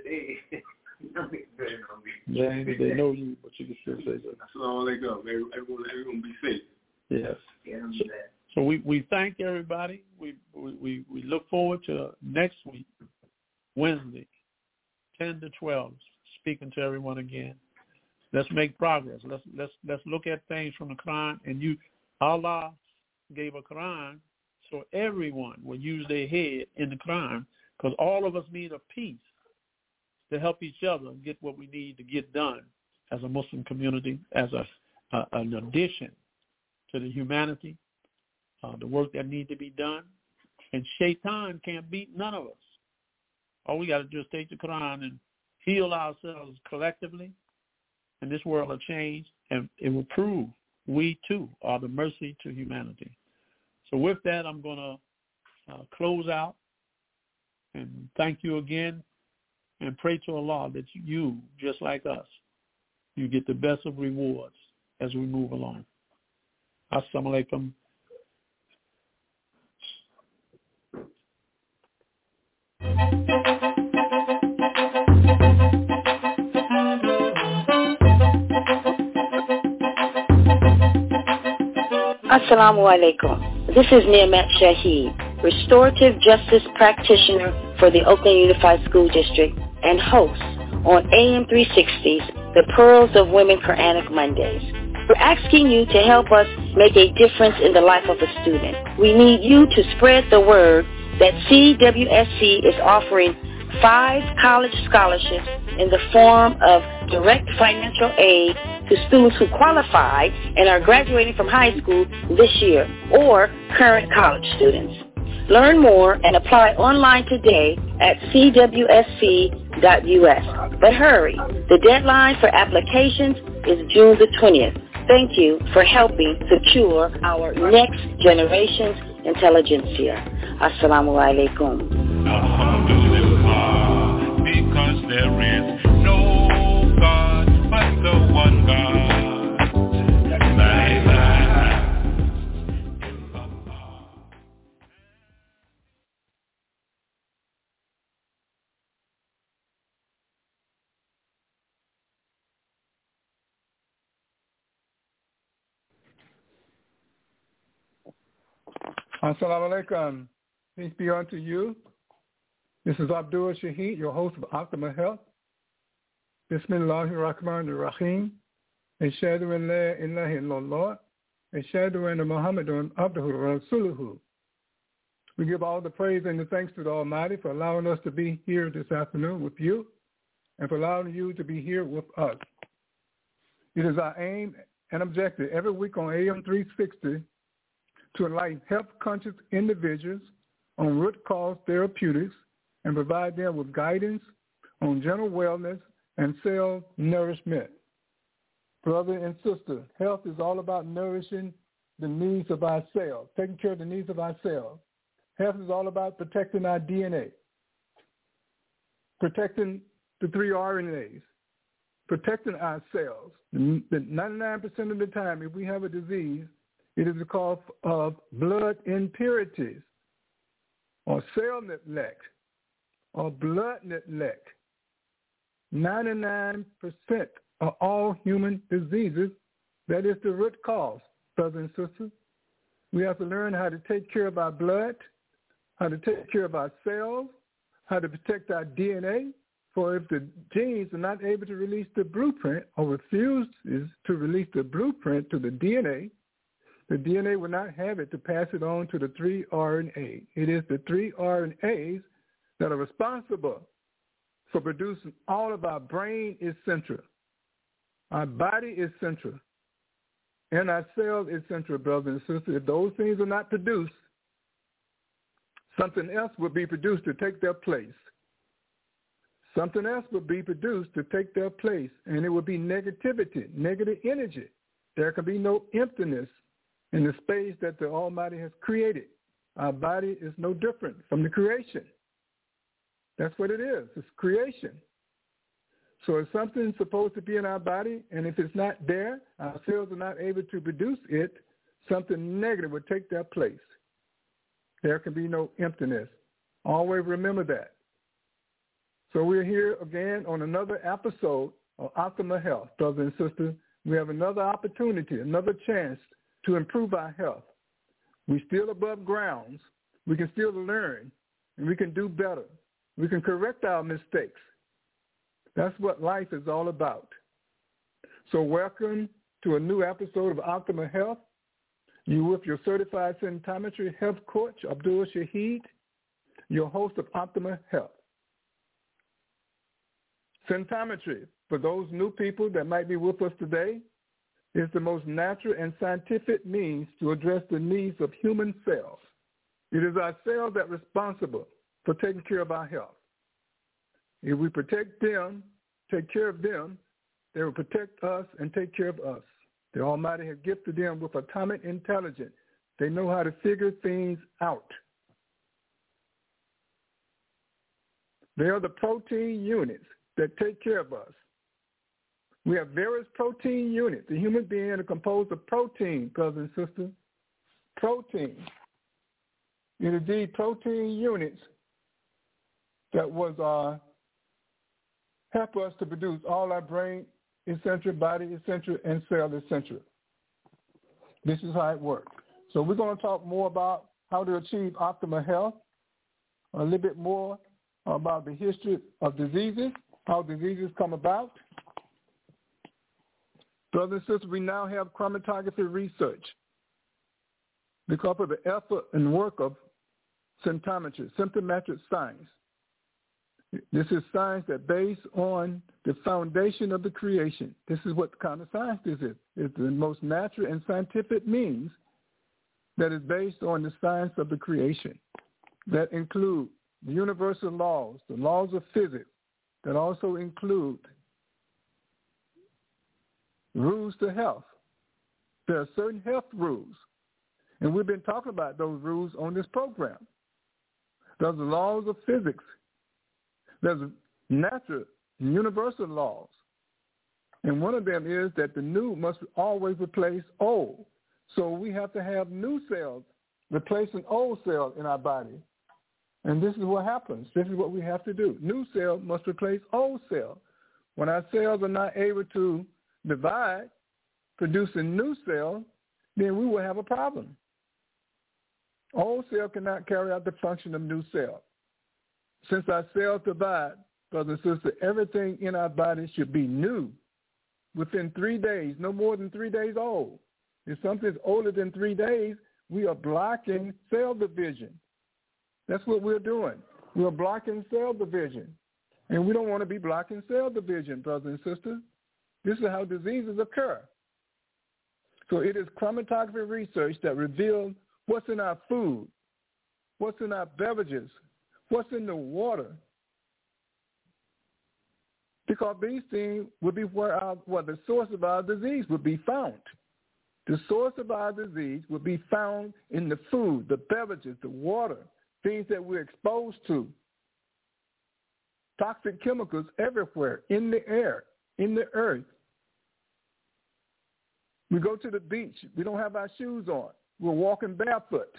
James, they know you, but you can still say that. That's all they go. Everyone be safe. Yes. So we thank everybody. We look forward to next week, Wednesday, 10 to 12, speaking to everyone again. Let's make progress. Let's look at things from the Quran. And Allah gave a Quran so everyone will use their head in the Quran, because all of us need a piece to help each other get what we need to get done as a Muslim community, as an addition to the humanity, the work that needs to be done. And Shaitan can't beat none of us. All we got to do is take the Quran and heal ourselves collectively, and this world will change, and it will prove we too are the mercy to humanity. So with that, I'm going to close out and thank you again, and pray to Allah that you, just like us, you get the best of rewards as we move along. Assalamu alaikum. Assalamu alaikum. This is Niamat Shahid, Restorative Justice Practitioner for the Oakland Unified School District and host on AM 360's The Pearls of Women Quranic Mondays. We're asking you to help us make a difference in the life of a student. We need you to spread the word that CWSC is offering 5 college scholarships in the form of direct financial aid to students who qualify and are graduating from high school this year, or current college students. Learn more and apply online today at cwsc.us. But hurry, the deadline for applications is June the 20th. Thank you for helping secure our next generation's intelligentsia. Assalamu alaikum. Because there is no God but the one God. Assalamu alaikum. Peace be unto you. This is Abdul Shahid, your host of Optimal Health. Bismillahir Rahmanir Rahim. Ashhadu an la ilaha illallah. Ashhadu anna Muhammadan abduhu wa rasuluhu. We give all the praise and the thanks to the Almighty for allowing us to be here this afternoon with you and for allowing you to be here with us. It is our aim and objective every week on AM 360 to enlighten health-conscious individuals on root cause therapeutics and provide them with guidance on general wellness and cell nourishment. Brother and sister, health is all about nourishing the needs of our cells, taking care of the needs of our cells. Health is all about protecting our DNA. protecting the 3 RNAs, protecting our cells. 99% of the time, if we have a disease, it is because of blood impurities or cell neglect or blood neglect. 99% of all human diseases, that is the root cause, brothers and sisters. We have to learn how to take care of our blood, how to take care of our cells, how to protect our DNA. For if the genes are not able to release the blueprint or refuses to release the blueprint to the DNA will not have it to pass it on to the 3 RNA. It is the 3 RNAs that are responsible for producing all of our brain is central. Our body is central. And our cells is central, brothers and sisters. If those things are not produced, something else will be produced to take their place. Something else will be produced to take their place, and it will be negativity, negative energy. There can be no emptiness in the space that the Almighty has created. Our body is no different from the creation. That's what it is. It's creation. So if something's supposed to be in our body, and if it's not there, our cells are not able to produce it, something negative will take their place. There can be no emptiness. Always remember that. So we're here again on another episode of Optimal Health, brothers and sisters. We have another opportunity, another chance to improve our health. We're still above grounds. We can still learn, and we can do better. We can correct our mistakes. That's what life is all about. So welcome to a new episode of Optimal Health. You with your certified scintimetry health coach, Abdul Shaheed, your host of Optimal Health. Scintimetry, for those new people that might be with us today, is the most natural and scientific means to address the needs of human cells. It is our cells that are responsible for taking care of our health. If we protect them, take care of them, they will protect us and take care of us. The Almighty has gifted them with atomic intelligence. They know how to figure things out. They are the protein units that take care of us. We have various protein units. The human being is composed of protein, brothers and sisters. Protein. It is these protein units that was help us to produce all our brain essential, body essential, and cell essential. This is how it works. So we're going to talk more about how to achieve optimal health, a little bit more about the history of diseases, how diseases come about. Brothers and sisters, we now have chromatography research because of the effort and work of scintimetry, symptomatic science. This is science that based on the foundation of the creation. This is what kind of science this is. It's the most natural and scientific means that is based on the science of the creation that include the universal laws, the laws of physics, that also include rules to health. There are certain health rules, and we've been talking about those rules on this program. There's the laws of physics. There's natural and universal laws. And one of them is that the new must always replace old. So we have to have new cells replacing old cells in our body. And this is what happens. This is what we have to do. New cell must replace old cell. When our cells are not able to divide, producing new cells, then we will have a problem. Old cell cannot carry out the function of new cell. Since our cells divide, brothers and sisters, everything in our body should be new within 3 days, no more than 3 days old. If something's older than 3 days, we are blocking cell division. That's what we're doing. We're blocking cell division. And we don't want to be blocking cell division, brothers and sisters. This is how diseases occur. So it is chromatography research that reveals what's in our food, what's in our beverages, what's in the water. Because these things will be where the source of our disease will be found. The source of our disease will be found in the food, the beverages, the water, things that we're exposed to. toxic chemicals everywhere, in the air, in the earth. We go to the beach. We don't have our shoes on. We're walking barefoot.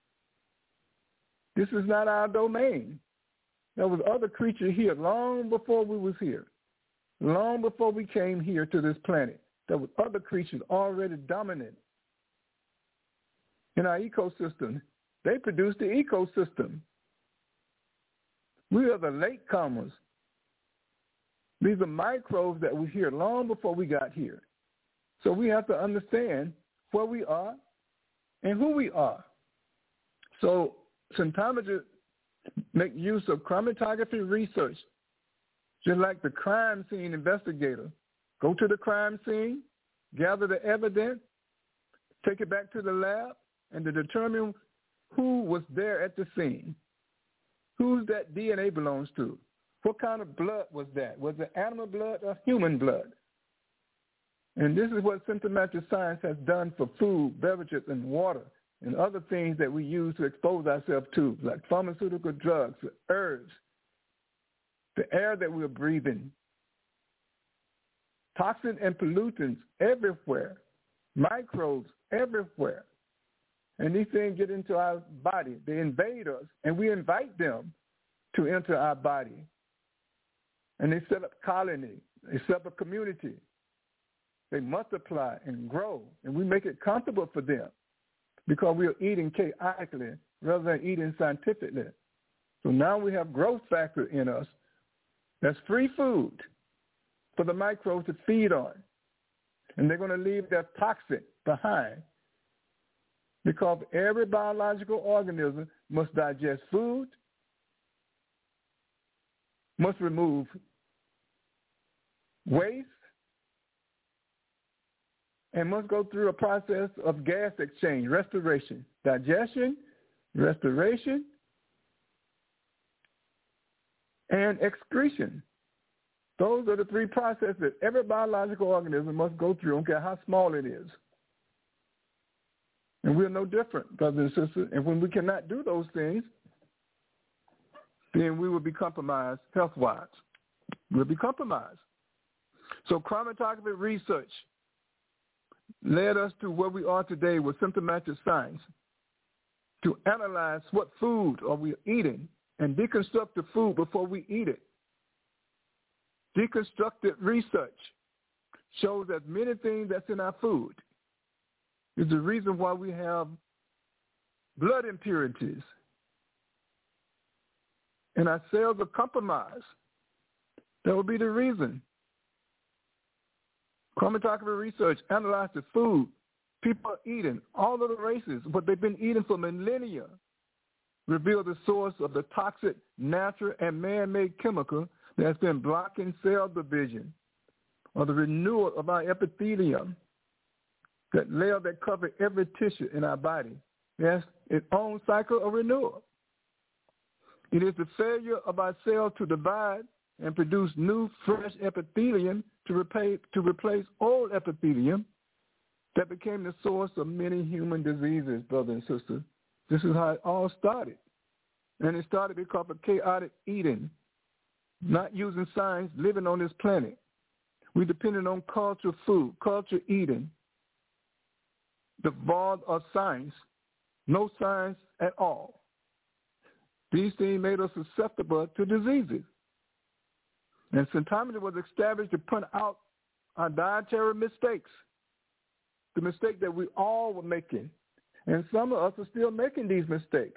This is not our domain. There was other creatures here long before we was here, long before we came here to this planet. There was other creatures already dominant in our ecosystem. They produced the ecosystem. We are the latecomers. These are microbes that were here long before we got here. So we have to understand where we are and who we are. So symptometrists make use of chromatography research, just like the crime scene investigator. Go to the crime scene, gather the evidence, take it back to the lab, and to determine who was there at the scene. Who's that DNA belongs to? What kind of blood was that? Was it animal blood or human blood? And this is what symptomatic science has done for food, beverages, and water, and other things that we use to expose ourselves to, like pharmaceutical drugs, herbs, the air that we're breathing, toxins and pollutants everywhere, microbes everywhere. And these things get into our body. They invade us, and we invite them to enter our body. And they set up colony. They set up a community. They multiply and grow, and we make it comfortable for them because we are eating chaotically rather than eating scientifically. So now we have growth factor in us that's free food for the microbes to feed on. And they're going to leave their toxin behind because every biological organism must digest food, must remove waste, and must go through a process of gas exchange, restoration, digestion, restoration, and excretion. Those are the three processes that every biological organism must go through, don't care how small it is. And we're no different, brothers and sisters. And when we cannot do those things, then we will be compromised health-wise. We'll be compromised. So chromatography research led us to where we are today with symptomatic science to analyze what food are we eating and deconstruct the food before we eat it. Deconstructed research shows that many things that's in our food is the reason why we have blood impurities and our cells are compromised. That would be the reason. Chromatography research analyzed the food people are eating, all of the races, what they've been eating for millennia, reveal the source of the toxic, natural, and man-made chemical that's been blocking cell division or the renewal of our epithelium, that layer that covers every tissue in our body. It has its own cycle of renewal. It is the failure of our cells to divide and produce new, fresh epithelium to replace old epithelium that became the source of many human diseases, brothers and sisters. This is how it all started. And it started because of chaotic eating, not using science, living on this planet. We depended on culture food, culture eating, devoid of science, no science at all. These things made us susceptible to diseases. And symptometry was established to point out our dietary mistakes, the mistake that we all were making. And some of us are still making these mistakes.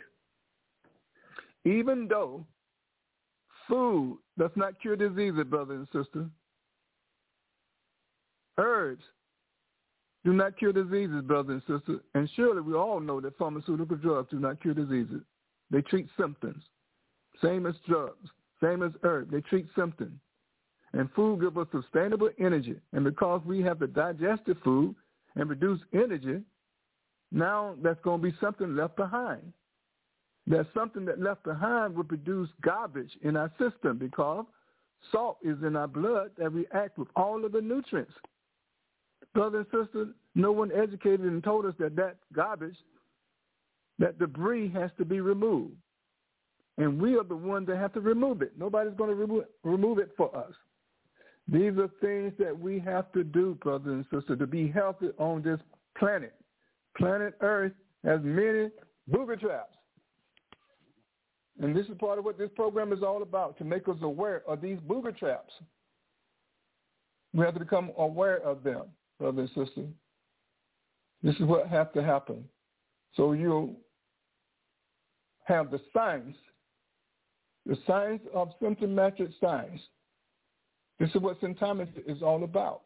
Even though food does not cure diseases, brothers and sisters, herbs do not cure diseases, brothers and sisters, and surely we all know that pharmaceutical drugs do not cure diseases. They treat symptoms, same as drugs, same as herbs. They treat symptoms. And food gives us sustainable energy. And because we have to digest the food and produce energy, now that's going to be something left behind. There's something that left behind will produce garbage in our system because salt is in our blood that reacts with all of the nutrients. Brothers and sisters, no one educated and told us that that garbage, that debris has to be removed. And we are the ones that have to remove it. Nobody's going to remove it for us. These are things that we have to do, brothers and sisters, to be healthy on this planet. Planet Earth has many booger traps. And this is part of what this program is all about, to make us aware of these booger traps. We have to become aware of them, brothers and sisters. This is what has to happen. So you'll have the signs of symptomatic signs. This is what symptometry is all about.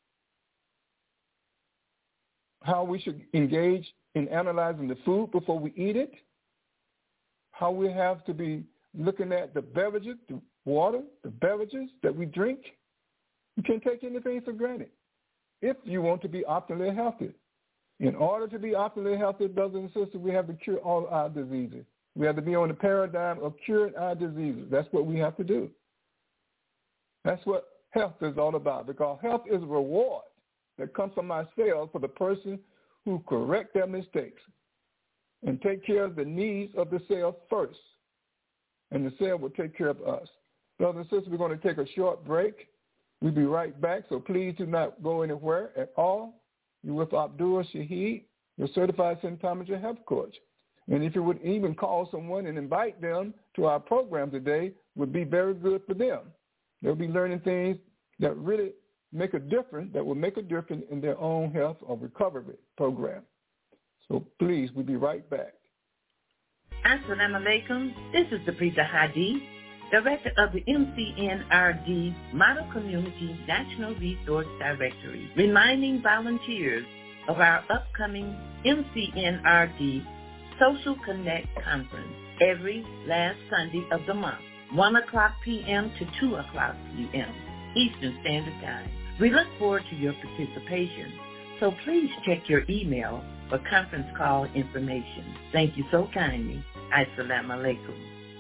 How we should engage in analyzing the food before we eat it. How we have to be looking at the beverages, the water, the beverages that we drink. You can't take anything for granted if you want to be optimally healthy. In order to be optimally healthy, brothers and sisters, we have to cure all our diseases. We have to be on the paradigm of curing our diseases. That's what we have to do. That's what health is all about, because health is a reward that comes from our cells for the person who correct their mistakes and take care of the needs of the cell first, and the cell will take care of us. Brothers and sisters, we're going to take a short break. We'll be right back, so please do not go anywhere at all. You're with Abdul Shaheed, your certified symptometry health coach. And if you would even call someone and invite them to our program today, would be very good for them. They'll be learning things that really make a difference, that will make a difference in their own health or recovery program. So please, we'll be right back. Assalamu alaikum. This is the Preacher Hadi, Director of the MCNRD Model Community National Resource Directory, reminding volunteers of our upcoming MCNRD Social Connect Conference every last Sunday of the month, 1 o'clock p.m. to 2 o'clock p.m. Eastern Standard Time. We look forward to your participation, so please check your email for conference call information. Thank you so kindly. Assalamu alaikum.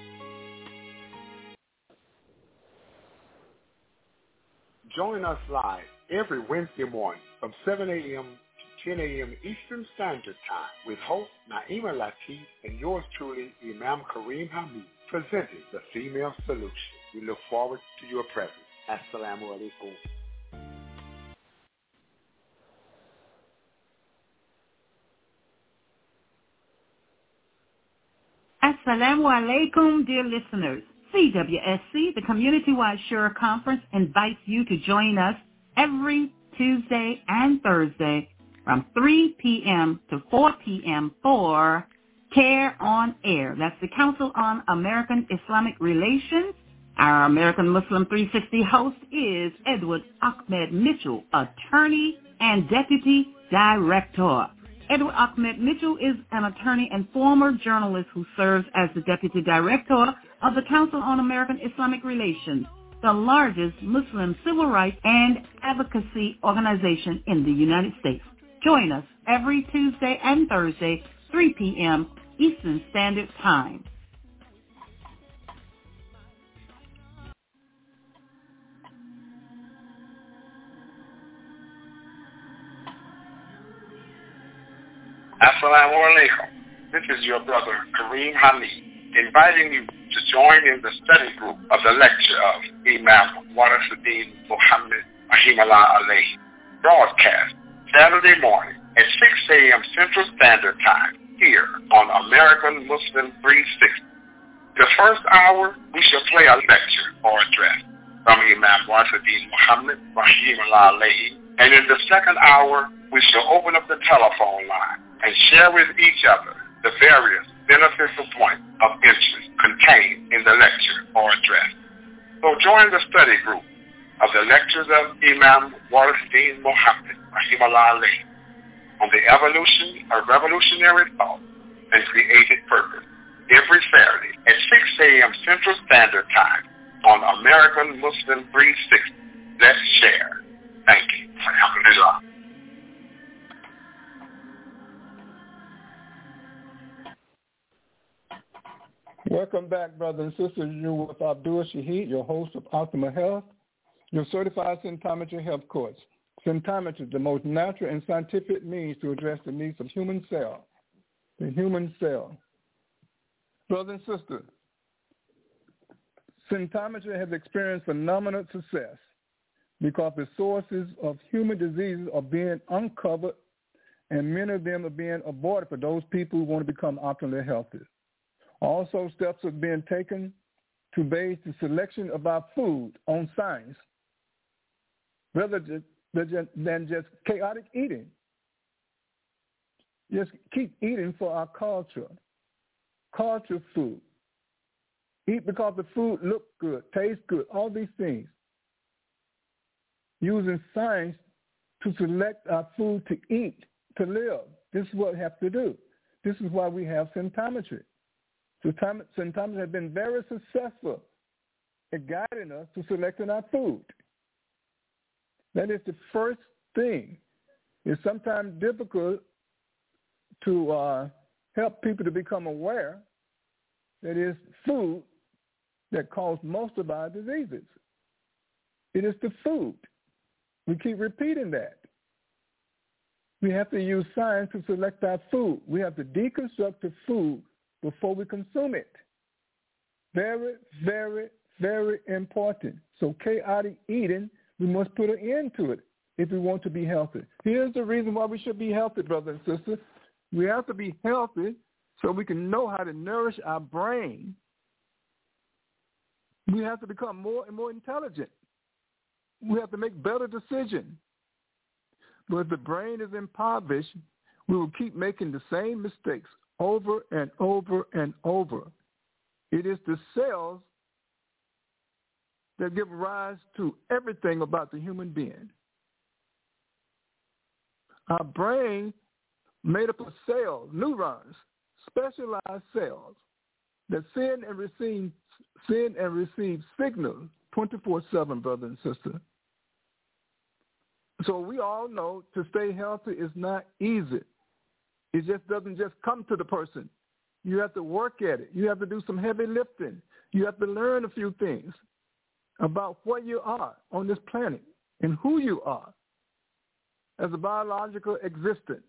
Join us live every Wednesday morning from 7 a.m. to 10 a.m. Eastern Standard Time with host Naima Latif and yours truly, Imam Kareem Hamid, presenting The Female Solution. We look forward to your presence. Assalamu alaikum. Assalamu alaikum, dear listeners. CWSC, the Community-Wide Shura Conference, invites you to join us every Tuesday and Thursday from 3 p.m. to 4 p.m. for CARE on Air. That's the Council on American Islamic Relations. Our American Muslim 360 host is Edward Ahmed Mitchell, attorney and deputy director. Edward Ahmed Mitchell is an attorney and former journalist who serves as the deputy director of the Council on American Islamic Relations, the largest Muslim civil rights and advocacy organization in the United States. Join us every Tuesday and Thursday, 3 p.m. Eastern Standard Time. Assalamu alaikum. This is your brother Kareem Hamid, inviting you to join in the study group of the lecture of Imam Warithuddin Muhammad Rahimahullah Alayhi, broadcast Saturday morning at 6 a.m. Central Standard Time here on American Muslim 360. The first hour, we shall play a lecture or address from Imam Warithuddin Muhammad Rahimahullah Alayhi, and in the second hour, we shall open up the telephone line and share with each other the various beneficial points of interest contained in the lecture or address. So join the study group of the lectures of Imam Warithuddin Muhammad Rahimahullah Alayhi on the evolution of revolutionary thought and creative purpose every Saturday at 6 a.m. Central Standard Time on American Muslim 360. Let's share. Thank you. Alhamdulillah. Welcome back, brothers and sisters. You're with Abdul Shaheed, your host of Optimal Health, your certified symptometry health coach. Symptometry is the most natural and scientific means to address the needs of human cell, the human cell. Brothers and sisters, Symptometry has experienced phenomenal success because the sources of human diseases are being uncovered and many of them are being avoided for those people who want to become optimally healthy. Also, steps are being taken to base the selection of our food on science rather than just chaotic eating. Just keep eating for our culture food. Eat because the food looks good, tastes good, all these things. Using science to select our food to eat, to live. This is what we have to do. This is why we have symptometry. Symptometry has been very successful at guiding us to selecting our food. That is the first thing. It's sometimes difficult to help people to become aware that it's food that causes most of our diseases. It is the food. We keep repeating that. We have to use science to select our food. We have to deconstruct the food before we consume it. Very, very, very important. So chaotic eating, we must put an end to it if we want to be healthy. Here's the reason why we should be healthy, brothers and sisters. We have to be healthy so we can know how to nourish our brain. We have to become more and more intelligent. We have to make better decisions. But if the brain is impoverished, we will keep making the same mistakes over and over and over. It is the cells that give rise to everything about the human being. Our brain made up of cells, neurons, specialized cells that send and receive signals 24/7, brother and sister. So we all know to stay healthy is not easy. It just doesn't just come to the person. You have to work at it. You have to do some heavy lifting. You have to learn a few things about what you are on this planet and who you are as a biological existence.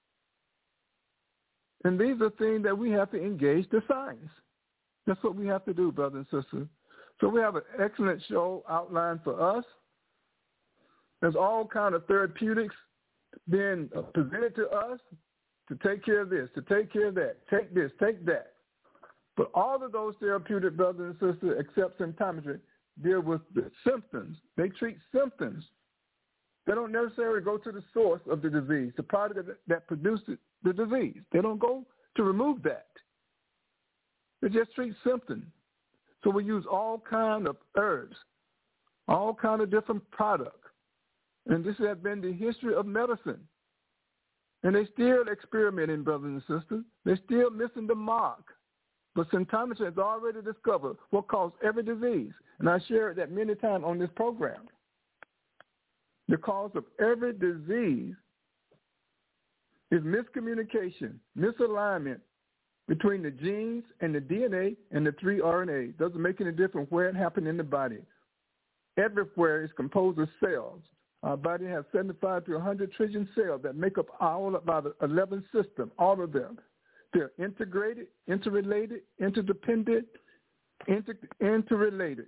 And these are things that we have to engage the science. That's what we have to do, brothers and sisters. So we have an excellent show outlined for us. There's all kinds of therapeutics being presented to us to take care of this, to take care of that, take this, take that. But all of those therapeutic, brothers and sisters, except symptometry, deal with the symptoms. They treat symptoms. They don't necessarily go to the source of the disease, the product that produced the disease. They don't go to remove that. They just treat symptoms. So we use all kinds of herbs, all kinds of different products. And this has been the history of medicine. And they still experimenting, brothers and sisters. They're still missing the mark. But symptometry has already discovered what causes every disease. And I shared that many times on this program. The cause of every disease is miscommunication, misalignment between the genes and the DNA and the 3 RNA. Doesn't make any difference where it happened in the body. Everywhere is composed of cells. Our body has 75 to 100 trillion cells that make up all about 11 systems, all of them. They're integrated, interrelated, interdependent, interrelated,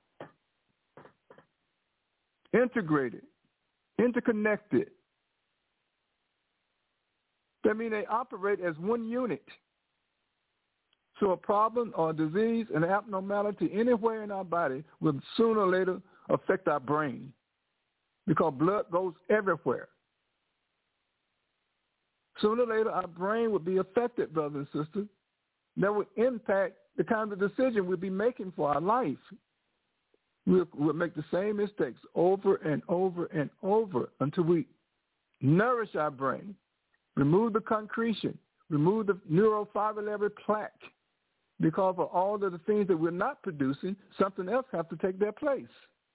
integrated, interconnected. That means they operate as one unit. So a problem or a disease, an abnormality anywhere in our body will sooner or later affect our brain because blood goes everywhere. Sooner or later, our brain will be affected, brothers and sisters. That will impact the kind of decision we'll be making for our life. We'll make the same mistakes over and over and over until we nourish our brain, remove the concretion, remove the neurofibrillary plaque. Because of all of the things that we're not producing, something else has to take their place.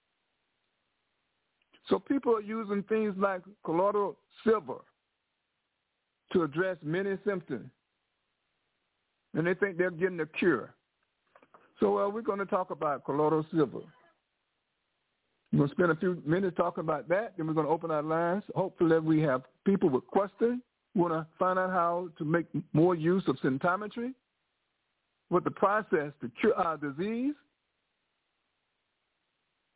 So people are using things like colloidal silver to address many symptoms. And they think they're getting a cure. So we're going to talk about colloidal silver. We're going to spend a few minutes talking about that. Then we're going to open our lines. Hopefully we have people with questions who want to find out how to make more use of symptometry, what the process to cure our disease,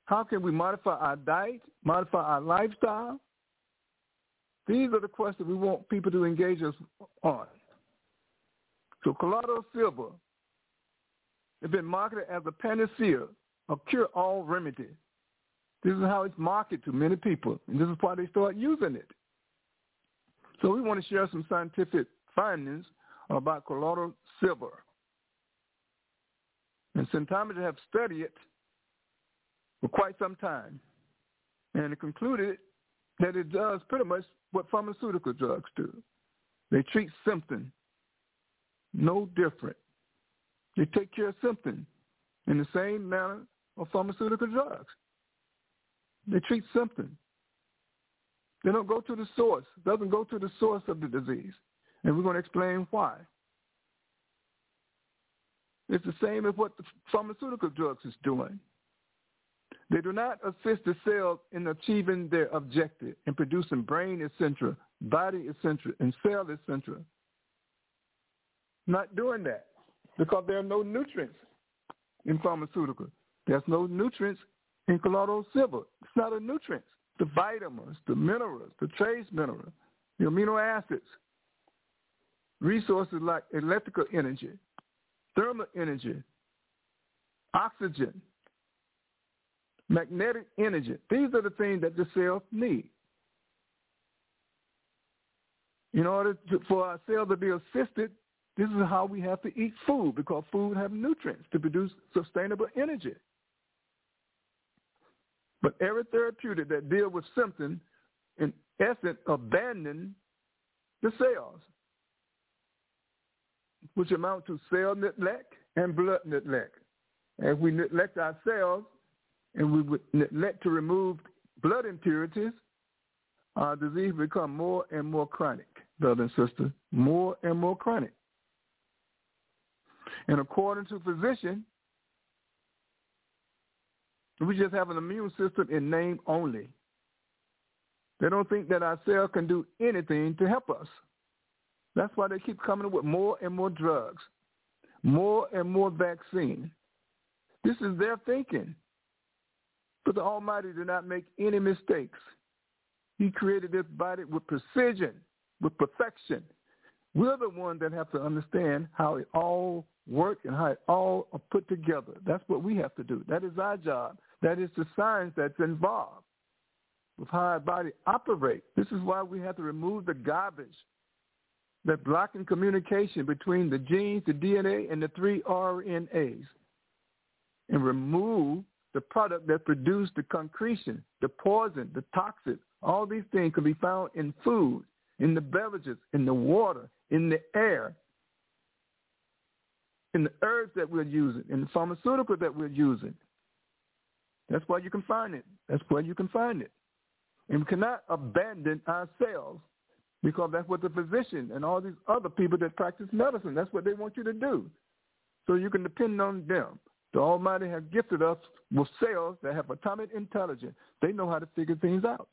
How can we modify our diet, modify our lifestyle? These are the questions we want people to engage us on. So Colloidal silver has been marketed as a panacea, a cure-all remedy. This is how it's marketed to many people, and this is why they start using it. So we want to share some scientific findings about colloidal silver. And Synthometers have studied it for quite some time, and it concluded that it does pretty much what pharmaceutical drugs do. They treat symptoms, no different. They take care of symptoms in the same manner of pharmaceutical drugs. They treat symptoms. They don't go to the source. It doesn't go to the source of the disease. And we're going to explain why. It's the same as what the pharmaceutical drugs is doing. They do not assist the cells in achieving their objective in producing brain etc., body etc., and cell etc. Not doing that because there are no nutrients in pharmaceuticals. There's no nutrients in colloidal silver. It's not a nutrient. The vitamins, the minerals, the trace minerals, the amino acids, resources like electrical energy, thermal energy, oxygen, magnetic energy. These are the things that the cells need. In order for our cells to be assisted, this is how we have to eat food, because food has nutrients to produce sustainable energy. But every therapeutic that deals with symptoms, in essence, abandon the cells, which amount to cell neglect and blood neglect. If we neglect our cells and we would neglect to remove blood impurities, our disease will become more and more chronic, brothers and sisters, more and more chronic. And according to physicians, we just have an immune system in name only. They don't think that our cell can do anything to help us. That's why they keep coming up with more and more drugs, more and more vaccine. This is their thinking. But the Almighty did not make any mistakes. He created this body with precision, with perfection. We're the ones that have to understand how it all works and how it all are put together. That's what we have to do. That is our job. That is the science that's involved with how our body operates. This is why we have to remove the garbage that's blocking communication between the genes, the DNA, and the 3 RNAs, and remove the product that produces the concretion, the poison, the toxin. All these things can be found in food, in the beverages, in the water, in the air, in the herbs that we're using, in the pharmaceuticals that we're using. That's where you can find it. That's where you can find it. And we cannot abandon ourselves, because that's what the physician and all these other people that practice medicine, that's what they want you to do. So you can depend on them. The Almighty has gifted us with cells that have atomic intelligence. They know how to figure things out.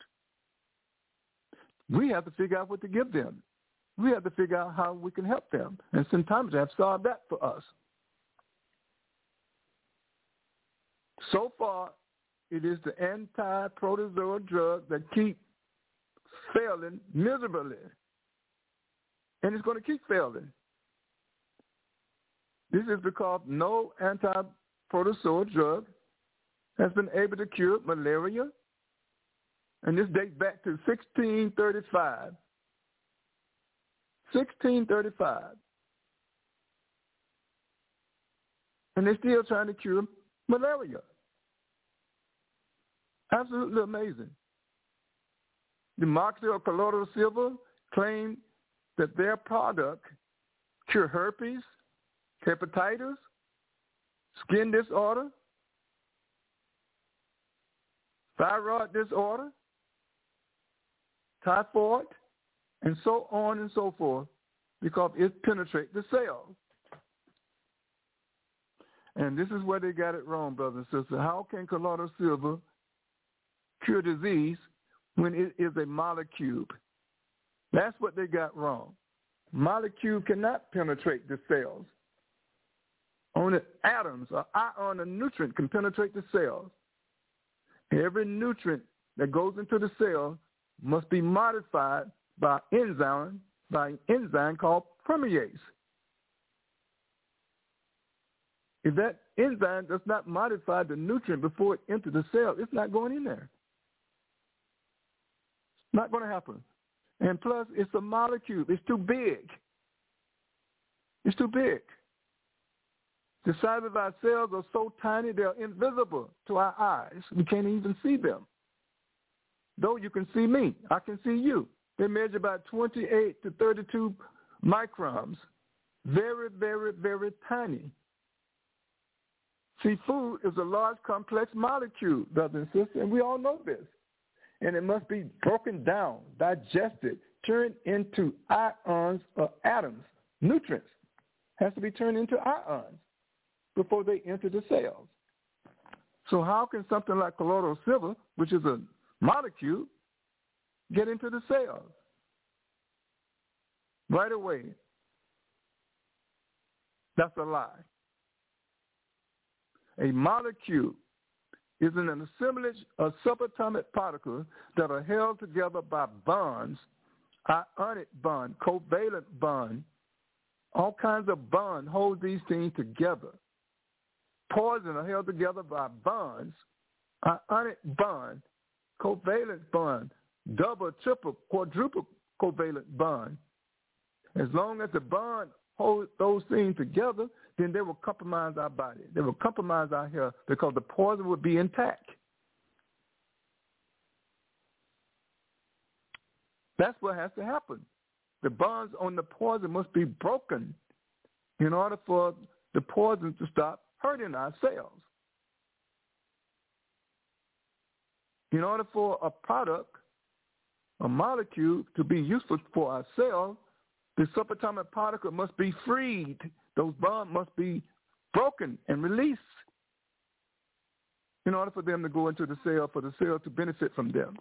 We have to figure out what to give them. We have to figure out how we can help them. And sometimes they have solved that for us. So far, it is the anti-protozoal drug that keeps failing miserably. And it's going to keep failing. This is because no anti-protozoal drug has been able to cure malaria. And this dates back to 1635. 1635. And they're still trying to cure malaria. Absolutely amazing. The marketer of colloidal silver claimed that their product cure herpes, hepatitis, skin disorder, thyroid disorder, typhoid, and so on and so forth, because it penetrates the cells. And this is where they got it wrong, brothers and sisters. How can colloidal silver cure disease when it is a molecule? That's what they got wrong. Molecule cannot penetrate the cells. Only atoms or ion or nutrient can penetrate the cells. Every nutrient that goes into the cell must be modified by an enzyme called permease. If that enzyme does not modify the nutrient before it enters the cell, it's not going in there. It's not going to happen. And plus, it's a molecule. It's too big. It's too big. The size of our cells are so tiny they're invisible to our eyes. We can't even see them. Though you can see me, I can see you. They measure about 28 to 32 microns. Very, very, very tiny. See, food is a large, complex molecule, brothers and sisters, and we all know this. And it must be broken down, digested, turned into ions or atoms. Nutrients has to be turned into ions before they enter the cells. So how can something like colloidal silver, which is a molecule, get into the cells? Right away. That's a lie. A molecule is an assemblage of subatomic particles that are held together by bonds, ionic bond, covalent bond. All kinds of bonds hold these things together. Poison are held together by bonds, ionic bond, covalent bond, double, triple, quadruple covalent bond. As long as the bond holds those things together, then they will compromise our body. They will compromise our health because the poison will be intact. That's what has to happen. The bonds on the poison must be broken in order for the poison to stop hurting our cells. In order for a product, a molecule, to be useful for our cells, the subatomic particle must be freed. Those bonds must be broken and released in order for them to go into the cell, for the cell to benefit from them.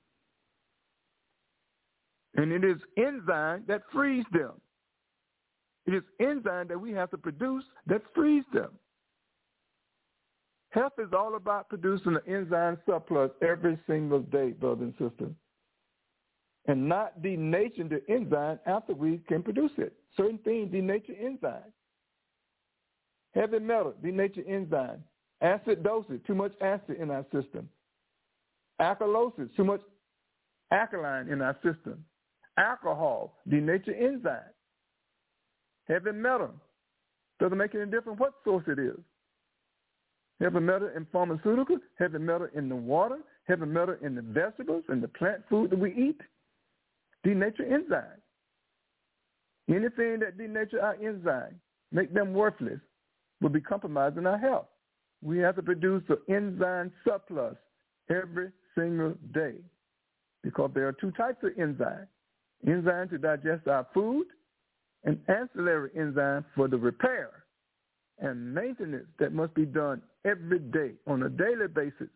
And it is enzyme that frees them. It is enzyme that we have to produce that frees them. Health is all about producing an enzyme surplus every single day, brothers and sisters, and not denaturing the enzyme after we can produce it. Certain things denature enzyme. Heavy metal, denature enzyme. Acidosis, too much acid in our system. Alkalosis, too much alkaline in our system. Alcohol, denature enzyme. Heavy metal, doesn't make any difference what source it is. Heavy metal in pharmaceuticals, heavy metal in the water, heavy metal in the vegetables and the plant food that we eat, denature enzyme. Anything that denature our enzyme, make them worthless, will be compromising our health. We have to produce an enzyme surplus every single day because there are two types of enzyme. Enzyme to digest our food and ancillary enzyme for the repair and maintenance that must be done every day on a daily basis.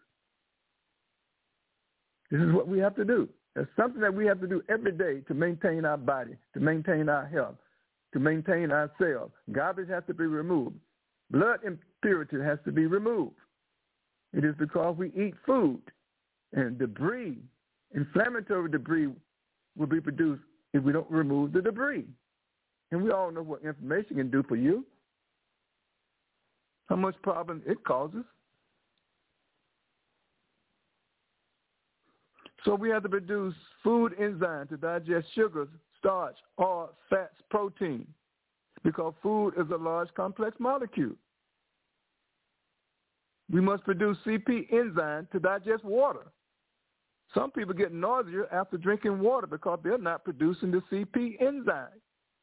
This is what we have to do. It's something that we have to do every day to maintain our body, to maintain our health, to maintain our cells. Garbage has to be removed. Blood impurity has to be removed. It is because we eat food and debris, inflammatory debris, will be produced if we don't remove the debris. And we all know what inflammation can do for you, how much problem it causes. So we have to produce food enzyme to digest sugars, starch, oil, fats, protein, because food is a large complex molecule. We must produce CP enzyme to digest water. Some people get nausea after drinking water because they're not producing the CP enzyme.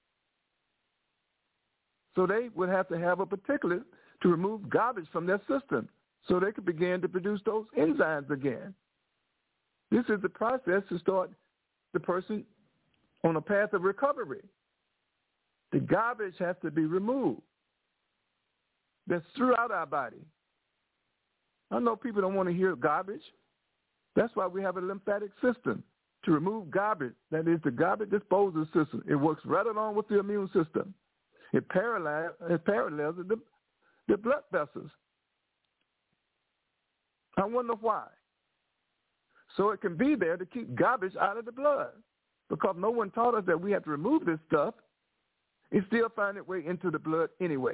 So they would have to have a particulate to remove garbage from their system so they could begin to produce those enzymes again. This is the process to start the person on a path of recovery. The garbage has to be removed. That's throughout our body. I know people don't want to hear garbage. That's why we have a lymphatic system to remove garbage. That is the garbage disposal system. It works right along with the immune system. It parallels the blood vessels. I wonder why. so it can be there to keep garbage out of the blood. Because no one taught us that we have to remove this stuff, it still finds its way into the blood anyway.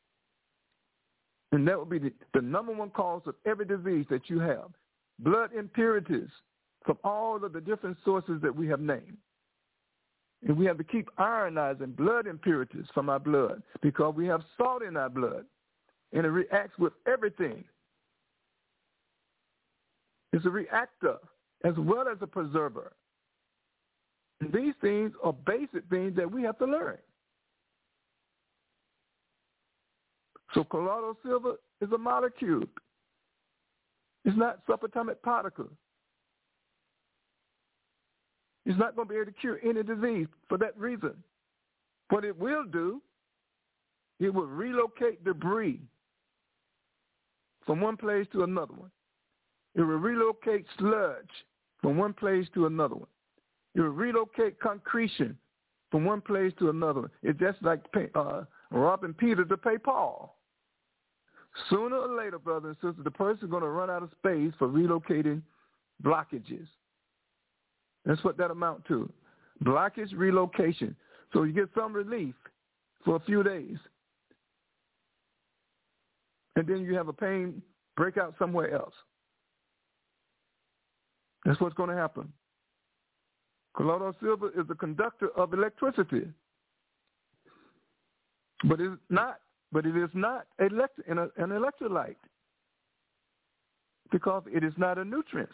And that would be the number one cause of every disease that you have. Blood impurities from all of the different sources that we have named. And we have to keep ionizing blood impurities from our blood because we have salt in our blood. And it reacts with everything. It's a reactor as well as a preserver. And these things are basic things that we have to learn. So colloidal silver is a molecule. It's not subatomic particle. It's not going to be able to cure any disease for that reason. What it will do, it will relocate debris from one place to another one. It will relocate sludge from one place to another one. It will relocate concretion from one place to another one. It's just like robbing Peter to pay Paul. Sooner or later, brothers and sisters, the person is going to run out of space for relocating blockages. That's what that amount to. Blockage relocation. So you get some relief for a few days. And then you have a pain breakout somewhere else. That's what's going to happen. Colloidal silver is a conductor of electricity. But it is not an electrolyte because it is not a nutrient.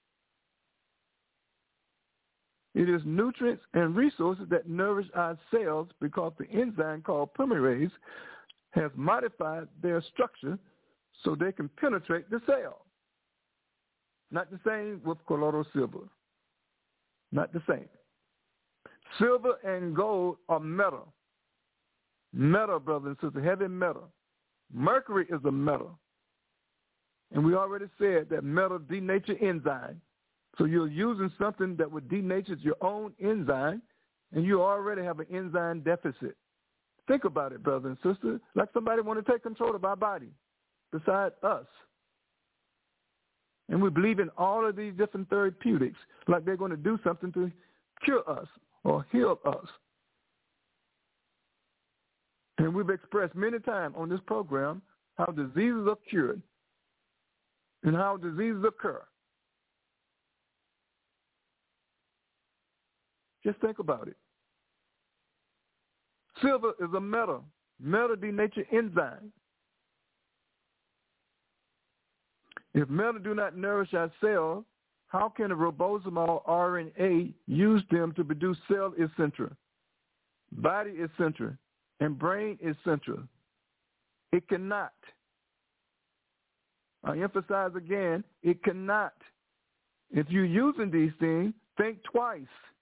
It is nutrients and resources that nourish our cells because the enzyme called polymerase has modified their structure so they can penetrate the cell. Not the same with colloidal silver. Not the same. Silver and gold are metal. Metal, brothers and sisters, heavy metal. Mercury is a metal. And we already said that metal denature enzyme. So you're using something that would denature your own enzyme, and you already have an enzyme deficit. Think about it, brothers and sisters, like somebody want to take control of our body beside us. And we believe in all of these different therapeutics like they're going to do something to cure us or heal us. And we've expressed many times on this program how diseases are cured and how diseases occur. Just think about it. Silver is a metal denature enzyme. If metal do not nourish our cells, how can a ribosomal RNA use them to produce cell essential, body essential, and brain essential? It cannot. I emphasize again, it cannot. If you're using these things, think twice.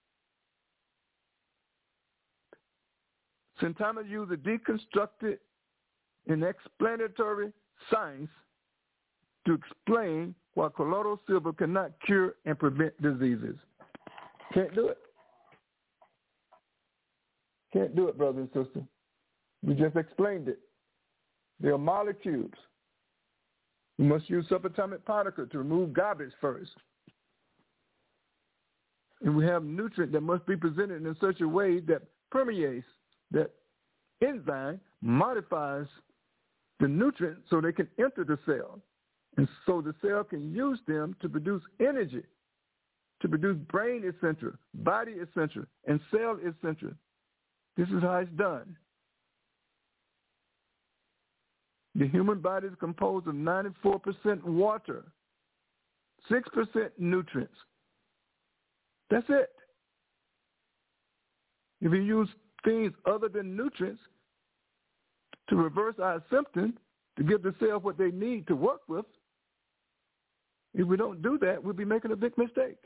Sometimes I use a deconstructed and explanatory science to explain why colloidal silver cannot cure and prevent diseases. Can't do it. Can't do it, brothers and sisters. We just explained it. They are molecules. You must use subatomic particle to remove garbage first. And we have nutrient that must be presented in such a way that permeates, that enzyme modifies the nutrients so they can enter the cell. And so the cell can use them to produce energy, to produce brain essential, body essential, and cell essential. This is how it's done. The human body is composed of 94% water, 6% nutrients. That's it. If you use things other than nutrients to reverse our symptoms, to give the cell what they need to work with, if we don't do that, we'll be making a big mistake.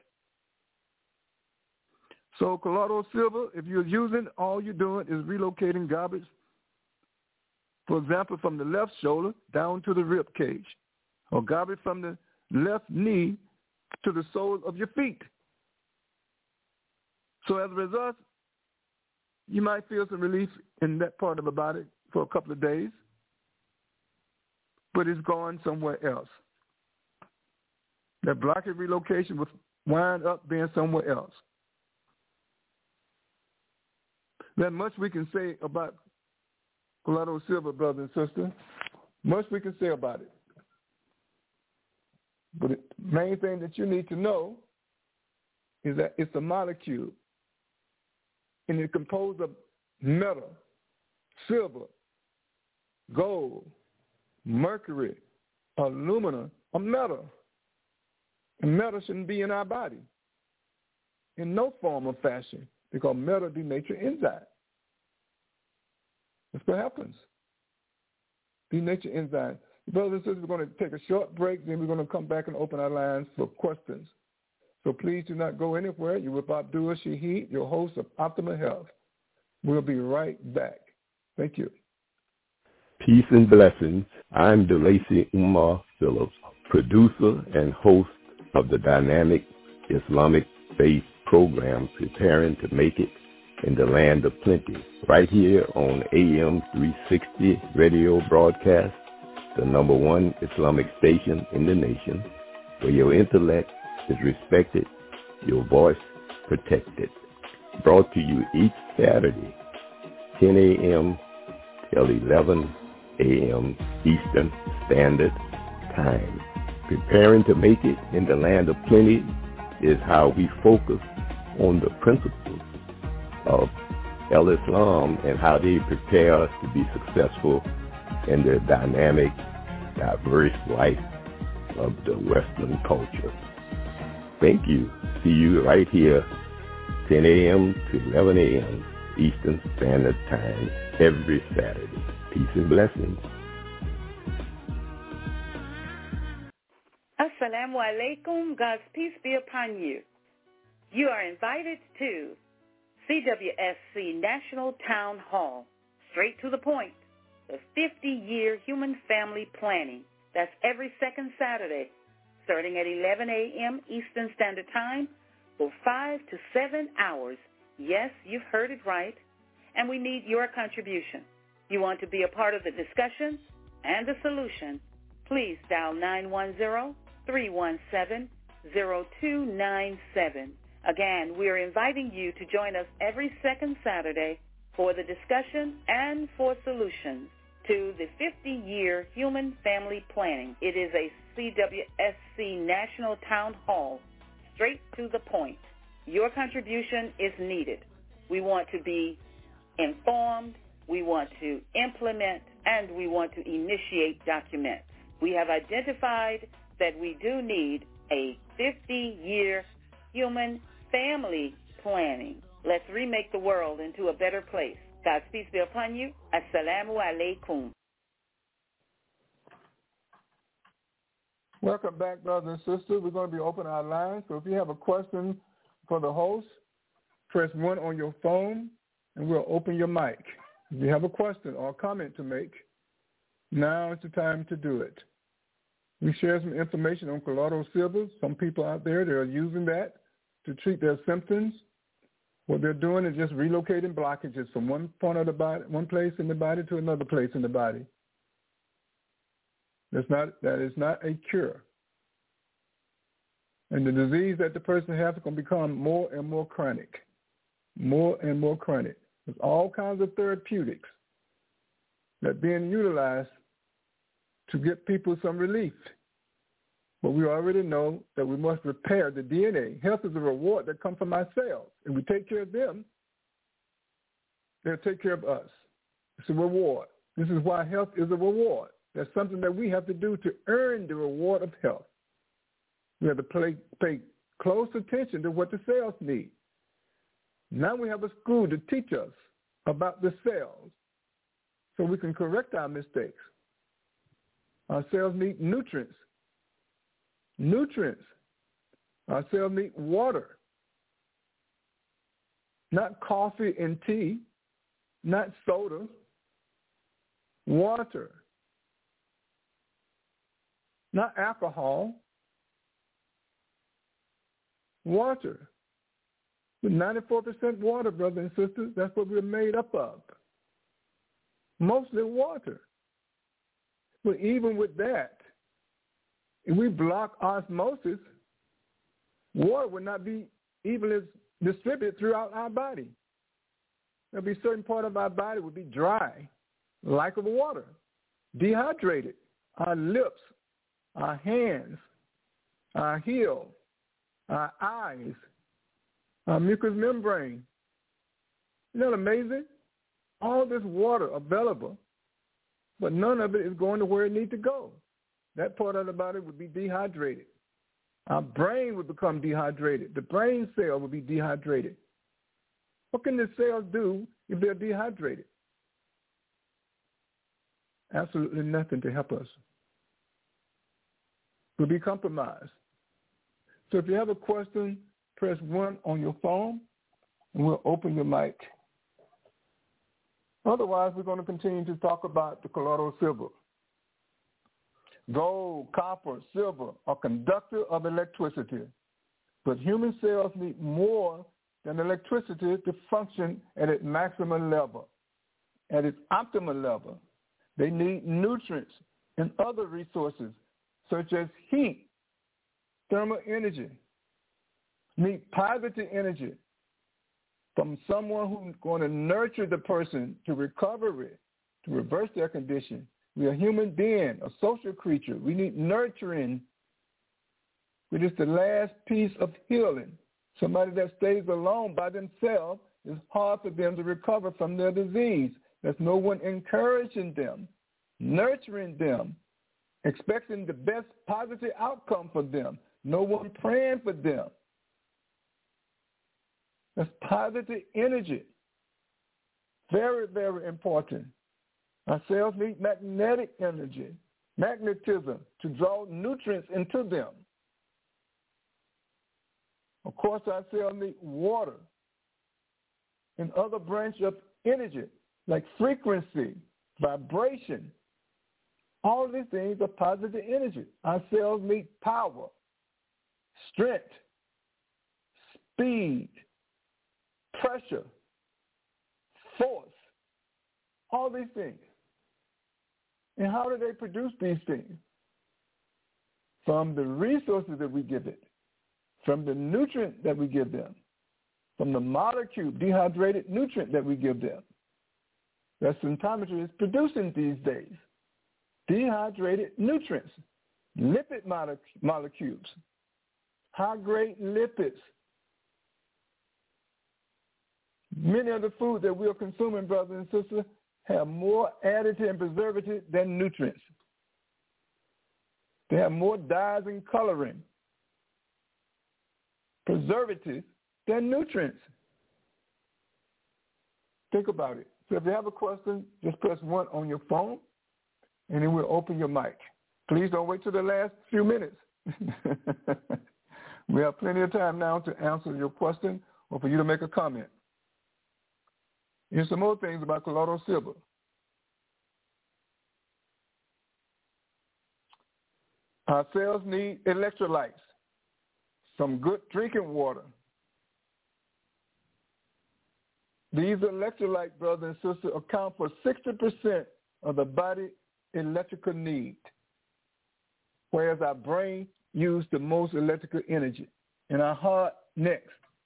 So colloidal silver, if you're using, all you're doing is relocating garbage, for example, from the left shoulder down to the rib cage, or garbage from the left knee to the soles of your feet. So as a result, you might feel some relief in that part of the body for a couple of days, but it's gone somewhere else. that blockage relocation would wind up being somewhere else. There's much we can say about Collado Silva, brother and sister. Much we can say about it. But the main thing that you need to know is that it's a molecule, and it's composed of metal, silver, gold, mercury, aluminum, a metal. And metal shouldn't be in our body in no form or fashion because metal denature enzyme. That's what happens. Denature enzyme. Brothers and sisters, we're going to take a short break, then we're going to come back and open our lines for questions. So please do not go anywhere. You're with Abdul Shaheed, your host of Optimal Health. We'll be right back. Thank you. Peace and blessings. I'm DeLacy Umar Phillips, producer and host of the dynamic Islamic faith program, Preparing to Make It in the Land of Plenty, right here on AM 360 radio broadcast, the number one Islamic station in the nation, where your intellect is respected, your voice protected. Brought to you each Saturday, 10 a.m. till 11 a.m. Eastern Standard Time. Preparing to make it in the land of plenty is how we focus on the principles of Islam and how they prepare us to be successful in the dynamic, diverse life of the Western culture. Thank you. See you right here, 10 a.m. to 11 a.m. Eastern Standard Time every Saturday. Peace and blessings. Assalamu alaikum. God's peace be upon you. You are invited to CWSC National Town Hall. Straight to the point. The 50-year Human Family Planning. That's every second Saturday, starting at 11 a.m. Eastern Standard Time for 5 to 7 hours. Yes, you've heard it right. And we need your contribution. You want to be a part of the discussion and the solution, please dial 910-317-0297. Again, we are inviting you to join us every second Saturday for the discussion and for solutions to the 50-year Human Family Planning. It is a CWSC National Town Hall, straight to the point. Your contribution is needed. We want to be informed, we want to implement, and we want to initiate documents. We have identified that we do need a 50-year human family planning. Let's remake the world into a better place. God's peace be upon you. Assalamu alaikum. Welcome back, brothers and sisters. We're going to be opening our lines. So if you have a question for the host, press 1 on your phone, and we'll open your mic. If you have a question or a comment to make, now is the time to do it. We share some information on Collado Silva. Some people out there, they're using that to treat their symptoms. What they're doing is just relocating blockages from one point of the body, one place in the body to another place in the body. That is not a cure. And the disease that the person has is going to become more and more chronic. More and more chronic. There's all kinds of therapeutics that are being utilized to get people some relief. But we already know that we must repair the DNA. Health is a reward that comes from our cells. If we take care of them, they'll take care of us. It's a reward. This is why health is a reward. That's something that we have to do to earn the reward of health. We have to pay close attention to what the cells need. Now we have a school to teach us about the cells so we can correct our mistakes. Our cells need nutrients. Our cells need water. Not coffee and tea, not soda, water. Not alcohol, water. With 94% water, brothers and sisters, that's what we're made up of. Mostly water. But even with that, if we block osmosis, water would not be evenly distributed throughout our body. There'll be certain part of our body would be dry, like of water, dehydrated. Our lips, our hands, our heel, our eyes, our mucous membrane. Isn't that amazing? All this water available, but none of it is going to where it needs to go. That part of the body would be dehydrated. Our brain would become dehydrated. The brain cell would be dehydrated. What can the cells do if they're dehydrated? Absolutely nothing to help us. We'll be compromised. So if you have a question, press 1 on your phone, and we'll open your mic. Otherwise, we're going to continue to talk about the colloidal silver. Gold, copper, silver are conductor of electricity, but human cells need more than electricity to function at its maximum level, at its optimal level. They need nutrients and other resources such as heat, thermal energy, need positive energy from someone who's going to nurture the person to recover it, to reverse their condition. We're a human being, a social creature. We need nurturing, which is the last piece of healing. Somebody that stays alone by themselves, it's hard for them to recover from their disease. There's no one encouraging them, nurturing them, expecting the best positive outcome for them. No one praying for them. That's positive energy. Very, very important. Our cells need magnetic energy, magnetism, to draw nutrients into them. Of course, our cells need water and other branches of energy like frequency, vibration. All these things are positive energy. Our cells need power, strength, speed, pressure, force, all these things. And how do they produce these things? From the resources that we give it, from the nutrient that we give them, from the molecule, dehydrated nutrient that we give them. That symptometry is producing these days. Dehydrated nutrients, lipid molecules, high-grade lipids. Many of the foods that we are consuming, brothers and sisters, have more additive and preservative than nutrients. They have more dyes and coloring, preservatives than nutrients. Think about it. So if you have a question, just press 1 on your phone, and then we'll open your mic. Please don't wait till the last few minutes. We have plenty of time now to answer your question or for you to make a comment. Here's some more things about colloidal silver. Our cells need electrolytes, some good drinking water. These electrolytes, brothers and sisters, account for 60% of the body electrical need, whereas our brain uses the most electrical energy, and our heart next.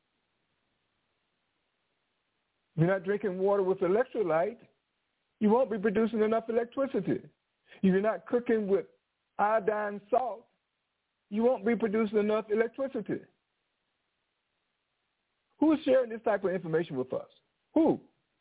If you're not drinking water with electrolyte, you won't be producing enough electricity. If you're not cooking with iodine salt, you won't be producing enough electricity. Who's sharing this type of information with us? Who?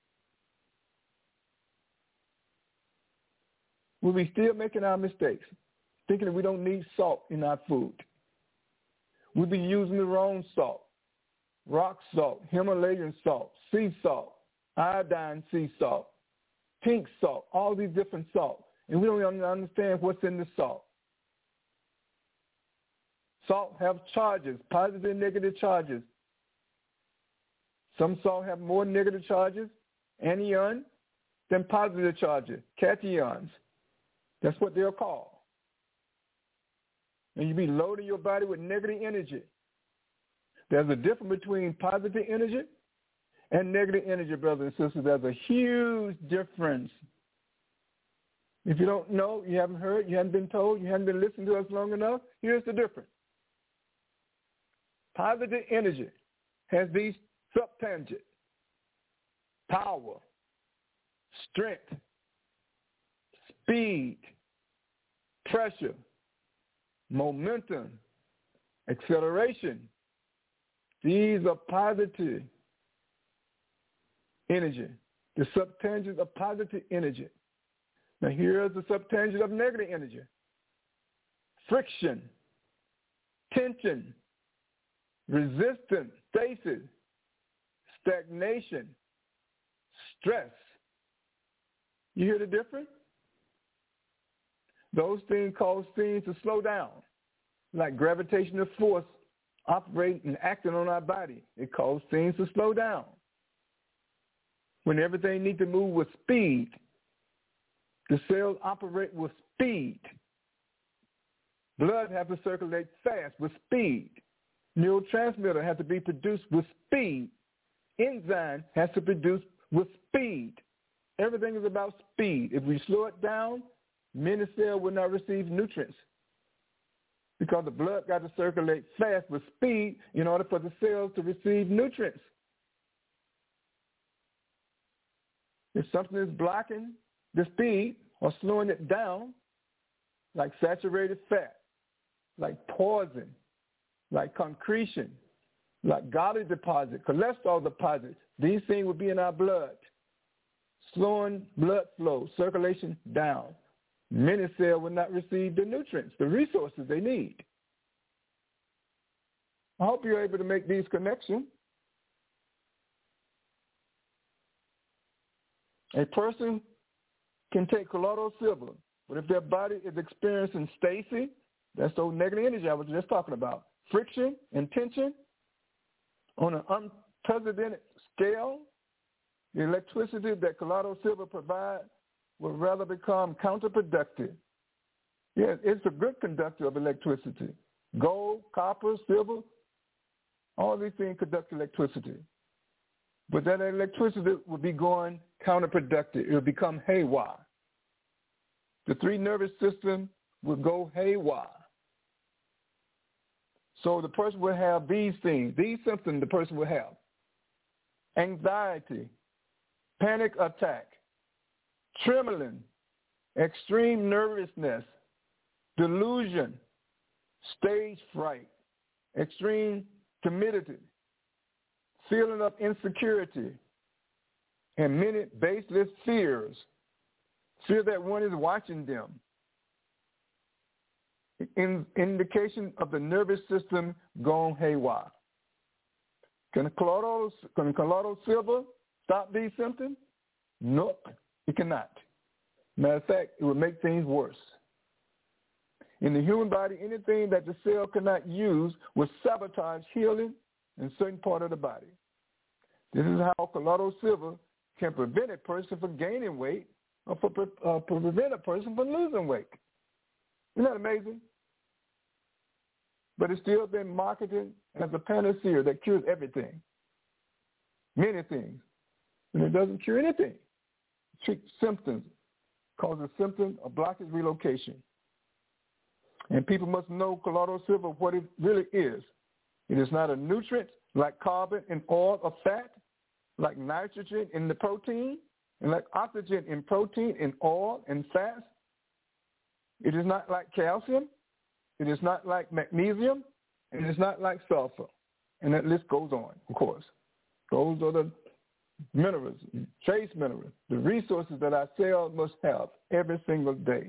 Will we still making our mistakes, thinking that we don't need salt in our food? We'll be using the wrong salt. Rock salt, Himalayan salt, sea salt, iodine sea salt, pink salt, all these different salts. And we don't even understand what's in the salt. Salt have charges, positive and negative charges. Some salt have more negative charges, anion, than positive charges, cations. That's what they're called. And you be loading your body with negative energy. There's a difference between positive energy and negative energy, brothers and sisters. There's a huge difference. If you don't know, you haven't heard, you haven't been told, you haven't been listening to us long enough, here's the difference. Positive energy has these subtangent: power, strength, speed, pressure, momentum, acceleration. These are positive energy, the subtangent of positive energy. Now here's the subtangent of negative energy: friction, tension, resistance, stasis, stagnation, stress. You hear the difference? Those things cause things to slow down, like gravitational force operating and acting on our body. It causes things to slow down. When everything needs to move with speed, the cells operate with speed. Blood has to circulate fast with speed. Neurotransmitter has to be produced with speed. Enzyme has to produce with speed. Everything is about speed. If we slow it down, many cells will not receive nutrients because the blood got to circulate fast with speed in order for the cells to receive nutrients. If something is blocking the speed or slowing it down, like saturated fat, like poison, like concretion, like garbage deposit, cholesterol deposits, these things will be in our blood, slowing blood flow, circulation down. Many cells will not receive the nutrients, the resources they need. I hope you're able to make these connections. A person can take colloidal silver, but if their body is experiencing stasis, that's those negative energy I was just talking about, friction and tension on an unprecedented scale, the electricity that colloidal silver provides will rather become counterproductive. Yes, it's a good conductor of electricity. Gold, copper, silver, all these things conduct electricity. But that electricity will be going counterproductive. It will become haywire. The three nervous systems will go haywire. So the person will have these things, these symptoms the person will have: anxiety, panic attack, trembling, extreme nervousness, delusion, stage fright, extreme timidity, feeling of insecurity, and many baseless fears. Fear that one is watching them. Indication of the nervous system gone haywire. Can colloidal silver stop these symptoms? Nope, it cannot. Matter of fact, it will make things worse. In the human body, anything that the cell cannot use will sabotage healing in certain part of the body. This is how colloidal silver can prevent a person from gaining weight or prevent a person from losing weight. Isn't that amazing? But it's still been marketed as a panacea that cures everything, many things. And it doesn't cure anything. It treats symptoms, causes symptoms of blockage relocation. And people must know colloidal silver, what it really is. It is not a nutrient like carbon in oil or fat, like nitrogen in the protein, and like oxygen in protein, in oil, and fats. It is not like calcium. It is not like magnesium. And it's not like sulfur. And that list goes on, of course. Those are the minerals, trace minerals, the resources that our cells must have every single day.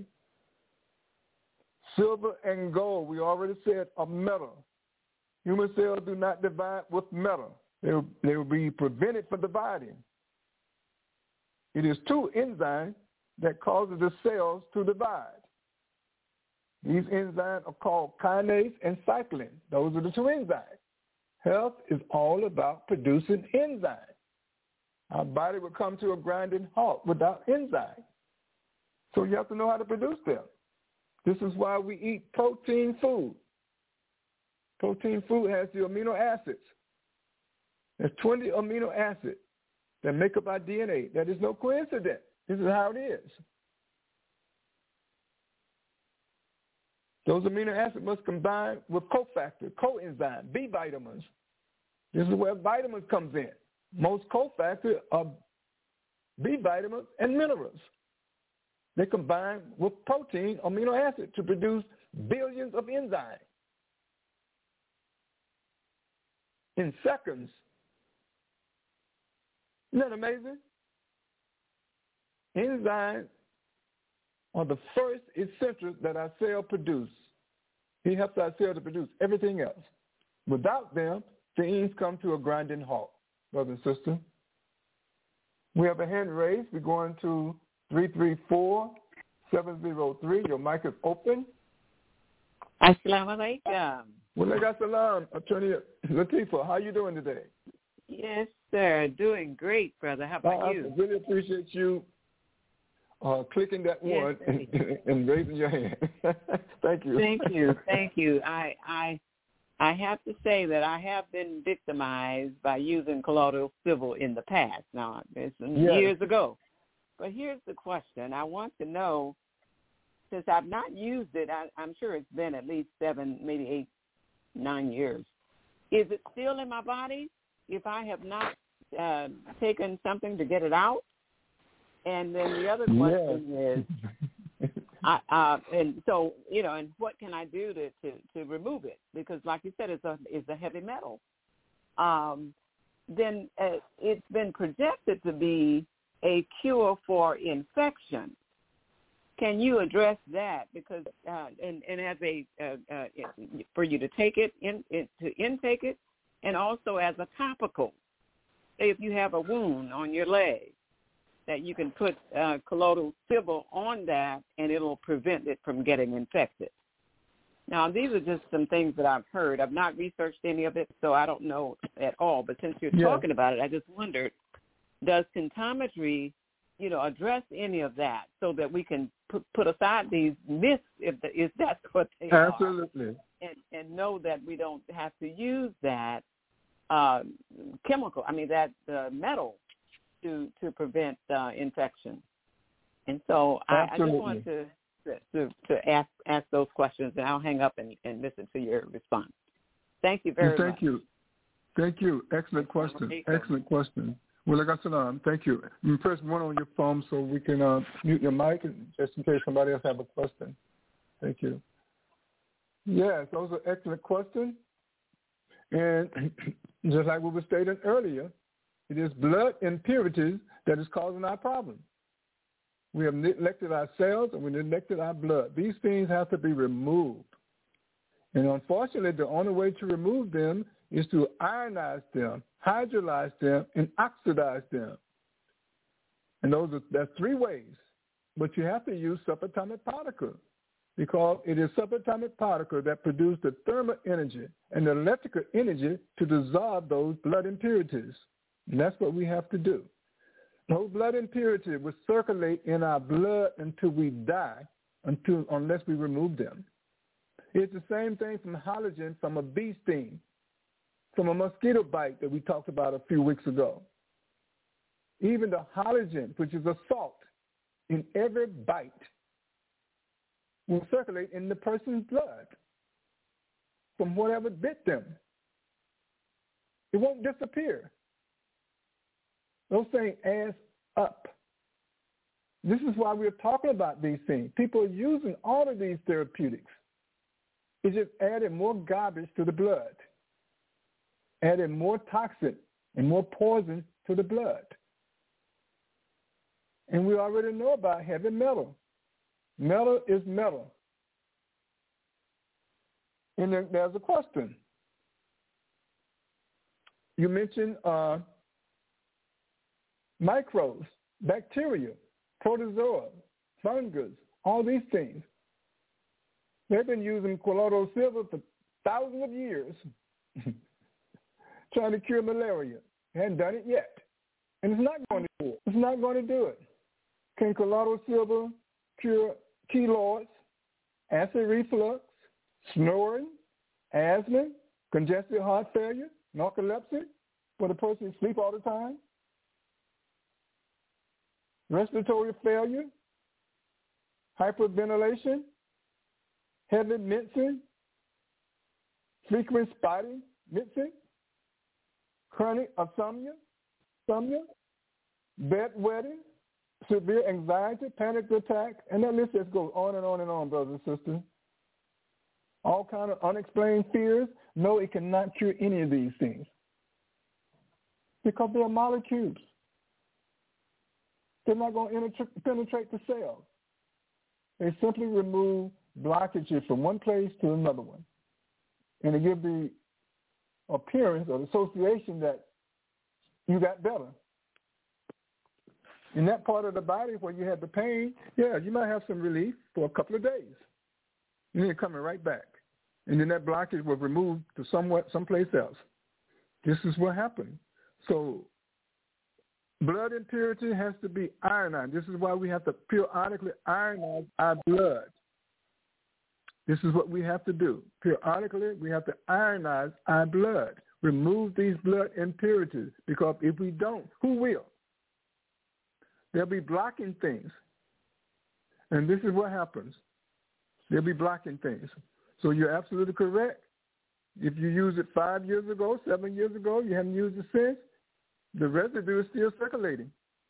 Silver and gold, we already said, are metal. Human cells do not divide with metal. They will be prevented from dividing. It is two enzymes that causes the cells to divide. These enzymes are called kinase and cyclin. Those are the two enzymes. Health is all about producing enzymes. Our body would come to a grinding halt without enzymes. So you have to know how to produce them. This is why we eat protein food. Protein food has the amino acids. There's 20 amino acids that make up our DNA. That is no coincidence. This is how it is. Those amino acids must combine with cofactor, coenzyme, B vitamins. This is where vitamins comes in. Most cofactors are B vitamins and minerals. They combine with protein, amino acid, to produce billions of enzymes. In seconds. Isn't that amazing? Enzymes are the first essentials that our cell produce. He helps our cell to produce everything else. Without them, things come to a grinding halt, brother and sister. We have a hand raised. We're going to 334-703. Your mic is open. Assalamu alaikum. Wa alaikum salam, Attorney Latifah. How you doing today? Yes, sir. Doing great, brother. How about you? I really appreciate you clicking that one and raising your hand. Thank you. Thank you. Thank you. I have to say that I have been victimized by using colloidal silver in the past. Now, it's years ago. But here's the question. I want to know, since I've not used it, I'm sure it's been at least 7, maybe 8, 9 years. Is it still in my body if I have not taken something to get it out? And then the other question is, and so, and what can I do to remove it? Because like you said, it's a heavy metal. Then it's been projected to be a cure for infection. Can you address that? Because and as for you to take it to intake it, and also as a topical. Say if you have a wound on your leg, that you can put colloidal silver on that, and it'll prevent it from getting infected. Now, these are just some things that I've heard. I've not researched any of it, so I don't know at all. But since you're talking about it, I just wondered, does symptometry, address any of that so that we can put aside these myths if that's what they are? Absolutely. And know that we don't have to use that that metal to prevent infection. And so I just want to ask those questions, and I'll hang up and listen to your response. Thank you very much. Thank you. Excellent question. Excellent question. Well, salam. Thank you. You press 1 on your phone so we can mute your mic, just in case somebody else have a question. Thank you. Yes, those are excellent questions. And just like we were stating earlier, it is blood impurities that is causing our problem. We have neglected our cells and we neglected our blood. These things have to be removed. And unfortunately, the only way to remove them is to ionize them, hydrolyze them, and oxidize them. And that's 3 ways. But you have to use subatomic particles, because it is subatomic particles that produce the thermal energy and the electrical energy to dissolve those blood impurities. And that's what we have to do. No blood impurity will circulate in our blood until we die, unless we remove them. It's the same thing from halogen from a bee sting, from a mosquito bite that we talked about a few weeks ago. Even the halogen, which is a salt, in every bite will circulate in the person's blood from whatever bit them. It won't disappear. Those things adds up. This is why we're talking about these things. People are using all of these therapeutics. It's just adding more garbage to the blood, adding more toxin and more poison to the blood. And we already know about heavy metal. Metal is metal. And then there's a question. You mentioned microbes, bacteria, protozoa, fungus, all these things. They've been using colloidal silver for thousands of years trying to cure malaria. They hadn't done it yet. And it's not going to do it. It's not going to do it. Can colloidal silver cure keloids, acid reflux, snoring, asthma, congestive heart failure, narcolepsy, for the person who sleep all the time, respiratory failure, hyperventilation, heavy mincing, frequent spotting, mincing, chronic insomnia, bedwetting, severe anxiety, panic attack, and that list just goes on and on and on, brothers and sisters. All kind of unexplained fears. No, it cannot cure any of these things because they are molecules. They're not going to penetrate the cell. They simply remove blockages from one place to another one. And to give the appearance or the association that you got better. In that part of the body where you had the pain, yeah, you might have some relief for a couple of days. And then you're coming right back. And then that blockage was removed to someplace else. This is what happened. So blood impurity has to be ironized. This is why we have to periodically ionize our blood. This is what we have to do. Periodically, we have to ionize our blood, remove these blood impurities, because if we don't, who will? They'll be blocking things. And this is what happens. They'll be blocking things. So you're absolutely correct. If you used it 5 years ago, 7 years ago, you haven't used it since, the residue is still circulating.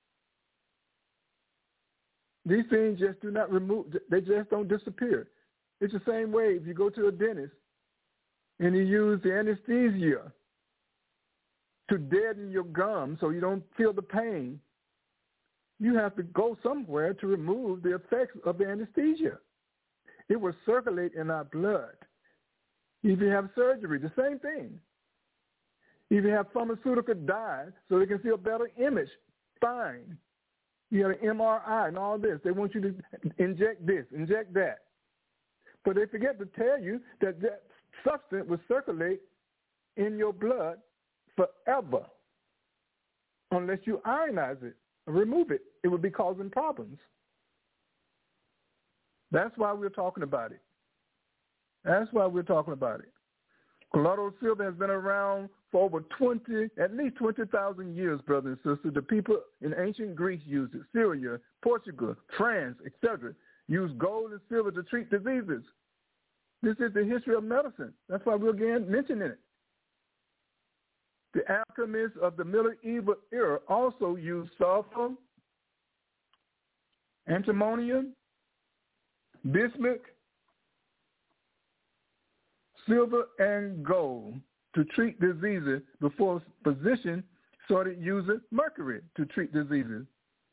These things just do not remove, they just don't disappear. It's the same way if you go to a dentist and you use the anesthesia to deaden your gums so you don't feel the pain, you have to go somewhere to remove the effects of the anesthesia. It will circulate in our blood. If you have surgery, the same thing. If you have pharmaceutical dyes so they can see a better image, fine. You have an MRI and all this. They want you to inject this, inject that. But they forget to tell you that that substance will circulate in your blood forever unless you ionize it or remove it. It would be causing problems. That's why we're talking about it. That's why we're talking about it. Colloidal silver has been around for over at least 20,000 years, brothers and sisters. The people in ancient Greece used it. Syria, Portugal, France, etc. used gold and silver to treat diseases. This is the history of medicine. That's why we're again mentioning it. The alchemists of the medieval era also used sulfur, antimony, bismuth, silver, and gold to treat diseases before physicians started using mercury to treat diseases.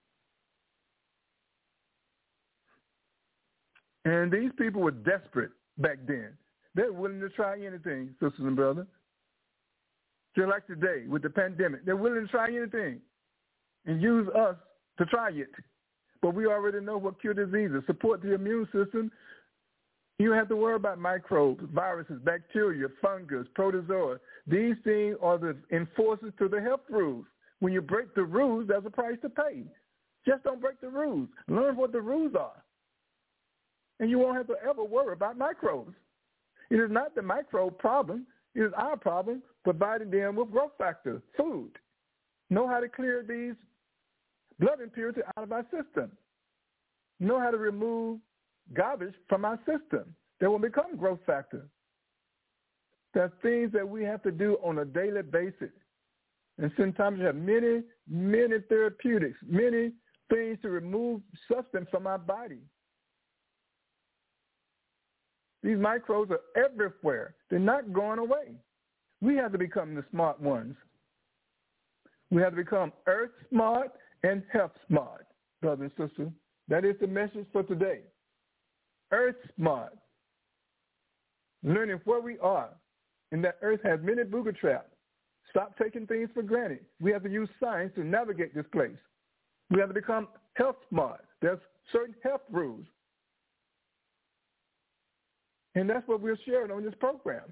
And these people were desperate back then. They were willing to try anything, sisters and brothers. Just like today with the pandemic. They're willing to try anything and use us to try it. But we already know what cure diseases, support the immune system. You don't have to worry about microbes, viruses, bacteria, fungus, protozoa. These things are the enforcers to the health rules. When you break the rules, there's a price to pay. Just don't break the rules. Learn what the rules are. And you won't have to ever worry about microbes. It is not the microbe problem. It is our problem providing them with growth factor, food. Know how to clear these blood impurities out of our system. Know how to remove garbage from our system that will become growth factor. There are things that we have to do on a daily basis. And sometimes you have many, many therapeutics, many things to remove substance from our body. These microbes are everywhere. They're not going away. We have to become the smart ones. We have to become earth smart and health smart, brothers and sisters. That is the message for today. Earth smart. Learning where we are. And that earth has many booger traps. Stop taking things for granted. We have to use science to navigate this place. We have to become health smart. There's certain health rules. And that's what we're sharing on this program.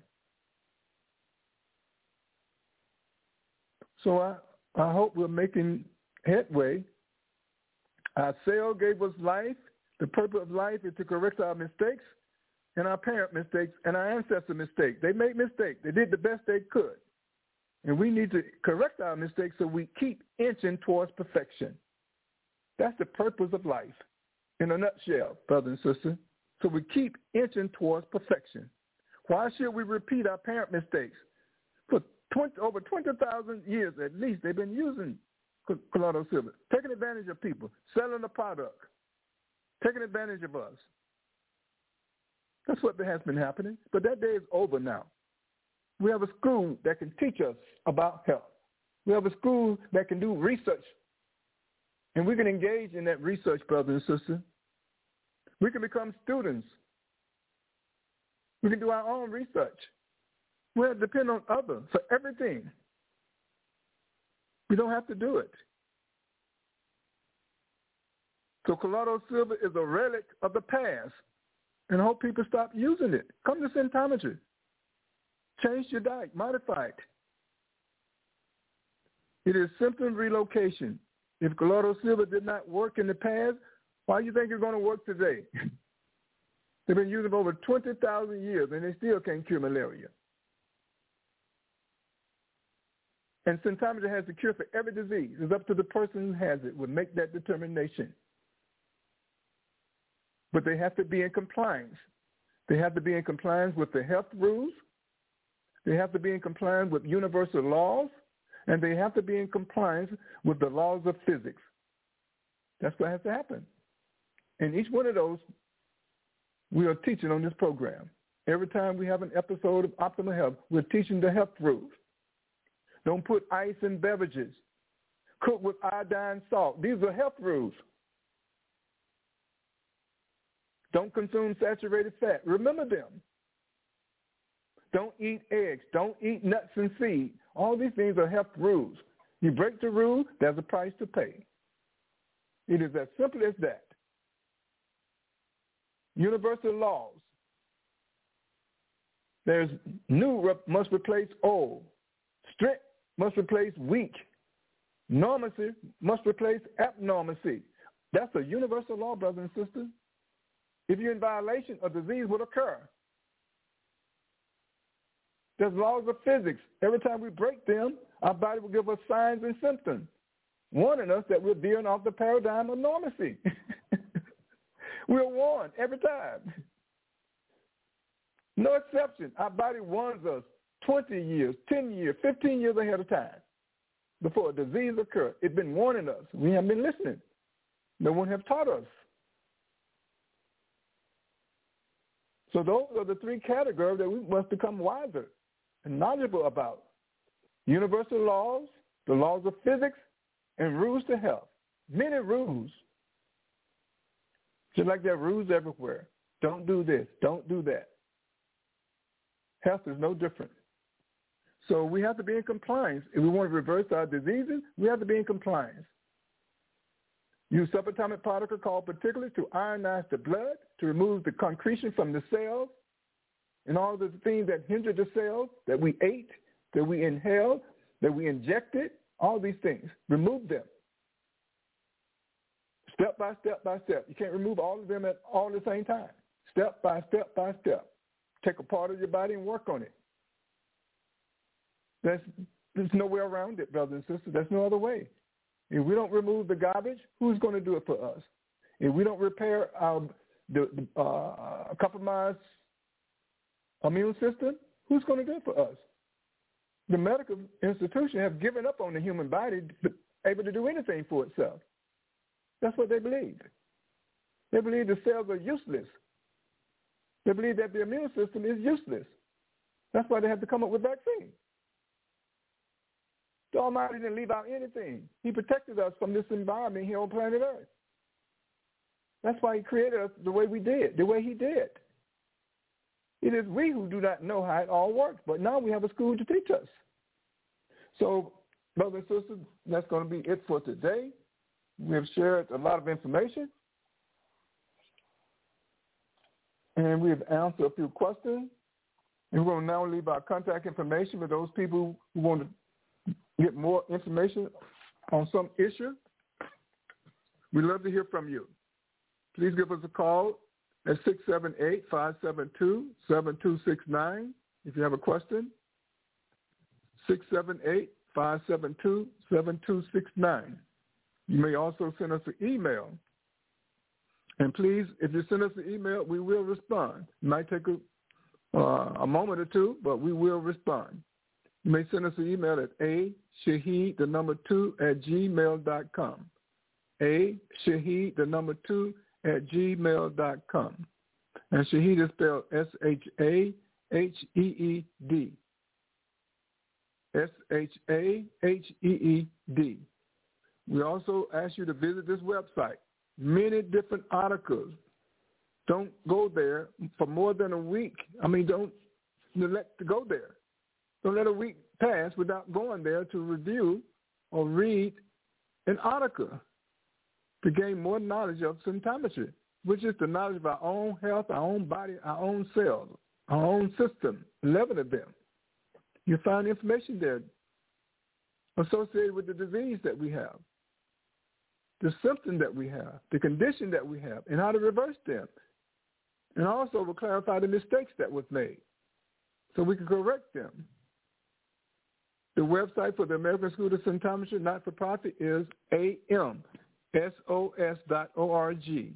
So I hope we're making headway. Our cell gave us life. The purpose of life is to correct our mistakes and our parent mistakes and our ancestor mistakes. They made mistakes. They did the best they could. And we need to correct our mistakes so we keep inching towards perfection. That's the purpose of life in a nutshell, brothers and sisters. So we keep inching towards perfection. Why should we repeat our parent mistakes? For over 20,000 years at least, they've been using colloidal silver, taking advantage of people, selling a product, taking advantage of us. That's what has been happening. But that day is over now. We have a school that can teach us about health. We have a school that can do research. And we can engage in that research, brothers and sisters. We can become students. We can do our own research. We have to depend on others for everything. We don't have to do it. So colloidal silver is a relic of the past. And I hope people stop using it. Come to Symptometry. Change your diet. Modify it. It is symptom relocation. If colloidal silver did not work in the past, why do you think it's going to work today? They've been using it for over 20,000 years, and they still can't cure malaria. And Symptometry has the cure for every disease. It's up to the person who has it will make that determination. But they have to be in compliance. They have to be in compliance with the health rules. They have to be in compliance with universal laws. And they have to be in compliance with the laws of physics. That's what has to happen. And each one of those, we are teaching on this program. Every time we have an episode of Optimal Health, we're teaching the health rules. Don't put ice in beverages. Cook with iodine salt. These are health rules. Don't consume saturated fat. Remember them. Don't eat eggs. Don't eat nuts and seeds. All these things are health rules. You break the rule, there's a price to pay. It is as simple as that. Universal laws. There's new must replace old. Strength must replace weak. Normacy must replace abnormalcy. That's a universal law, brothers and sisters. If you're in violation, a disease will occur. There's laws of physics. Every time we break them, our body will give us signs and symptoms, warning us that we're veering off the paradigm of normacy. We're warned every time. No exception. Our body warns us 20 years, 10 years, 15 years ahead of time before a disease occurs. It's been warning us. We haven't been listening. No one has taught us. So those are the three categories that we must become wiser and knowledgeable about. Universal laws, the laws of physics, and rules to health. Many rules. Just like there are rules everywhere. Don't do this. Don't do that. Health is no different. So we have to be in compliance. If we want to reverse our diseases, we have to be in compliance. Use subatomic particles called particulates to ionize the blood, to remove the concretion from the cells, and all the things that hinder the cells that we ate, that we inhaled, that we injected, all these things. Remove them. Step by step by step. You can't remove all of them at all the same time. Step by step by step. Take a part of your body and work on it. There's no way around it, brothers and sisters. There's no other way. If we don't remove the garbage, who's going to do it for us? If we don't repair our compromised immune system, who's going to do it for us? The medical institution have given up on the human body able to do anything for itself. That's what they believe. They believe the cells are useless. They believe that the immune system is useless. That's why they have to come up with vaccines. The Almighty didn't leave out anything. He protected us from this environment here on planet Earth. That's why he created us the way we did, the way he did. It is we who do not know how it all works, but now we have a school to teach us. So, brothers and sisters, that's going to be it for today. We have shared a lot of information, and we have answered a few questions. And we're going to now leave our contact information for those people who want to get more information on some issue. We'd love to hear from you. Please give us a call at 678-572-7269 if you have a question. 678-572-7269. You may also send us an email And please, if you send us an email, we will respond. It might take a moment or two, but we will respond. You may send us an email at shaheed2@gmail.com. shaheed2@gmail.com. And Shaheed is spelled S-H-A-H-E-E-D. S-H-A-H-E-E-D. We also ask you to visit this website. Many different articles. Don't go there for more than a week. Don't neglect to go there. Don't let a week pass without going there to review or read an article to gain more knowledge of symptometry, which is the knowledge of our own health, our own body, our own cells, our own system, 11 of them. You find information there associated with the disease that we have, the symptom that we have, the condition that we have, and how to reverse them. And also will clarify the mistakes that was made so we can correct them. The website for the American School of Symptometry not-for-profit is amsos.org.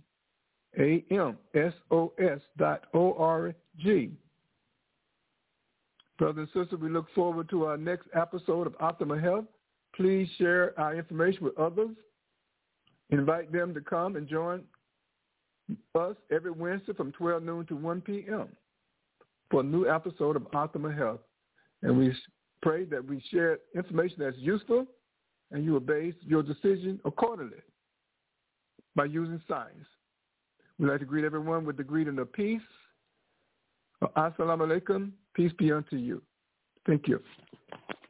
amsos.org. Brothers and sisters, we look forward to our next episode of Optimal Health. Please share our information with others. Invite them to come and join us every Wednesday from 12 noon to 1 p.m. for a new episode of Optimal Health. And we pray that we share information that's useful and you will base your decision accordingly by using science. We'd like to greet everyone with the greeting of peace. Assalamu alaikum. Peace be unto you. Thank you.